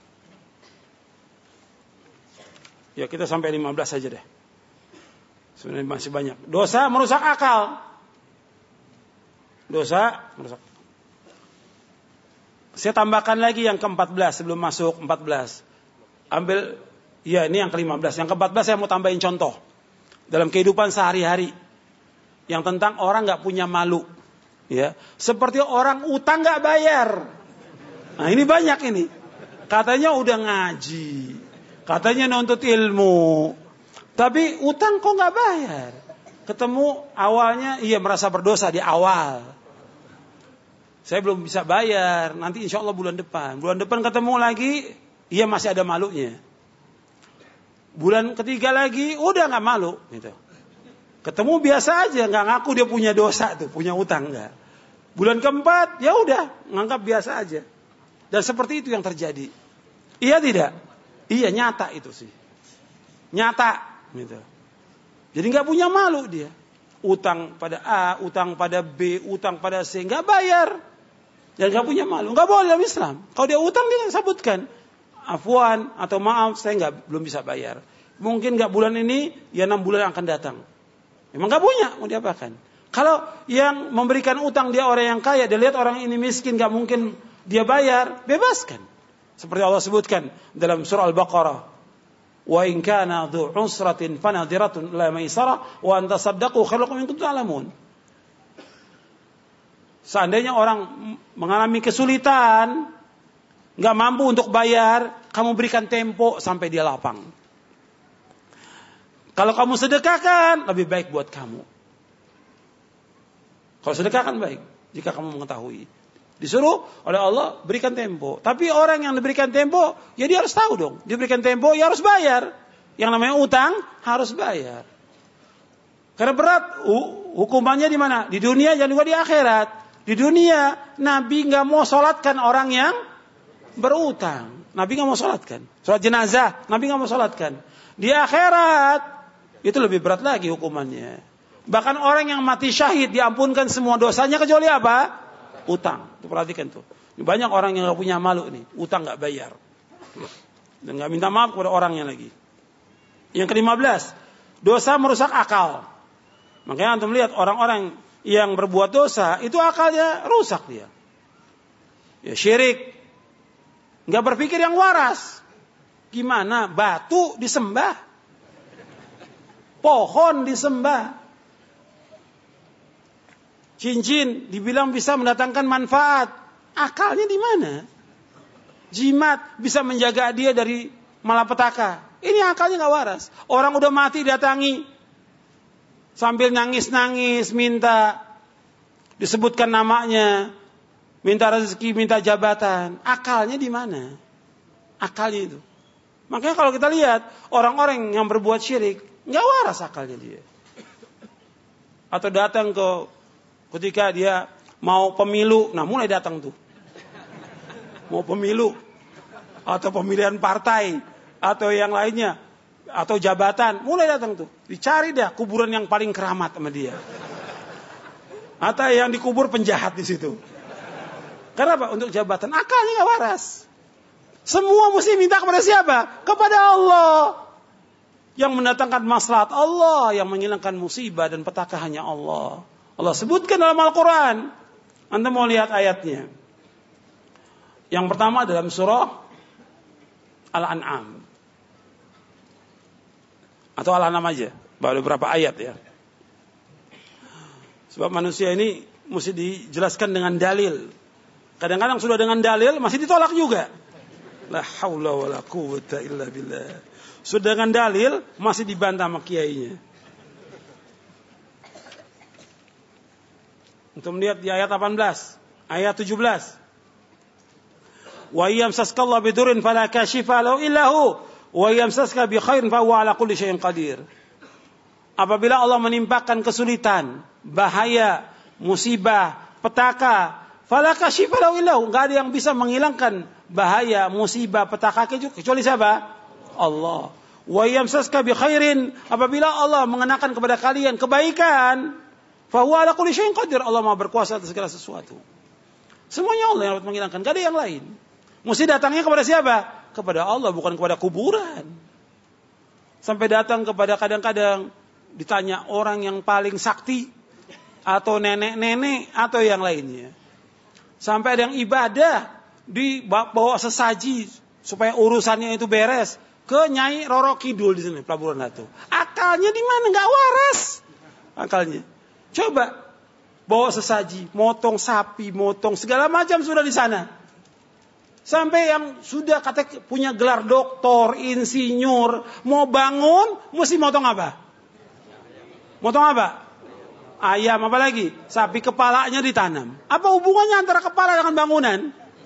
S1: Ya, kita sampai 15 saja deh. Sebenarnya masih banyak. Dosa merusak akal. Dosa merusak. Saya tambahkan lagi yang ke-14 sebelum masuk 14. Ambil, ya ini yang ke-15. Yang ke-14 saya mau tambahin contoh. Dalam kehidupan sehari-hari. Yang tentang orang gak punya malu. Ya, seperti orang utang gak bayar. Nah ini banyak ini. Katanya udah ngaji. Katanya nuntut ilmu. Tapi utang kok gak bayar. Ketemu awalnya, iya merasa berdosa di awal. Saya belum bisa bayar, nanti insya Allah bulan depan. Bulan depan ketemu lagi, iya masih ada malunya. Bulan ketiga lagi, udah gak malu. Gitu. Ketemu biasa aja, gak ngaku dia punya dosa tuh, punya utang gak. Bulan keempat, ya udah, nganggap biasa aja. Dan seperti itu yang terjadi. Iya tidak? Iya nyata itu sih. Nyata. Gitu. Jadi gak punya malu dia. Utang pada A, utang pada B, utang pada C, gak bayar. Dan gak punya malu. Gak boleh dalam Islam. Kalau dia utang dia sebutkan. Afwan atau maaf saya belum bisa bayar. Mungkin gak bulan ini, ya 6 bulan yang akan datang. Memang gak punya, mau diapakan. Kalau yang memberikan utang dia orang yang kaya, dia lihat orang ini miskin gak mungkin dia bayar, bebaskan. Seperti Allah sebutkan dalam surah Al-Baqarah. Wa in kana dhu usratin fanadhiratun ila maisarah wa an tasaddaqu khairun lakum in kuntum ta'lamun. Seandainya orang mengalami kesulitan, nggak mampu untuk bayar, kamu berikan tempo sampai dia lapang. Kalau kamu sedekahkan, lebih baik buat kamu. Kalau sedekahkan baik, jika kamu mengetahui. Disuruh oleh Allah berikan tempo. Tapi orang yang diberikan tempo, ya dia harus tahu dong. Dia berikan tempo, ya harus bayar. Yang namanya utang harus bayar. Karena berat hukumannya di mana? Di dunia dan juga di akhirat. Di dunia Nabi nggak mau sholatkan orang yang berutang. Nabi nggak mau sholatkan. Sholat jenazah Nabi nggak mau sholatkan. Di akhirat itu lebih berat lagi hukumannya. Bahkan orang yang mati syahid diampunkan semua dosanya kecuali apa? Utang. Tuh, perhatikan tuh. Banyak orang yang nggak punya malu nih, utang nggak bayar dan nggak minta maaf kepada orangnya lagi. Yang ke-15, dosa merusak akal. Makanya antum lihat orang-orang yang berbuat dosa itu akalnya rusak dia. Ya syirik, nggak berpikir yang waras. Gimana? Batu disembah, pohon disembah, cincin dibilang bisa mendatangkan manfaat. Akalnya di mana? Jimat bisa menjaga dia dari malapetaka. Ini akalnya nggak waras. Orang udah mati datangi sambil nangis-nangis minta disebutkan namanya, minta rezeki, minta jabatan. Akalnya di mana? Akalnya itu. Makanya kalau kita lihat orang-orang yang berbuat syirik, nggak waras akalnya dia. Atau datang ketika dia mau pemilu, nah mulai datang tuh. Mau pemilu atau pemilihan partai atau yang lainnya atau jabatan, mulai datang tuh. Dicari dah kuburan yang paling keramat sama dia. Atau yang dikubur penjahat di situ. Karena apa? Untuk jabatan. Akalnya nggak waras. Semua mesti minta kepada siapa? Kepada Allah. Yang mendatangkan maslahat Allah, yang menghilangkan musibah dan petaka hanya Allah. Allah sebutkan dalam Al-Quran. Anda mau lihat ayatnya. Yang pertama dalam surah Al-An'am. Atau Al-An'am aja. Baru beberapa ayat ya. Sebab manusia ini mesti dijelaskan dengan dalil. Kadang-kadang sudah dengan dalil masih ditolak juga. La haula wa la quwwata illa billah. Sudah dengan dalil masih dibantah sama kiainya. Untuk melihat di ayat 18, ayat 17. Wa yamsaskallahu bidurrin fala kashifa lahu illa hu wa yamsaska bi khairin fa huwa ala kulli syai'in qadir. Apabila Allah menimpakan kesulitan, bahaya, musibah, petaka, Fala kashifa lahu illahu, enggak ada yang bisa menghilangkan bahaya, musibah, petaka kecuali siapa? Allah. Wa yamsaska bi khairin, apabila Allah mengenakan kepada kalian kebaikan, fa huwa ala kulli syai'in qadir, Allah Maha berkuasa atas segala sesuatu. Semuanya Allah yang dapat menghilangkan, enggak ada yang lain. Mesti datangnya kepada siapa? Kepada Allah, bukan kepada kuburan. Sampai datang kepada kadang-kadang ditanya orang yang paling sakti atau nenek-nenek atau yang lainnya. Sampai ada yang ibadah dibawa sesaji supaya urusannya itu beres ke Nyai Roro Kidul di sini Pelabuhan Ratu. Akalnya di mana? Enggak waras akalnya. Coba bawa sesaji, motong sapi, motong segala macam sudah di sana. Sampai yang sudah kata punya gelar doktor, insinyur, mau bangun mesti motong apa? Motong apa? Ayam, apa lagi? Sapi kepalanya ditanam. Apa hubungannya antara kepala dengan bangunan?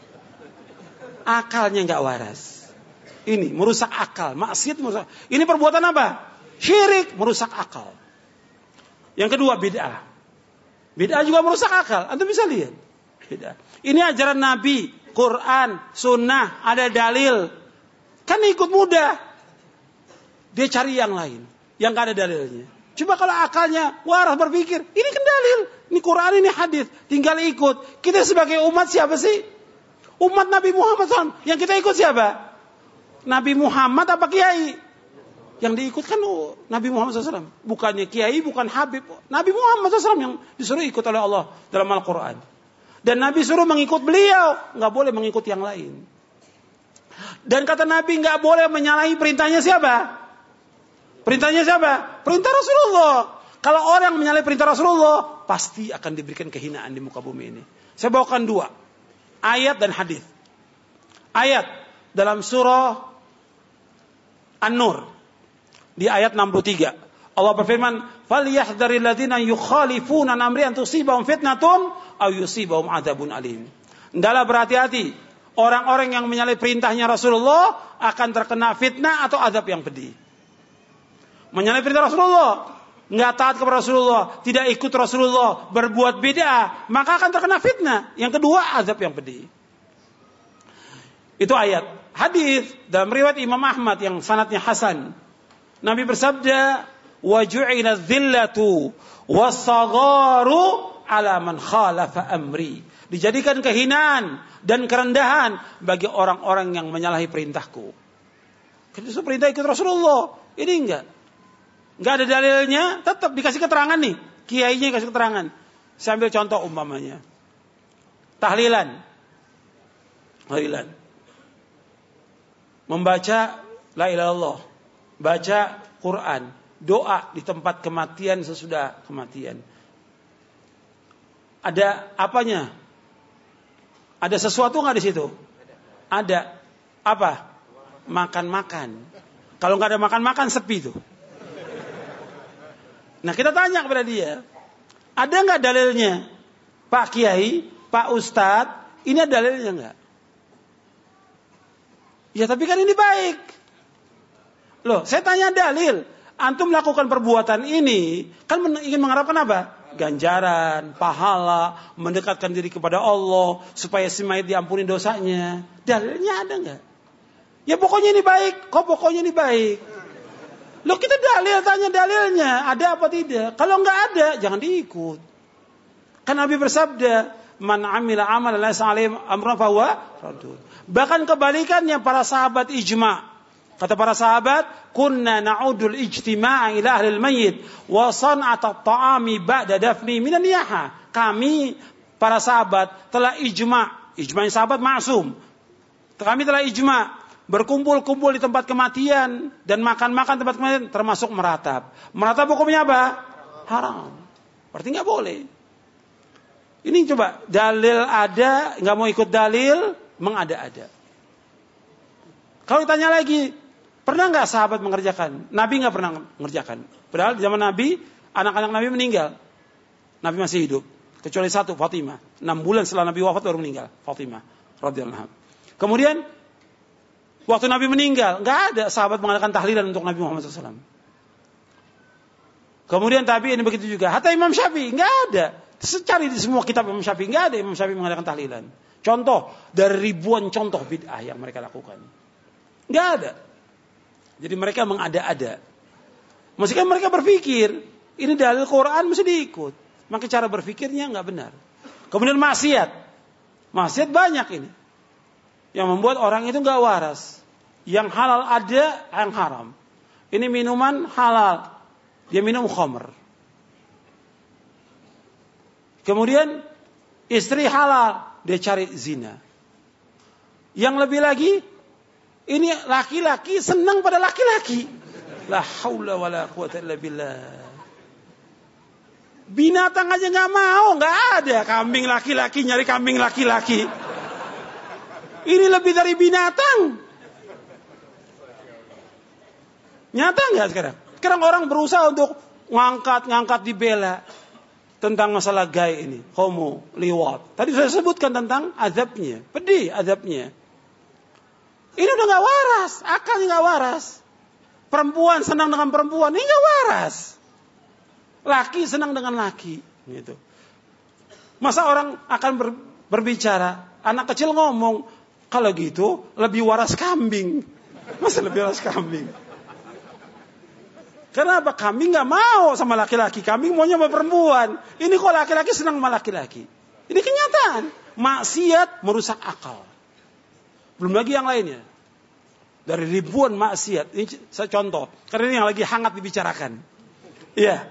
S1: Akalnya enggak waras. Ini merusak akal, maksiat merusak. Ini perbuatan apa? Syirik, merusak akal. Yang kedua bid'ah. Bid'ah juga merusak akal. Antum bisa lihat. Bid'ah. Ini ajaran Nabi, Quran, Sunnah, ada dalil. Kan ikut mudah. Dia cari yang lain, yang gak ada dalilnya. Coba kalau akalnya waras berpikir, ini kan dalil, ini Quran, ini hadis, tinggal ikut. Kita sebagai umat siapa sih? Umat Nabi Muhammad SAW. Yang kita ikut siapa? Nabi Muhammad apa kiai? Yang diikutkan Nabi Muhammad SAW. Bukannya kiai, bukan habib. Nabi Muhammad SAW yang disuruh ikut oleh Allah dalam Al-Quran. Dan Nabi suruh mengikut beliau, nggak boleh mengikut yang lain. Dan kata Nabi nggak boleh menyalahi perintahnya siapa? Perintahnya siapa? Perintah Rasulullah. Kalau orang menyalahi perintah Rasulullah, pasti akan diberikan kehinaan di muka bumi ini. Saya bawakan 2 ayat dan hadis. Ayat dalam surah An-Nur di ayat 63. Allah berfirman, "Falyahdharil ladzina yukhalifuna an amri an tusibahum fitnatun aw yusibahum adzabun alim." Hendaklah berhati-hati orang-orang yang menyalahi perintahnya Rasulullah akan terkena fitnah atau azab yang pedih. Menyalahi perintah Rasulullah, enggak taat kepada Rasulullah, tidak ikut Rasulullah, berbuat bid'ah, maka akan terkena fitnah. Yang kedua, azab yang pedih. Itu ayat. Hadis dalam riwayat Imam Ahmad yang sanadnya hasan. Nabi bersabda, "Wa ju'ila dzillatu was-sagharu 'ala man khalafa amri." Dijadikan kehinaan dan kerendahan bagi orang-orang yang menyalahi perintahku. Itu perintah ikut Rasulullah. Ini enggak ada dalilnya, tetap dikasih keterangan nih. Kiainya kasih keterangan. Saya ambil contoh umpamanya. Tahlilan. Membaca la ilaha illallah. Baca Quran. Doa di tempat kematian sesudah kematian. Ada apanya? Ada sesuatu enggak di situ? Ada. Apa? Makan-makan. Kalau enggak ada makan-makan sepi tuh. Nah kita tanya kepada dia, ada nggak dalilnya? Pak Kiai, Pak Ustadz, ini ada dalilnya nggak? Ya tapi kan ini baik. Loh, saya tanya dalil. Antum melakukan perbuatan ini, kan ingin mengharapkan apa? Ganjaran, pahala, mendekatkan diri kepada Allah, supaya si mayit diampuni dosanya. Dalilnya ada nggak? Ya pokoknya ini baik. Kok pokoknya ini baik? Loh kita tanya dalilnya, ada apa tidak? Kalau enggak ada, jangan diikut. Kan Nabi bersabda, "Man 'amila 'amalan laysa 'alaihi amrun fa huwa raddun." Bahkan kebalikannya para sahabat ijma'. Kata para sahabat, "Kunna na'udul ijtima'a ila ahli al-mayyit wa san'ata at-ta'ami ba'da dafni minan niyaha." Kami para sahabat telah ijma'. Ijma'in sahabat ma'sum. Kami telah ijma'. Berkumpul-kumpul di tempat kematian dan makan-makan tempat kematian termasuk meratap. Meratap hukumnya apa? Haram. Berarti nggak boleh. Ini coba dalil ada, nggak mau ikut dalil, mengada-ada. Kalau ditanya lagi, pernah nggak sahabat mengerjakan? Nabi nggak pernah mengerjakan. Padahal di zaman Nabi, anak-anak Nabi meninggal. Nabi masih hidup. Kecuali satu, Fatimah. 6 bulan setelah Nabi wafat baru meninggal. Fatimah radhiyallahu anha. Kemudian waktu Nabi meninggal, nggak ada sahabat mengadakan tahlilan untuk Nabi Muhammad SAW. Kemudian tabi'in begitu juga. Hatta Imam Syafi'i nggak ada
S2: Cari di semua kitab Imam Syafi'i, nggak ada Imam Syafi'i mengadakan tahlilan. Contoh dari ribuan contoh bid'ah yang mereka lakukan, nggak ada. Jadi mereka mengada-ada. Meskipun mereka berpikir ini dalil Quran mesti diikut, maka cara berpikirnya nggak benar. Kemudian maksiat banyak ini yang membuat orang itu nggak waras. Yang halal ada, yang haram. Ini minuman halal, dia minum khamr. Kemudian istri halal, dia cari zina. Yang lebih lagi, ini laki-laki senang pada laki-laki. La haula wala quwata illa billah. Binatang aja nggak mau, nggak ada kambing laki-laki nyari kambing laki-laki. Ini lebih dari binatang. Nyata nggak sekarang? Sekarang orang berusaha untuk ngangkat dibela tentang masalah gay ini, homo, liwat. Tadi saya sebutkan tentang azabnya, pedih azabnya. Ini udah nggak waras, akalnya nggak waras. Perempuan senang dengan perempuan, ini nggak waras. Laki senang dengan laki, gitu. Masa orang akan berbicara, anak kecil ngomong, kalau gitu lebih waras kambing. Masa lebih waras kambing? Kenapa? Kambing nggak mau sama laki-laki, kambing maunya sama perempuan. Ini kok laki-laki senang sama laki-laki? Ini kenyataan. Maksiat merusak akal. Belum lagi yang lainnya. Dari ribuan maksiat. Ini saya contoh. Karena ini yang lagi hangat dibicarakan. Iya.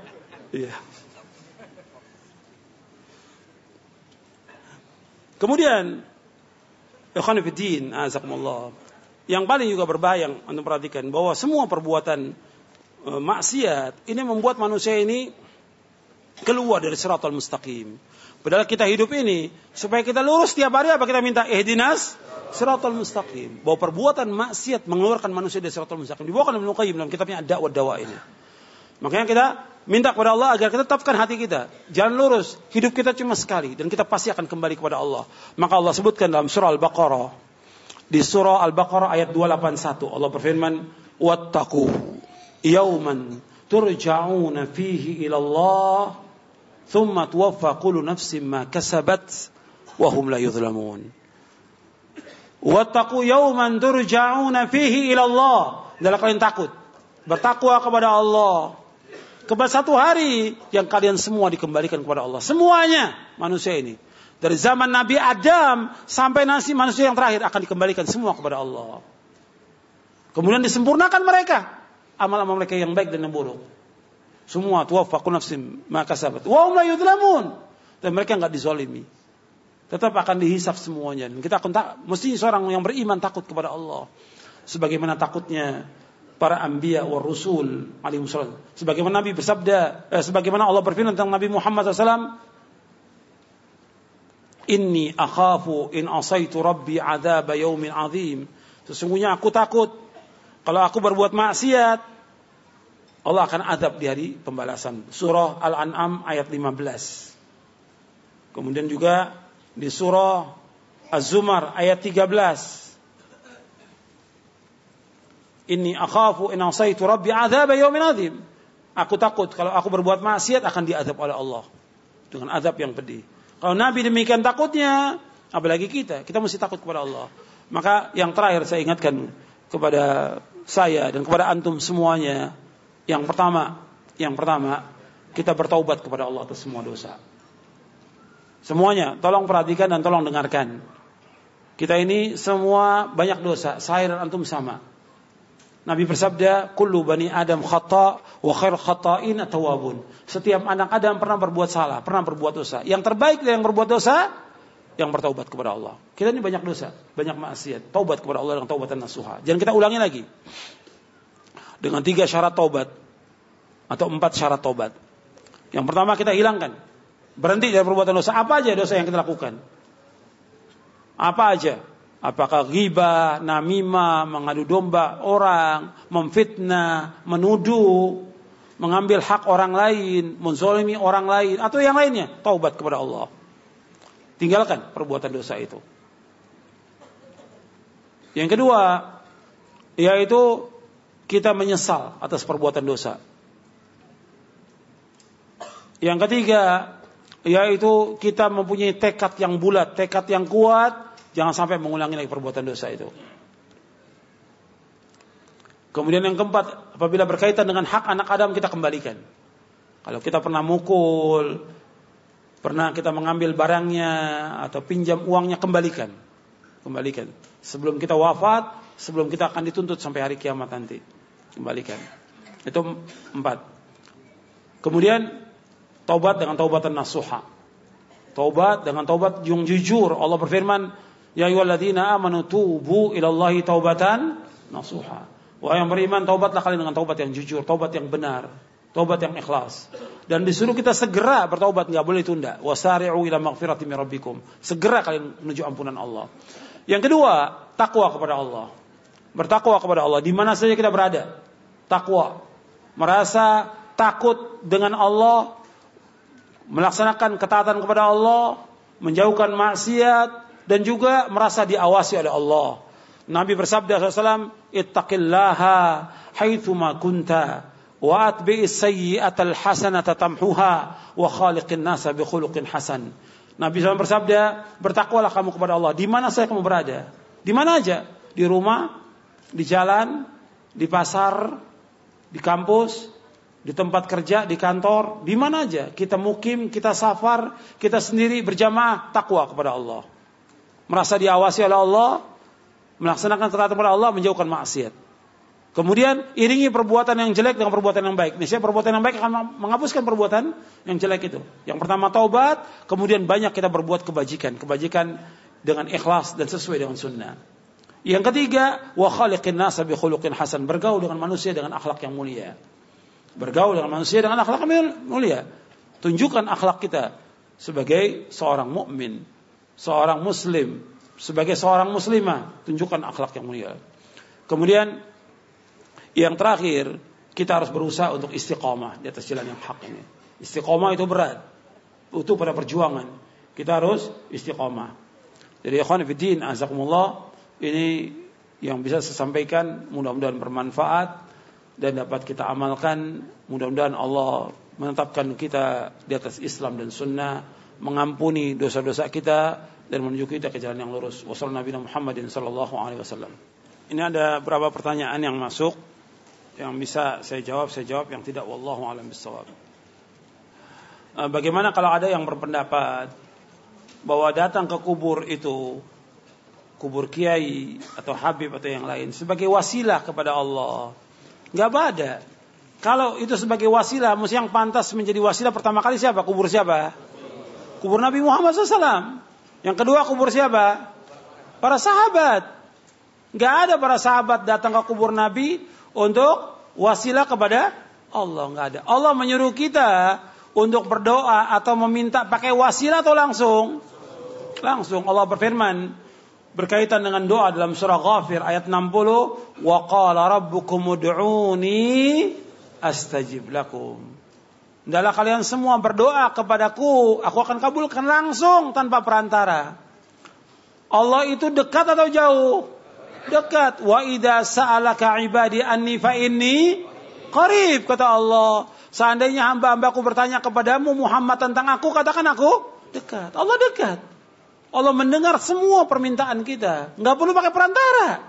S2: Kemudian, ikhwan fillah, azakumullah. Yang paling juga berbahaya untuk perhatikan bahwa semua perbuatan maksiat ini membuat manusia ini keluar dari siratal mustaqim. Padahal kita hidup ini supaya kita lurus tiap hari apa kita minta? Ihdinas siratal mustaqim. Bahwa perbuatan maksiat mengeluarkan manusia dari siratal mustaqim. Dibawakan Ibnu Qayyim dalam kitabnya Ad-Da'wah Dawa ini. Makanya kita minta kepada Allah agar kita tetapkan hati kita. Jangan lurus. Hidup kita cuma sekali dan kita pasti akan kembali kepada Allah. Maka Allah sebutkan dalam surah Al-Baqarah. Di surah Al-Baqarah ayat 281 Allah berfirman, "Wattaqu yawman turja'una fihi ila Allah, thumma tuwaffa kullu nafsin ma kasabat wa hum la yuzlamun." Wattaqu yawman turja'una fihi ila Allah. Adalah kalian takut, bertakwa kepada Allah. Kepada satu hari yang kalian semua dikembalikan kepada Allah. Semuanya manusia ini. Dari zaman Nabi Adam sampai manusia yang terakhir akan dikembalikan semua kepada Allah. Kemudian disempurnakan mereka. Amal-amal mereka yang baik dan yang buruk. Semua tuwaffa kullu nafsin ma kasabat wa hum la yuzlamun. Dan mereka enggak dizalimi. Tetap akan dihisab semuanya. Dan kita akan mesti seorang yang beriman takut kepada Allah. Sebagaimana takutnya para anbiya wa rusul alaihi wasallam. Sebagaimana Nabi bersabda, sebagaimana Allah berfirman tentang Nabi Muhammad SAW, "Inni akhafu in asaitu rabbi adzab yaumin azim." Sesungguhnya aku takut kalau aku berbuat maksiat, Allah akan azab di hari pembalasan. Surah Al-An'am ayat 15. Kemudian juga di surah Az-Zumar ayat 13. Inni akhafu in asaitu rabbi adzab yaumin azim. Aku takut kalau aku berbuat maksiat akan diazab oleh Allah dengan azab yang pedih. Kalau Nabi demikian takutnya, apalagi kita mesti takut kepada Allah. Maka yang terakhir saya ingatkan kepada saya dan kepada antum semuanya, yang pertama kita bertaubat kepada Allah atas semua dosa. Semuanya, tolong perhatikan dan tolong dengarkan. Kita ini semua banyak dosa, saya dan antum sama. Nabi bersabda, "Kullu bani Adam khata' wa khair khata'in at-tawwabun." Setiap anak Adam pernah berbuat salah, pernah berbuat dosa. Yang terbaik dari yang berbuat dosa, yang bertaubat kepada Allah. Kita ini banyak dosa, banyak maksiat. Taubat kepada Allah dengan taubatan nasuha. Jangan kita ulangi lagi. Dengan 3 syarat taubat atau 4 syarat taubat. Yang pertama kita hilangkan, berhenti dari perbuatan dosa. Apa aja dosa yang kita lakukan? Apa aja? Apakah ghibah, namimah, mengadu domba orang, memfitnah, menuduh, mengambil hak orang lain, menzalimi orang lain, atau yang lainnya? Taubat kepada Allah. Tinggalkan perbuatan dosa itu. Yang kedua, yaitu kita menyesal atas perbuatan dosa. Yang ketiga, yaitu kita mempunyai tekad yang bulat, tekad yang kuat, jangan sampai mengulangi lagi perbuatan dosa itu. Kemudian yang keempat, apabila berkaitan dengan hak anak Adam, kita kembalikan. Kalau kita pernah mukul, pernah kita mengambil barangnya atau pinjam uangnya, kembalikan. Sebelum kita wafat, sebelum kita akan dituntut sampai hari kiamat nanti, kembalikan. Itu 4. Kemudian taubat dengan taubatan nasuha. Taubat dengan taubat yang jujur. Allah berfirman, ya ayyuhalladzina amanu tubu ilallahi taubatan nasuha. Wahai yang beriman, taubatlah kalian dengan taubat yang jujur, taubat yang benar, taubat yang ikhlas. Dan disuruh kita segera bertaubat, enggak boleh tunda. Wasari'u ila maghfirati min rabbikum. Segera kalian menuju ampunan Allah. Yang kedua, takwa kepada Allah. Bertakwa kepada Allah di mana saja kita berada. Takwa. Merasa takut dengan Allah, melaksanakan ketaatan kepada Allah, menjauhkan maksiat, dan juga merasa diawasi oleh Allah. Nabi bersabda SAW, ittaqillaha haitsuma kunta wa atbi'is sayyi'atal hasanata tamhuha wa khaliqin nasa bi khuluqin hasan. Nabi SAW bersabda, bertakwalah kamu kepada Allah di mana saja kamu berada. Di mana aja, di rumah, di jalan, di pasar, di kampus, di tempat kerja, di kantor, di mana aja kita mukim, kita safar, kita sendiri berjamaah, takwa kepada Allah. Merasa diawasi oleh Allah, melaksanakan ketaatan kepada Allah, menjauhkan maksiat. Kemudian iringi perbuatan yang jelek dengan perbuatan yang baik. Niscaya perbuatan yang baik akan menghapuskan perbuatan yang jelek itu. Yang pertama taubat, kemudian banyak kita berbuat kebajikan dengan ikhlas dan sesuai dengan sunnah. Yang ketiga, wa khaliqin nasa bi khuluqin hasan, bergaul dengan manusia dengan akhlak yang mulia. Bergaul dengan manusia dengan akhlak yang mulia. Tunjukkan akhlak kita sebagai seorang mukmin, seorang muslim, sebagai seorang muslimah, tunjukkan akhlak yang mulia. Kemudian yang terakhir, kita harus berusaha untuk istiqamah di atas jalan yang hak ini. Istiqamah itu berat, butuh pada perjuangan. Kita harus istiqamah. Jadi ikhwan fillah, azakumullah, ini yang bisa saya sampaikan, mudah-mudahan bermanfaat dan dapat kita amalkan. Mudah-mudahan Allah menetapkan kita di atas Islam dan Sunnah, mengampuni dosa-dosa kita dan menuju kita ke jalan yang lurus. Wassalamualaikum Muhammadin sallallahu alaihi wasallam. Ini ada beberapa pertanyaan yang masuk, yang bisa saya jawab, yang tidak, wallahu a'lam bishawab. Bagaimana kalau ada yang berpendapat bahwa datang ke kubur itu, kubur kiai atau habib atau yang lain, sebagai wasilah kepada Allah? Enggak ada. Kalau itu sebagai wasilah, mesti yang pantas menjadi wasilah pertama kali siapa? Kubur siapa? Kubur Nabi Muhammad SAW. Yang kedua kubur siapa? Para sahabat. Enggak ada para sahabat datang ke kubur Nabi untuk wasilah kepada Allah, enggak ada. Allah menyuruh kita untuk berdoa atau meminta pakai wasilah atau langsung? Langsung. Allah berfirman berkaitan dengan doa dalam surah Ghafir ayat 60, wa qala rabbukum ud'uni astajib lakum. Hendaklah kalian semua berdoa kepadaku, aku akan kabulkan langsung tanpa perantara. Allah itu dekat atau jauh? Dekat. Wa idza sa'alaka ibadi anni fa inni qarib, kata Allah. Seandainya hamba-hambaku bertanya kepadamu Muhammad tentang aku, katakan aku dekat. Allah dekat. Allah mendengar semua permintaan kita. Enggak perlu pakai perantara.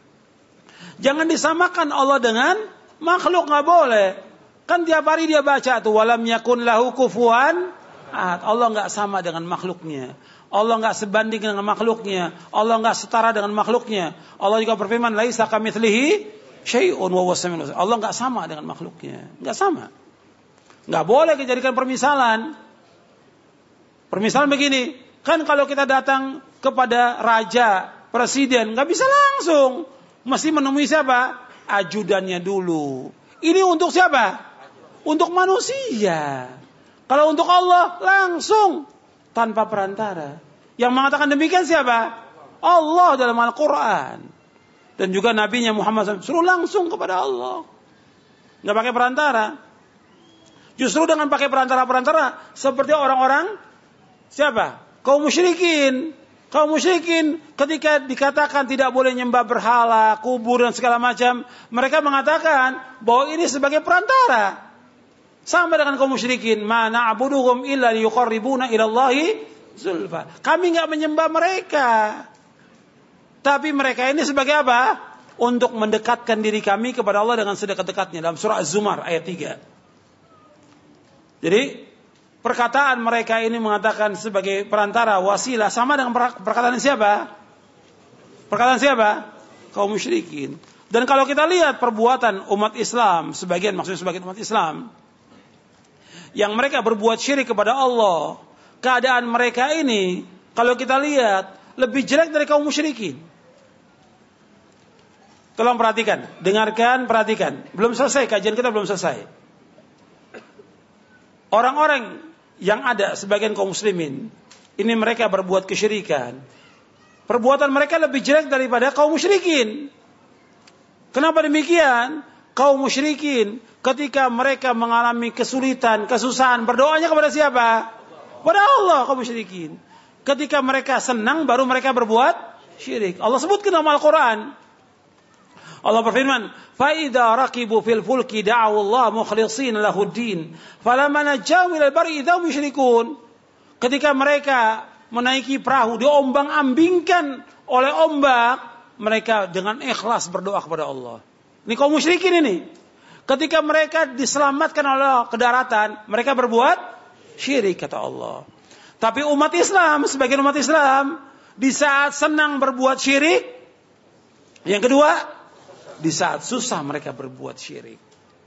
S2: Jangan disamakan Allah dengan makhluk, enggak boleh. Kan tiap hari dia baca tuh, walam yakun lahu kufuwan ahad. Allah enggak sama dengan makhluknya. Allah enggak sebanding dengan makhluknya. Allah enggak setara dengan makhluknya. Allah juga berfirman, laisa kamitslihi syai'un wa huwas samiul basir. Allah enggak sama dengan makhluknya. Enggak sama. Enggak boleh dijadikan permisalan. Permisalan begini, kan kalau kita datang kepada raja, presiden, enggak bisa langsung. Mesti menemui siapa? Ajudannya dulu. Ini untuk siapa? Untuk manusia. Kalau untuk Allah langsung tanpa perantara. Yang mengatakan demikian siapa? Allah dalam Al-Quran. Dan juga nabinya Muhammad SAW suruh langsung kepada Allah. Nggak pakai perantara. Justru dengan pakai perantara-perantara seperti orang-orang siapa? Kaum musyrikin. Kaum musyrikin ketika dikatakan tidak boleh nyembah berhala, kubur dan segala macam, mereka mengatakan bahwa ini sebagai perantara. Sama dengan kaum musyrikin, ma na'buduhum illa liyuqarribuna ila Allahi zulfa. Kami enggak menyembah mereka. Tapi mereka ini sebagai apa? Untuk mendekatkan diri kami kepada Allah dengan sedekat-dekatnya dalam surah Az-Zumar ayat 3. Jadi perkataan mereka ini mengatakan sebagai perantara, wasilah, sama dengan perkataan siapa? Perkataan siapa? Kaum musyrikin. Dan kalau kita lihat perbuatan umat Islam, maksudnya sebagian umat Islam yang mereka berbuat syirik kepada Allah, keadaan mereka ini kalau kita lihat lebih jelek dari kaum musyrikin. Tolong perhatikan, dengarkan, perhatikan. Belum selesai, kajian kita belum selesai. Orang-orang yang ada sebagian kaum muslimin, ini mereka berbuat kesyirikan. Perbuatan mereka lebih jelek daripada kaum musyrikin. Kenapa demikian? Kaum musyrikin ketika mereka mengalami kesulitan, kesusahan, berdoanya kepada siapa? Kepada Allah, kaum musyrikin. Ketika mereka senang baru mereka berbuat syirik. Allah sebutkan dalam Al-Quran. Allah berfirman, "Faida raqibu fil fulki da'u Allah mukhlishina lahuddin, falamma najaw ilal barri idza musyrikun." Ketika mereka menaiki perahu diombang-ambingkan oleh ombak, mereka dengan ikhlas berdoa kepada Allah. Ini kaum musyrikin ini. Ketika mereka diselamatkan oleh ke daratan, mereka berbuat syirik kata Allah. Tapi umat Islam, sebagian umat Islam, di saat senang berbuat syirik, yang kedua, di saat susah mereka berbuat syirik.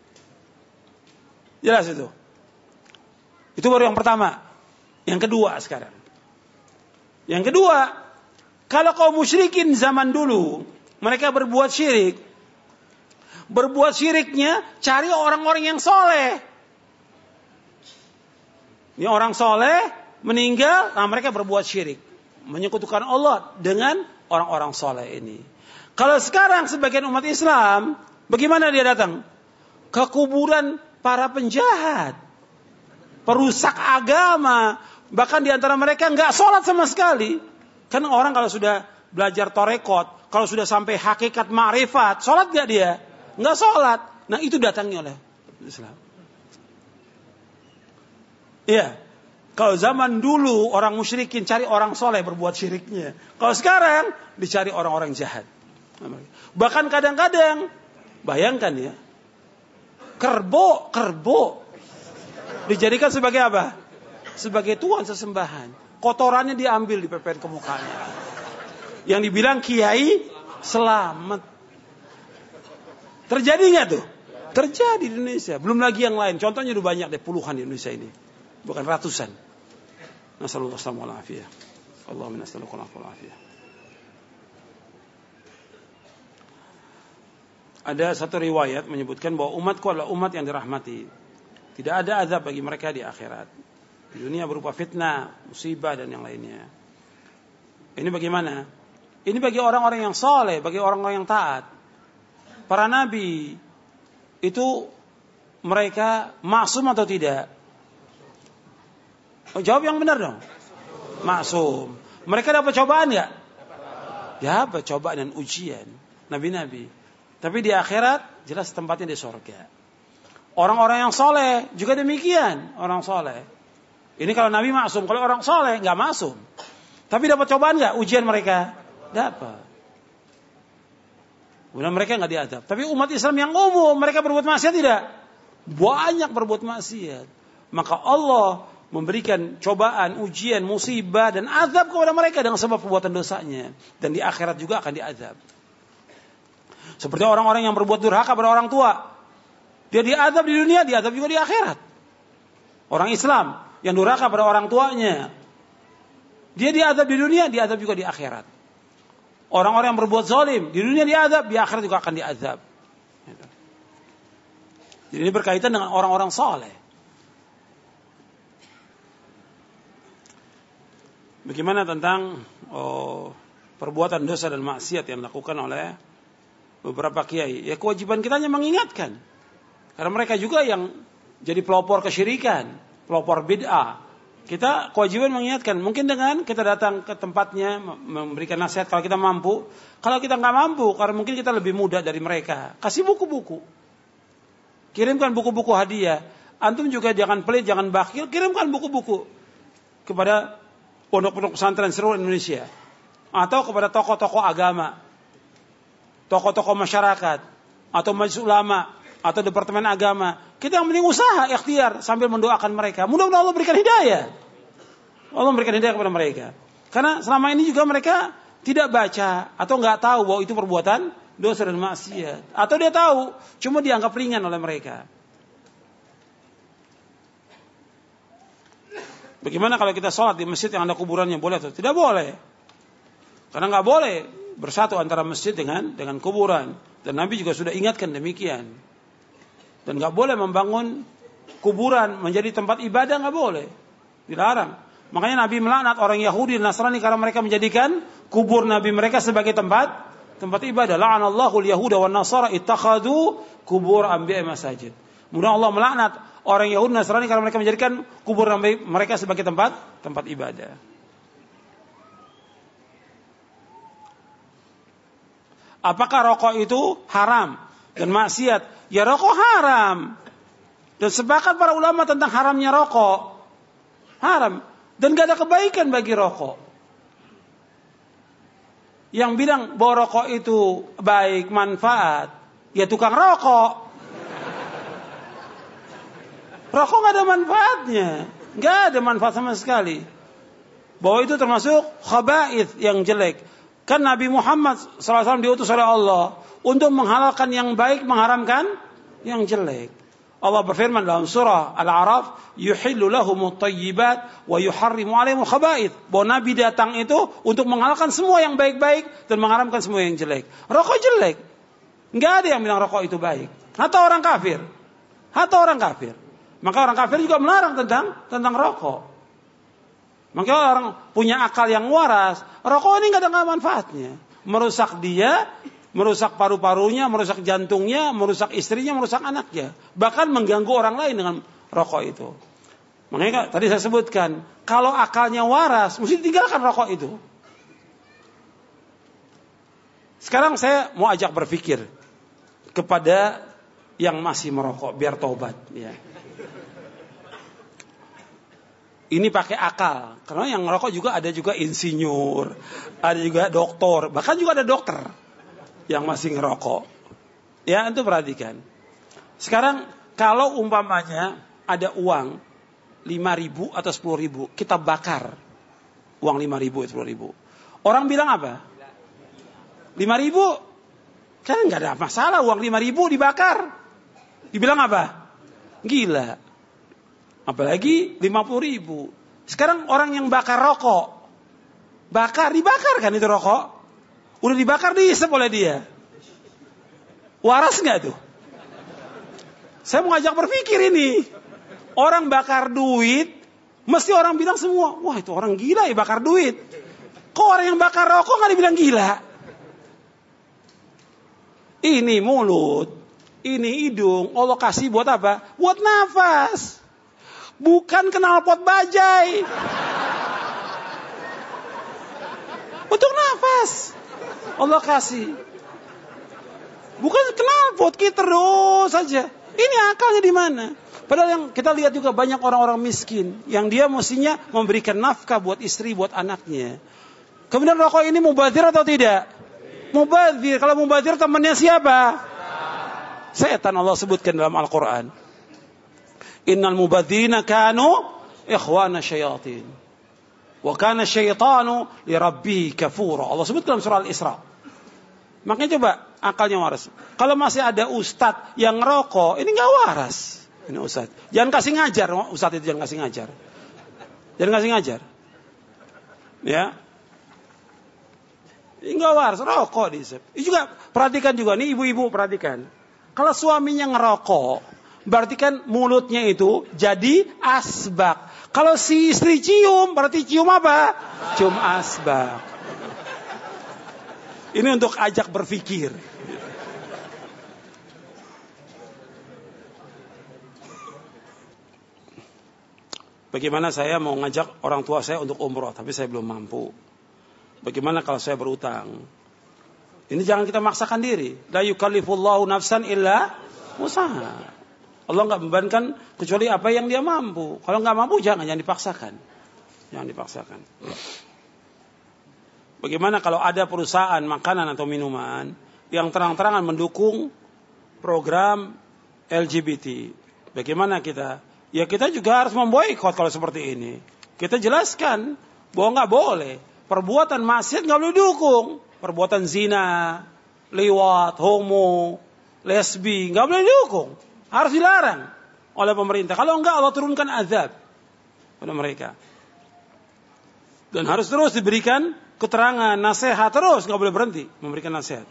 S2: Jelas itu. Itu baru yang pertama. Yang kedua sekarang. Yang kedua, kalau kaum musyrikin zaman dulu, mereka berbuat syirik. Berbuat syiriknya, cari orang-orang yang soleh. Ini orang soleh, meninggal, nah mereka berbuat syirik. Menyekutukan Allah dengan orang-orang soleh ini. Kalau sekarang sebagian umat Islam, bagaimana dia datang? Ke kuburan para penjahat, perusak agama, bahkan di antara mereka nggak sholat sama sekali. Kan orang kalau sudah belajar torekot, kalau sudah sampai hakikat ma'rifat, sholat nggak dia? Nggak sholat. Nah itu datangnya oleh Islam. Iya. Kalau zaman dulu orang musyrikin cari orang soleh berbuat syiriknya. Kalau sekarang dicari orang-orang jahat. Bahkan kadang-kadang, bayangkan ya, kerbo dijadikan sebagai apa? Sebagai tuan sesembahan. Kotorannya diambil, dipepet ke mukanya. Yang dibilang kiai selamat. Terjadi nggak tuh? Terjadi di Indonesia. Belum lagi yang lain. Contohnya udah banyak deh, puluhan di Indonesia ini. Bukan ratusan. Nasallallahu alaihi wasallam. Allahumma nas'aluka al-afiyah. Ada satu riwayat menyebutkan bahwa umatku adalah umat yang dirahmati. Tidak ada azab bagi mereka di akhirat. Di dunia berupa fitnah, musibah dan yang lainnya. Ini bagaimana? Ini bagi orang-orang yang soleh, bagi orang-orang yang taat. Para nabi itu mereka maksum atau tidak? Oh, jawab yang benar dong. Maksum. Mereka dapat cobaan enggak? Dapat cobaan dan ujian. Nabi-nabi. Tapi di akhirat jelas tempatnya di surga. Orang-orang yang soleh juga demikian. Orang soleh. Ini kalau Nabi maksum. Kalau orang soleh nggak maksum. Tapi dapat cobaan nggak ujian mereka? Dapat. Kemudian mereka nggak diadab. Tapi umat Islam yang umum mereka berbuat maksiat tidak? Banyak berbuat maksiat. Maka Allah memberikan cobaan, ujian, musibah dan azab kepada mereka dengan sebab perbuatan dosanya. Dan di akhirat juga akan diazab. Seperti orang-orang yang berbuat durhaka pada orang tua. Dia diazab di dunia, diazab juga di akhirat. Orang Islam yang durhaka pada orang tuanya, dia diazab di dunia, diazab juga di akhirat. Orang-orang yang berbuat zalim di dunia diazab, di akhirat juga akan diazab. Jadi ini berkaitan dengan orang-orang saleh. Bagaimana tentang perbuatan dosa dan maksiat yang dilakukan oleh beberapa kiai? Ya kewajiban kita hanya mengingatkan. Karena mereka juga yang jadi pelopor kesyirikan, pelopor bid'ah. Kita kewajiban mengingatkan. Mungkin dengan kita datang ke tempatnya, memberikan nasihat kalau kita mampu. Kalau kita nggak mampu, karena mungkin kita lebih muda dari mereka, kasih buku-buku. Kirimkan buku-buku hadiah. Antum juga jangan pelit, jangan bakhil, kirimkan buku-buku kepada pondok-pondok pesantren seluruh Indonesia. Atau kepada tokoh-tokoh agama, tokoh-tokoh masyarakat, atau majelis ulama, atau departemen agama. Kita yang penting usaha, ikhtiar sambil mendoakan mereka. Mudah-mudahan Allah berikan hidayah. Allah memberikan hidayah kepada mereka. Karena selama ini juga mereka tidak baca atau nggak tahu bahwa itu perbuatan dosa dan maksiat. Atau dia tahu, cuma dianggap ringan oleh mereka. Bagaimana kalau kita sholat di masjid yang ada kuburannya, boleh atau tidak boleh? Karena nggak boleh bersatu antara masjid dengan kuburan. Dan Nabi juga sudah ingatkan demikian. Dan nggak boleh membangun kuburan menjadi tempat ibadah, nggak boleh, dilarang. Makanya Nabi melaknat orang Yahudi dan Nasrani karena mereka menjadikan kubur Nabi mereka sebagai tempat ibadah. La'anallahu al-yahuda wan nasara ittakhadhu kubur anbiya'i masajid. Mudah Allah melaknat orang Yahudi dan Nasrani karena mereka menjadikan kubur Nabi mereka sebagai tempat ibadah. Apakah rokok itu haram dan maksiat? Ya rokok haram. Dan sepakat para ulama tentang haramnya rokok. Haram. Dan gak ada kebaikan bagi rokok. Yang bilang bahwa rokok itu baik, manfaat, ya tukang rokok. Rokok gak ada manfaatnya. Gak ada manfaat sama sekali. Bahwa itu termasuk khaba'ith yang jelek. Kan Nabi Muhammad SAW diutus oleh Allah untuk menghalalkan yang baik, mengharamkan yang jelek. Allah berfirman dalam surah Al-A'raf, yuhillu lahumut thayyibat wa yuharrimu 'alaihimul khaba'ith. Bahwa Nabi datang itu untuk menghalalkan semua yang baik-baik dan mengharamkan semua yang jelek. Rokok jelek. Enggak ada yang bilang rokok itu baik. Hatta orang kafir. Maka orang kafir juga melarang tentang rokok. Maka orang punya akal yang waras, rokok ini nggak ada manfaatnya. Merusak dia, merusak paru-parunya, merusak jantungnya, merusak istrinya, merusak anaknya. Bahkan mengganggu orang lain dengan rokok itu. Makanya tadi saya sebutkan, kalau akalnya waras, mesti tinggalkan rokok itu. Sekarang saya mau ajak berpikir kepada yang masih merokok, biar taubat. Ya. Ini pakai akal. Karena yang ngerokok juga ada juga insinyur, ada juga doktor, bahkan juga ada dokter yang masih ngerokok. Ya, itu perhatikan. Sekarang kalau umpamanya ada uang 5.000 atau 10.000, kita bakar uang 5.000 atau 10.000. Orang bilang apa? 5.000 kan nggak ada masalah, uang 5.000 dibakar. Dibilang apa? Gila. Apalagi 50.000. Sekarang orang yang bakar rokok, dibakar kan itu rokok? Udah dibakar, dihisap oleh dia. Waras nggak tuh? Saya mau ngajak berpikir ini. Orang bakar duit, mesti orang bilang semua, wah itu orang gila ya bakar duit. Kok orang yang bakar rokok nggak dibilang gila? Ini mulut, ini hidung, Allah kasih buat apa? Buat nafas. Bukan knalpot bajai. Untuk nafas. Allah kasih. Bukan knalpot, kita terus saja. Ini akalnya di mana? Padahal yang kita lihat juga banyak orang-orang miskin yang dia mestinya memberikan nafkah buat istri, buat anaknya. Kemudian rokok ini mubazir atau tidak? Mubazir. Kalau mubazir temannya siapa? Setan, Allah sebutkan dalam Al-Quran. Innal mubadzirina kanu ikhwana syayatin. Wa kana syaitanu li rabbih kafura. Allah sebut dalam surah Al-Isra. Makanya coba akalnya waras. Kalau masih ada ustadz yang ngerokok, ini enggak waras. Ini ustadz. Jangan kasih ngajar, ustadz itu jangan kasih ngajar. Jangan kasih ngajar. Ya. Ini enggak waras, rokok dihisap. Ini juga perhatikan juga nih ibu-ibu, perhatikan. Kalau suaminya ngerokok, berarti kan mulutnya itu jadi asbak. Kalau si istri cium, berarti cium apa? Cium asbak. Ini untuk ajak berpikir. Bagaimana saya mau ngajak orang tua saya untuk umroh, tapi saya belum mampu. Bagaimana kalau saya berutang? Ini jangan kita maksakan diri. La yukallifullahu nafsan illa usaha. Allah nggak membebankan kecuali apa yang dia mampu. Kalau nggak mampu jangan dipaksakan. Jangan dipaksakan. Bagaimana kalau ada perusahaan makanan atau minuman yang terang-terangan mendukung program LGBT? Bagaimana kita? Ya kita juga harus memboikot kalau seperti ini. Kita jelaskan bahwa nggak boleh. Perbuatan maksiat nggak boleh didukung. Perbuatan zina, liwat, homo, lesbi nggak boleh didukung. Harus dilarang oleh pemerintah. Kalau enggak Allah turunkan azab pada mereka. Dan harus terus diberikan keterangan, nasihat terus, nggak boleh berhenti memberikan nasihat.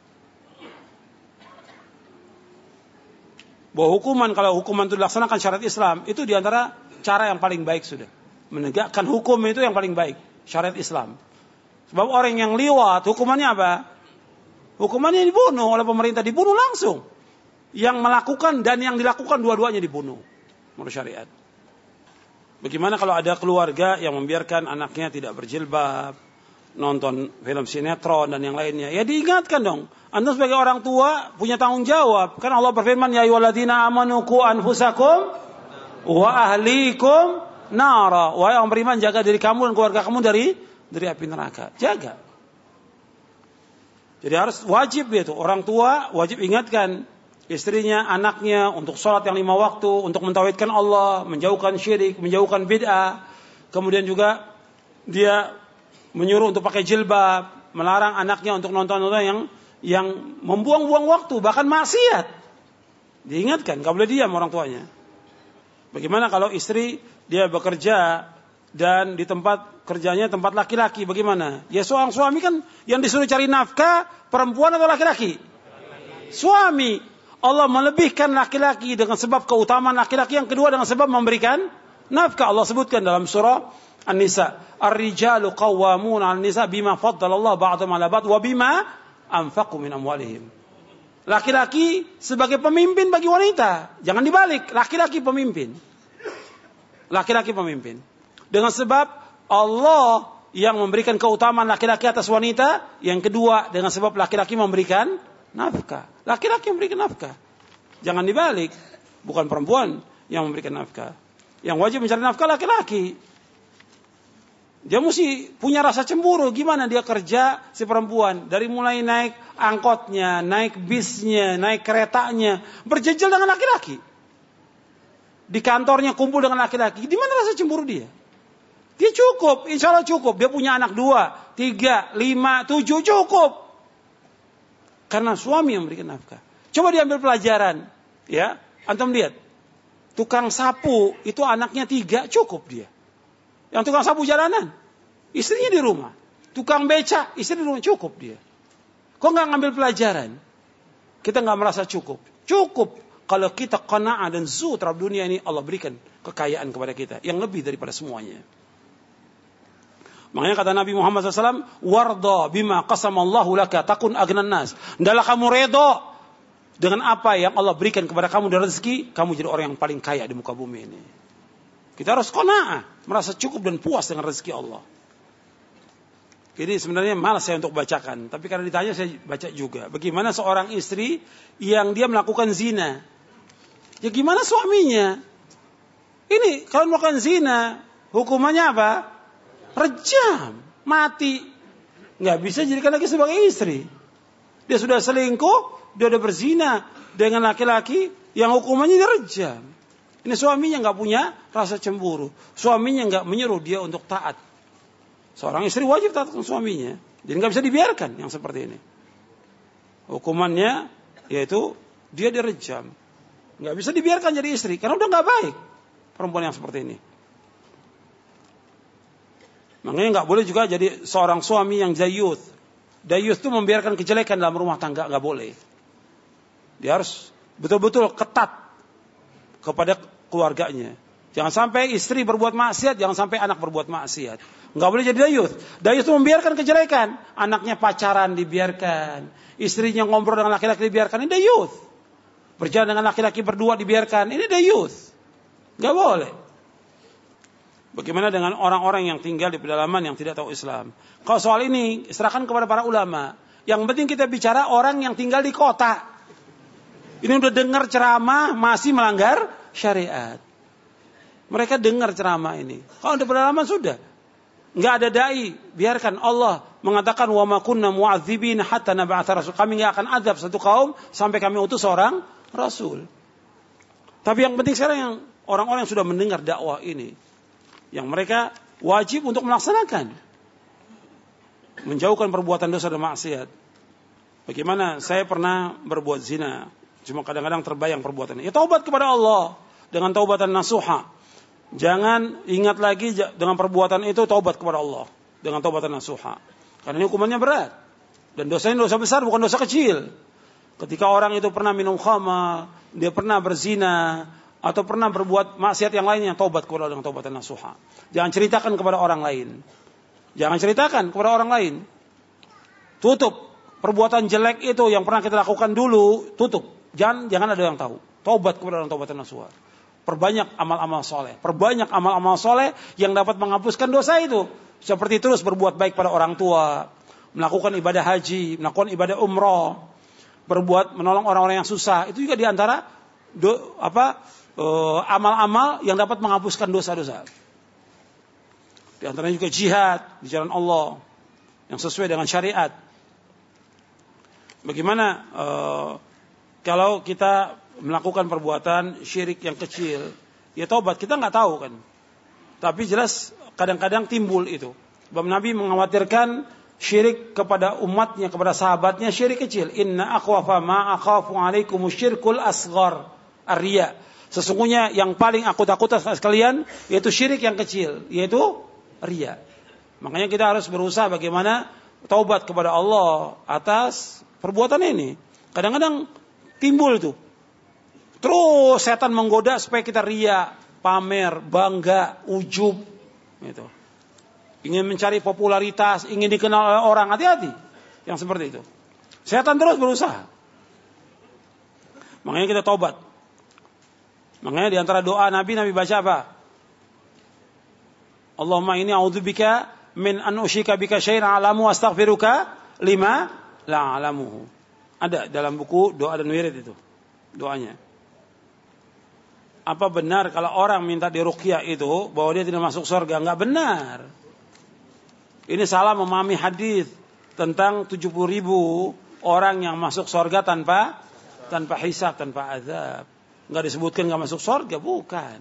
S2: Bahwa hukuman, kalau hukuman itu dilaksanakan syariat Islam, itu diantara cara yang paling baik sudah. Menegakkan hukum itu yang paling baik, syariat Islam. Sebab orang yang liwat, hukumannya apa? Hukumannya dibunuh oleh pemerintah, dibunuh langsung. Yang melakukan dan yang dilakukan dua-duanya dibunuh menurut syariat. Bagaimana kalau ada keluarga yang membiarkan anaknya tidak berjilbab, nonton film sinetron dan yang lainnya? Ya diingatkan dong. Anda sebagai orang tua punya tanggung jawab. Kan Allah berfirman, ya ayyuhalladzina amanu qu anfusakum wa ahlikum nara. Wahai orang beriman, jaga diri kamu dan keluarga kamu dari api neraka. Jaga. Jadi harus wajib itu. Orang tua wajib ingatkan istrinya, anaknya untuk sholat yang 5 waktu, untuk mentauhidkan Allah, menjauhkan syirik, menjauhkan bid'ah. Kemudian juga dia menyuruh untuk pakai jilbab, melarang anaknya untuk nonton-nonton yang membuang-buang waktu, bahkan maksiat. Diingatkan, gak boleh diam orang tuanya. Bagaimana kalau istri dia bekerja dan di tempat kerjanya tempat laki-laki, bagaimana? Ya seorang suami kan yang disuruh cari nafkah, perempuan atau laki-laki? Suami. Allah melebihkan laki-laki dengan sebab keutamaan laki-laki, yang kedua dengan sebab memberikan nafkah. Allah sebutkan dalam surah An-Nisa, Ar-rijalu qawwamuna 'alan nisa bima faddalallahu ba'dahum 'ala ba'd wa bima anfaqu min amwalihim. Laki-laki sebagai pemimpin bagi wanita. Jangan dibalik, laki-laki pemimpin. Laki-laki pemimpin. Dengan sebab Allah yang memberikan keutamaan laki-laki atas wanita, yang kedua dengan sebab laki-laki memberikan nafkah. Laki-laki memberikan nafkah. Jangan dibalik. Bukan perempuan yang memberikan nafkah. Yang wajib mencari nafkah laki-laki. Dia mesti punya rasa cemburu. Gimana dia kerja si perempuan. Dari mulai naik angkotnya, naik bisnya, naik keretanya. Berjejel dengan laki-laki. Di kantornya kumpul dengan laki-laki. Di mana rasa cemburu dia? Dia cukup. Insya Allah cukup. Dia punya anak 2, 3, 5, 7. Cukup. Karena suami yang memberikan nafkah. Coba diambil pelajaran. Ya, antum lihat. Tukang sapu itu anaknya 3, cukup dia. Yang tukang sapu jalanan, istrinya di rumah. Tukang beca, istri di rumah, cukup dia. Kok nggak ngambil pelajaran? Kita nggak merasa cukup. Cukup kalau kita qanaah dan zuhud terhadap dunia ini, Allah berikan kekayaan kepada kita yang lebih daripada semuanya. Makanya kata Nabi Muhammad SAW, warda bima qasamallahu laka takun agnan nas. Hendaklah kamu redha dengan apa yang Allah berikan kepada kamu dari rezeki, kamu jadi orang yang paling kaya di muka bumi ini. Kita harus qanaah, merasa cukup dan puas dengan rezeki Allah. Jadi sebenarnya malas saya untuk bacakan, tapi karena ditanya saya baca juga. Bagaimana seorang istri yang dia melakukan zina? Ya gimana suaminya? Ini kalau melakukan zina, hukumannya apa? Rejam, mati. Nggak bisa jadikan lagi sebagai istri. Dia sudah selingkuh, dia sudah berzina dengan laki-laki yang hukumannya direjam. Ini suaminya nggak punya rasa cemburu. Suaminya nggak menyuruh dia untuk taat. Seorang istri wajib taat dengan suaminya. Jadi nggak bisa dibiarkan yang seperti ini. Hukumannya yaitu dia direjam. Nggak bisa dibiarkan jadi istri karena udah nggak baik perempuan yang seperti ini. Makanya nggak boleh juga jadi seorang suami yang dayuth. Dayuth itu membiarkan kejelekan dalam rumah tangga, nggak boleh. Dia harus betul-betul ketat kepada keluarganya. Jangan sampai istri berbuat maksiat, jangan sampai anak berbuat maksiat. Nggak boleh jadi dayuth. Dayuth itu membiarkan kejelekan. Anaknya pacaran dibiarkan, istrinya ngobrol dengan laki-laki dibiarkan. Ini dayuth. Berjalan dengan laki-laki berdua dibiarkan. Ini dayuth. Nggak boleh. Bagaimana dengan orang-orang yang tinggal di pedalaman yang tidak tahu Islam? Kalau soal ini serahkan kepada para ulama. Yang penting kita bicara orang yang tinggal di kota. Ini udah dengar ceramah masih melanggar syariat. Mereka dengar ceramah ini. Kalau udah berlama sudah. Enggak ada dai, biarkan Allah mengatakan wa ma kunna mu'adzibina hatta nab'atha rasul. Kami enggak akan azab satu kaum sampai kami utus seorang rasul. Tapi yang penting sekarang yang orang-orang yang sudah mendengar dakwah ini, yang mereka wajib untuk melaksanakan, menjauhkan perbuatan dosa dan maksiat. Bagaimana saya pernah berbuat zina, cuma kadang-kadang terbayang perbuatan ini. Ya taubat kepada Allah dengan taubatan nasuha. Jangan ingat lagi dengan perbuatan itu, taubat kepada Allah dengan taubatan nasuha. Karena ini hukumannya berat. Dan dosanya dosa besar, bukan dosa kecil. Ketika orang itu pernah minum khamar, dia pernah berzina, atau pernah berbuat maksiat yang lainnya, taubat kepada Allah dengan taubatan nasuha. Jangan ceritakan kepada orang lain. Jangan ceritakan kepada orang lain. Tutup. Perbuatan jelek itu yang pernah kita lakukan dulu, tutup. Jangan ada yang tahu. Taubat kepada Allah dengan taubatan nasuha. Perbanyak amal-amal soleh. Perbanyak amal-amal soleh yang dapat menghapuskan dosa itu. Seperti terus berbuat baik pada orang tua. Melakukan ibadah haji. Melakukan ibadah umroh. Berbuat menolong orang-orang yang susah. Itu juga diantara amal-amal yang dapat menghapuskan dosa-dosa. Di antaranya juga jihad di jalan Allah. Yang sesuai dengan syariat. Bagaimana kalau kita melakukan perbuatan syirik yang kecil, ya taubat, kita nggak tahu kan. Tapi jelas kadang-kadang timbul itu. Sebab Nabi mengkhawatirkan syirik kepada umatnya, kepada sahabatnya, syirik kecil. Inna akhwafa ma akhafu alaikum syirkul asghar ar-riya. Sesungguhnya yang paling aku takut atas kalian yaitu syirik yang kecil, yaitu riya. Makanya kita harus berusaha bagaimana taubat kepada Allah atas perbuatan ini. Kadang-kadang timbul tuh. Terus setan menggoda supaya kita riya, pamer, bangga, ujub, gitu. Ingin mencari popularitas, ingin dikenal oleh orang, hati-hati yang seperti itu. Setan terus berusaha. Makanya kita taubat. Makanya di antara doa Nabi baca apa? Allahumma inni a'udzubika min an usyrika bika syai'an a'lamu astaghfiruka lima la a'lamuhu. Ada dalam buku doa dan wirid itu doanya. Apa benar kalau orang minta diruqyah itu bahwa dia tidak masuk surga? Enggak benar. Ini salah memahami hadis tentang 70.000 orang yang masuk surga tanpa hisab, tanpa azab. Enggak disebutkan enggak masuk surga, bukan.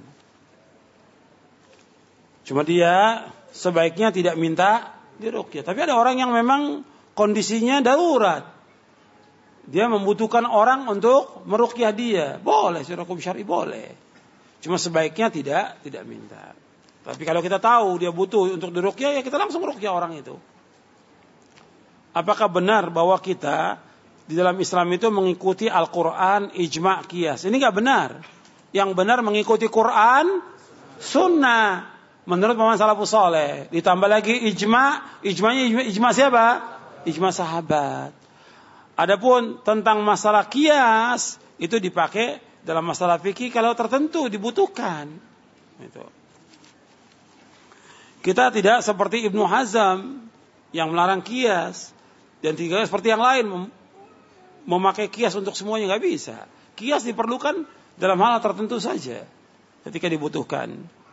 S2: Cuma dia sebaiknya tidak minta diruqyah. Tapi ada orang yang memang kondisinya darurat. Dia membutuhkan orang untuk meruqyah dia. Boleh, secara hukum syar'i boleh. Cuma sebaiknya tidak minta. Tapi kalau kita tahu dia butuh untuk diruqyah, ya kita langsung ruqyah orang itu. Apakah benar bahwa kita di dalam Islam itu mengikuti Al-Quran, ijma', qiyas? Ini enggak benar. Yang benar mengikuti Quran, sunnah. Menurut pemahaman salafus saleh. Ditambah lagi ijma' siapa? Ijma' sahabat. Adapun tentang masalah qiyas, itu dipakai dalam masalah fikih kalau tertentu dibutuhkan. Itu. Kita tidak seperti Ibnu Hazm yang melarang qiyas, dan tidak seperti yang lain memakai qiyas untuk semuanya, nggak bisa. Qiyas diperlukan dalam hal tertentu saja ketika dibutuhkan.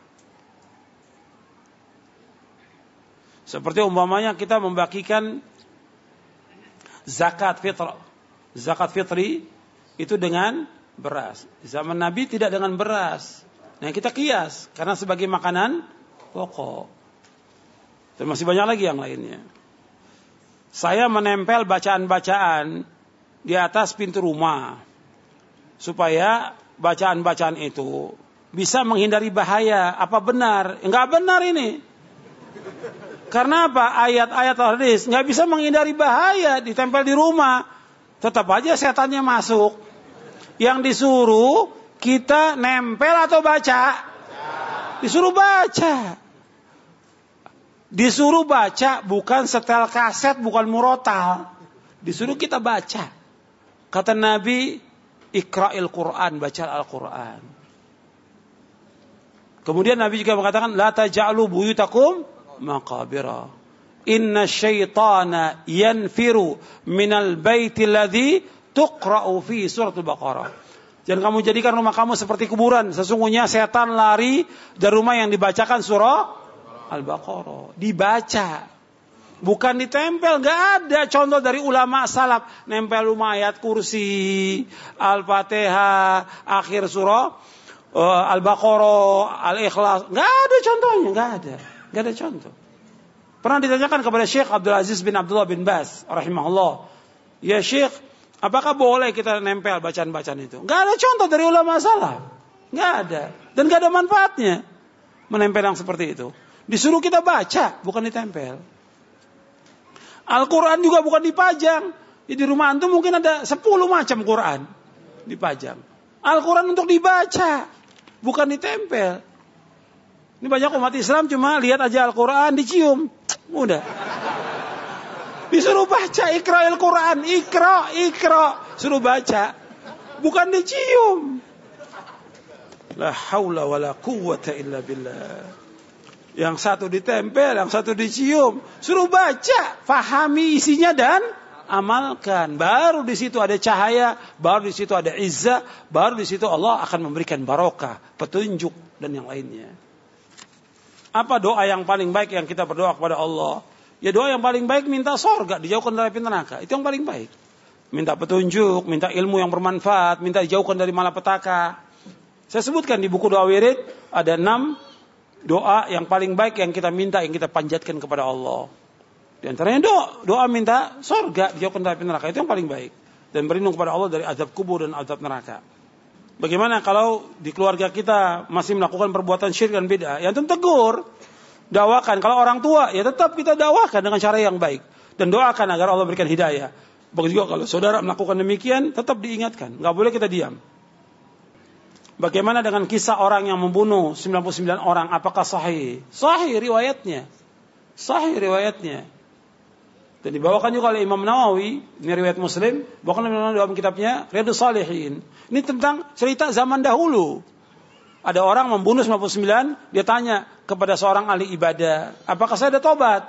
S2: Seperti umpamanya kita membagikan zakat fitri itu dengan beras. Zaman Nabi tidak dengan beras. Nah, kita qiyas karena sebagai makanan pokok. Dan masih banyak lagi yang lainnya. Saya menempel bacaan-bacaan di atas pintu rumah supaya bacaan-bacaan itu bisa menghindari bahaya. Apa benar? Enggak benar ini. Karena apa? Ayat-ayat hadis enggak bisa menghindari bahaya ditempel di rumah. Tetap aja setannya masuk. Yang disuruh kita nempel atau baca? Disuruh baca. Disuruh baca, bukan setel kaset, bukan murotal. Disuruh kita baca. Kata Nabi, Iqra'il Quran, baca Al-Quran. Kemudian Nabi juga mengatakan, La taja'lu buyutakum maqabira. Inna syaitana yanfiru minal baiti alladhi tuqra'u fi suratul Baqarah. Jangan kamu jadikan rumah kamu seperti kuburan. Sesungguhnya setan lari dari rumah yang dibacakan surah Al-Baqarah. Dibaca, bukan ditempel. Gak ada contoh dari ulama salaf nempel rumah ayat kursi, Al-Fatihah, akhir surah Al-Baqarah, Al-Ikhlas. Gak ada contohnya, gak ada contoh. Pernah ditanyakan kepada Syekh Abdul Aziz bin Abdullah bin Baz rahimahullah, ya Syekh, apakah boleh kita nempel bacaan-bacaan itu? Gak ada contoh dari ulama salaf, gak ada, dan gak ada manfaatnya menempel yang seperti itu. Disuruh kita baca, bukan ditempel. Al-Quran juga bukan dipajang. Di rumah antum mungkin ada 10 macam Quran dipajang. Al-Quran untuk dibaca, bukan ditempel. Ini banyak umat Islam cuma lihat aja Al-Quran, dicium. Udah. Disuruh baca, ikra Al-Quran, ikra. Suruh baca. Bukan dicium. La haula wa la quwwata illa billah. Yang satu ditempel, yang satu dicium. Suruh baca, fahami isinya dan amalkan. Baru di situ ada cahaya, baru di situ ada izzah, baru di situ Allah akan memberikan barokah, petunjuk dan yang lainnya. Apa doa yang paling baik yang kita berdoa kepada Allah? Ya doa yang paling baik minta surga, dijauhkan dari api neraka. Itu yang paling baik. Minta petunjuk, minta ilmu yang bermanfaat, minta dijauhkan dari malapetaka. Saya sebutkan di buku doa wirid ada 6 doa yang paling baik yang kita minta, yang kita panjatkan kepada Allah. Di antaranya doa minta surga, dijauhkan dari api neraka. Itu yang paling baik. Dan berlindung kepada Allah dari azab kubur dan azab neraka. Bagaimana kalau di keluarga kita masih melakukan perbuatan syirik dan bid'ah? Ya tentu tegur, dakwakan. Kalau orang tua, ya tetap kita dakwakan dengan cara yang baik dan doakan agar Allah berikan hidayah. Begitu juga kalau saudara melakukan demikian, tetap diingatkan, enggak boleh kita diam. Bagaimana dengan kisah orang yang membunuh 99 orang? Apakah sahih? Sahih riwayatnya. Dan dibawakan juga oleh Imam Nawawi, ini riwayat Muslim, bahkan dalam kitabnya Riyadhus Shalihin. Ini tentang cerita zaman dahulu. Ada orang membunuh 99, dia tanya kepada seorang ahli ibadah, apakah saya ada tobat?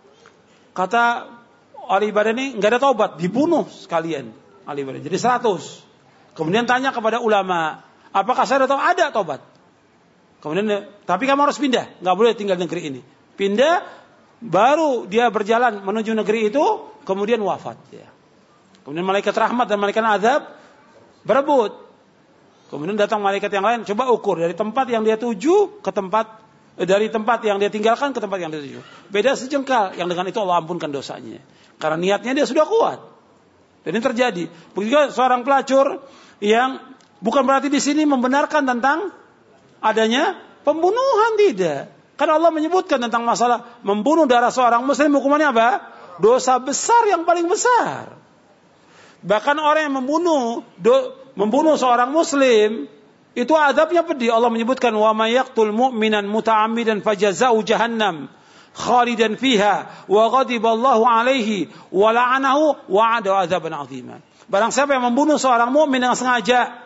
S2: Kata ahli ibadah ini, enggak ada tobat, dibunuh sekalian ahli ibadah. Jadi 100. Kemudian tanya kepada ulama, apakah saya ada tobat? Ada tobat. Kemudian, tapi kamu harus pindah, enggak boleh tinggal di negeri ini. Pindah. Baru dia berjalan menuju negeri itu, kemudian wafat. Ya. Kemudian malaikat rahmat dan malaikat azab berebut. Kemudian datang malaikat yang lain, coba ukur dari tempat yang dia tuju ke tempat, dari tempat yang dia tinggalkan ke tempat yang dia tuju. Beda sejengkal, yang dengan itu Allah ampunkan dosanya. Karena niatnya dia sudah kuat. Dan ini terjadi. Begitu juga seorang pelacur yang bukan berarti di sini membenarkan tentang adanya pembunuhan, tidak. Karena Allah menyebutkan tentang masalah membunuh darah seorang muslim, hukumannya apa? Dosa besar yang paling besar. Bahkan orang yang membunuh seorang muslim, itu azabnya pedih. Allah menyebutkan wa may yaqtul mu'minan muta'ammidan fajaza'u jahannam khalidan fiha wa ghadiballahu alaihi wa la'anahu wa 'ada 'adzaban 'azima. Barang siapa yang membunuh seorang mukmin dengan sengaja,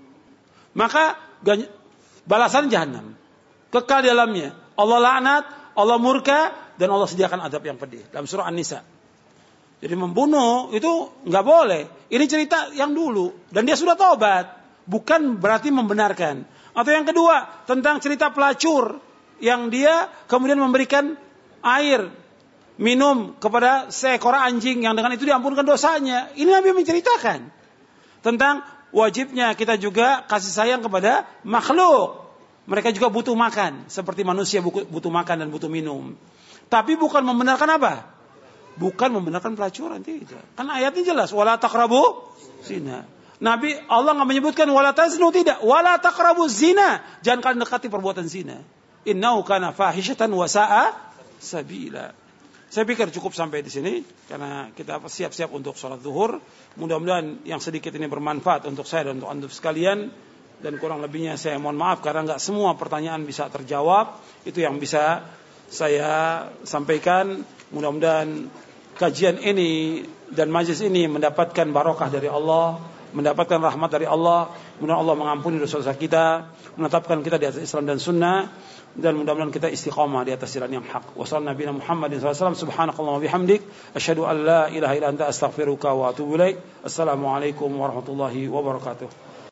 S2: maka balasan jahannam. Kekal di dalamnya. Allah laknat, Allah murka, dan Allah sediakan azab yang pedih. Dalam surah An-Nisa. Jadi membunuh itu nggak boleh. Ini cerita yang dulu. Dan dia sudah taubat. Bukan berarti membenarkan. Atau yang kedua, tentang cerita pelacur. Yang dia kemudian memberikan air minum kepada seekor anjing. Yang dengan itu diampunkan dosanya. Ini Nabi menceritakan. Tentang wajibnya kita juga kasih sayang kepada makhluk. Mereka juga butuh makan. Seperti manusia butuh makan dan butuh minum. Tapi bukan membenarkan apa? Bukan membenarkan pelacuran. Tidak. Kan ayatnya jelas. Wala taqrabu zina. Nabi Allah nggak menyebutkan wala taznu, tidak. Wala taqrabu zina. Jangan kalian dekati perbuatan zina. Innahu kana fahishatan wa sa'a sabila. Saya pikir cukup sampai di sini. Karena kita siap-siap untuk sholat zuhur. Mudah-mudahan yang sedikit ini bermanfaat untuk saya dan untuk antum sekalian. Dan kurang lebihnya saya mohon maaf karena nggak semua pertanyaan bisa terjawab. Itu yang bisa saya sampaikan. Mudah-mudahan kajian ini dan majlis ini mendapatkan barokah dari Allah mendapatkan rahmat dari Allah. Mudah-mudahan Allah mengampuni dosa-dosa kita, menetapkan kita di atas Islam dan Sunnah, dan mudah-mudahan kita istiqamah di atas jalan yang hak. Wassallallahu nabiyana Muhammadin sallallahu alaihi wasallam. Subhanakallahumma wa bihamdik, asyhadu an la ilaha illa anta, astaghfiruka wa atubu ilaik. Assalamualaikum warahmatullahi wabarakatuh.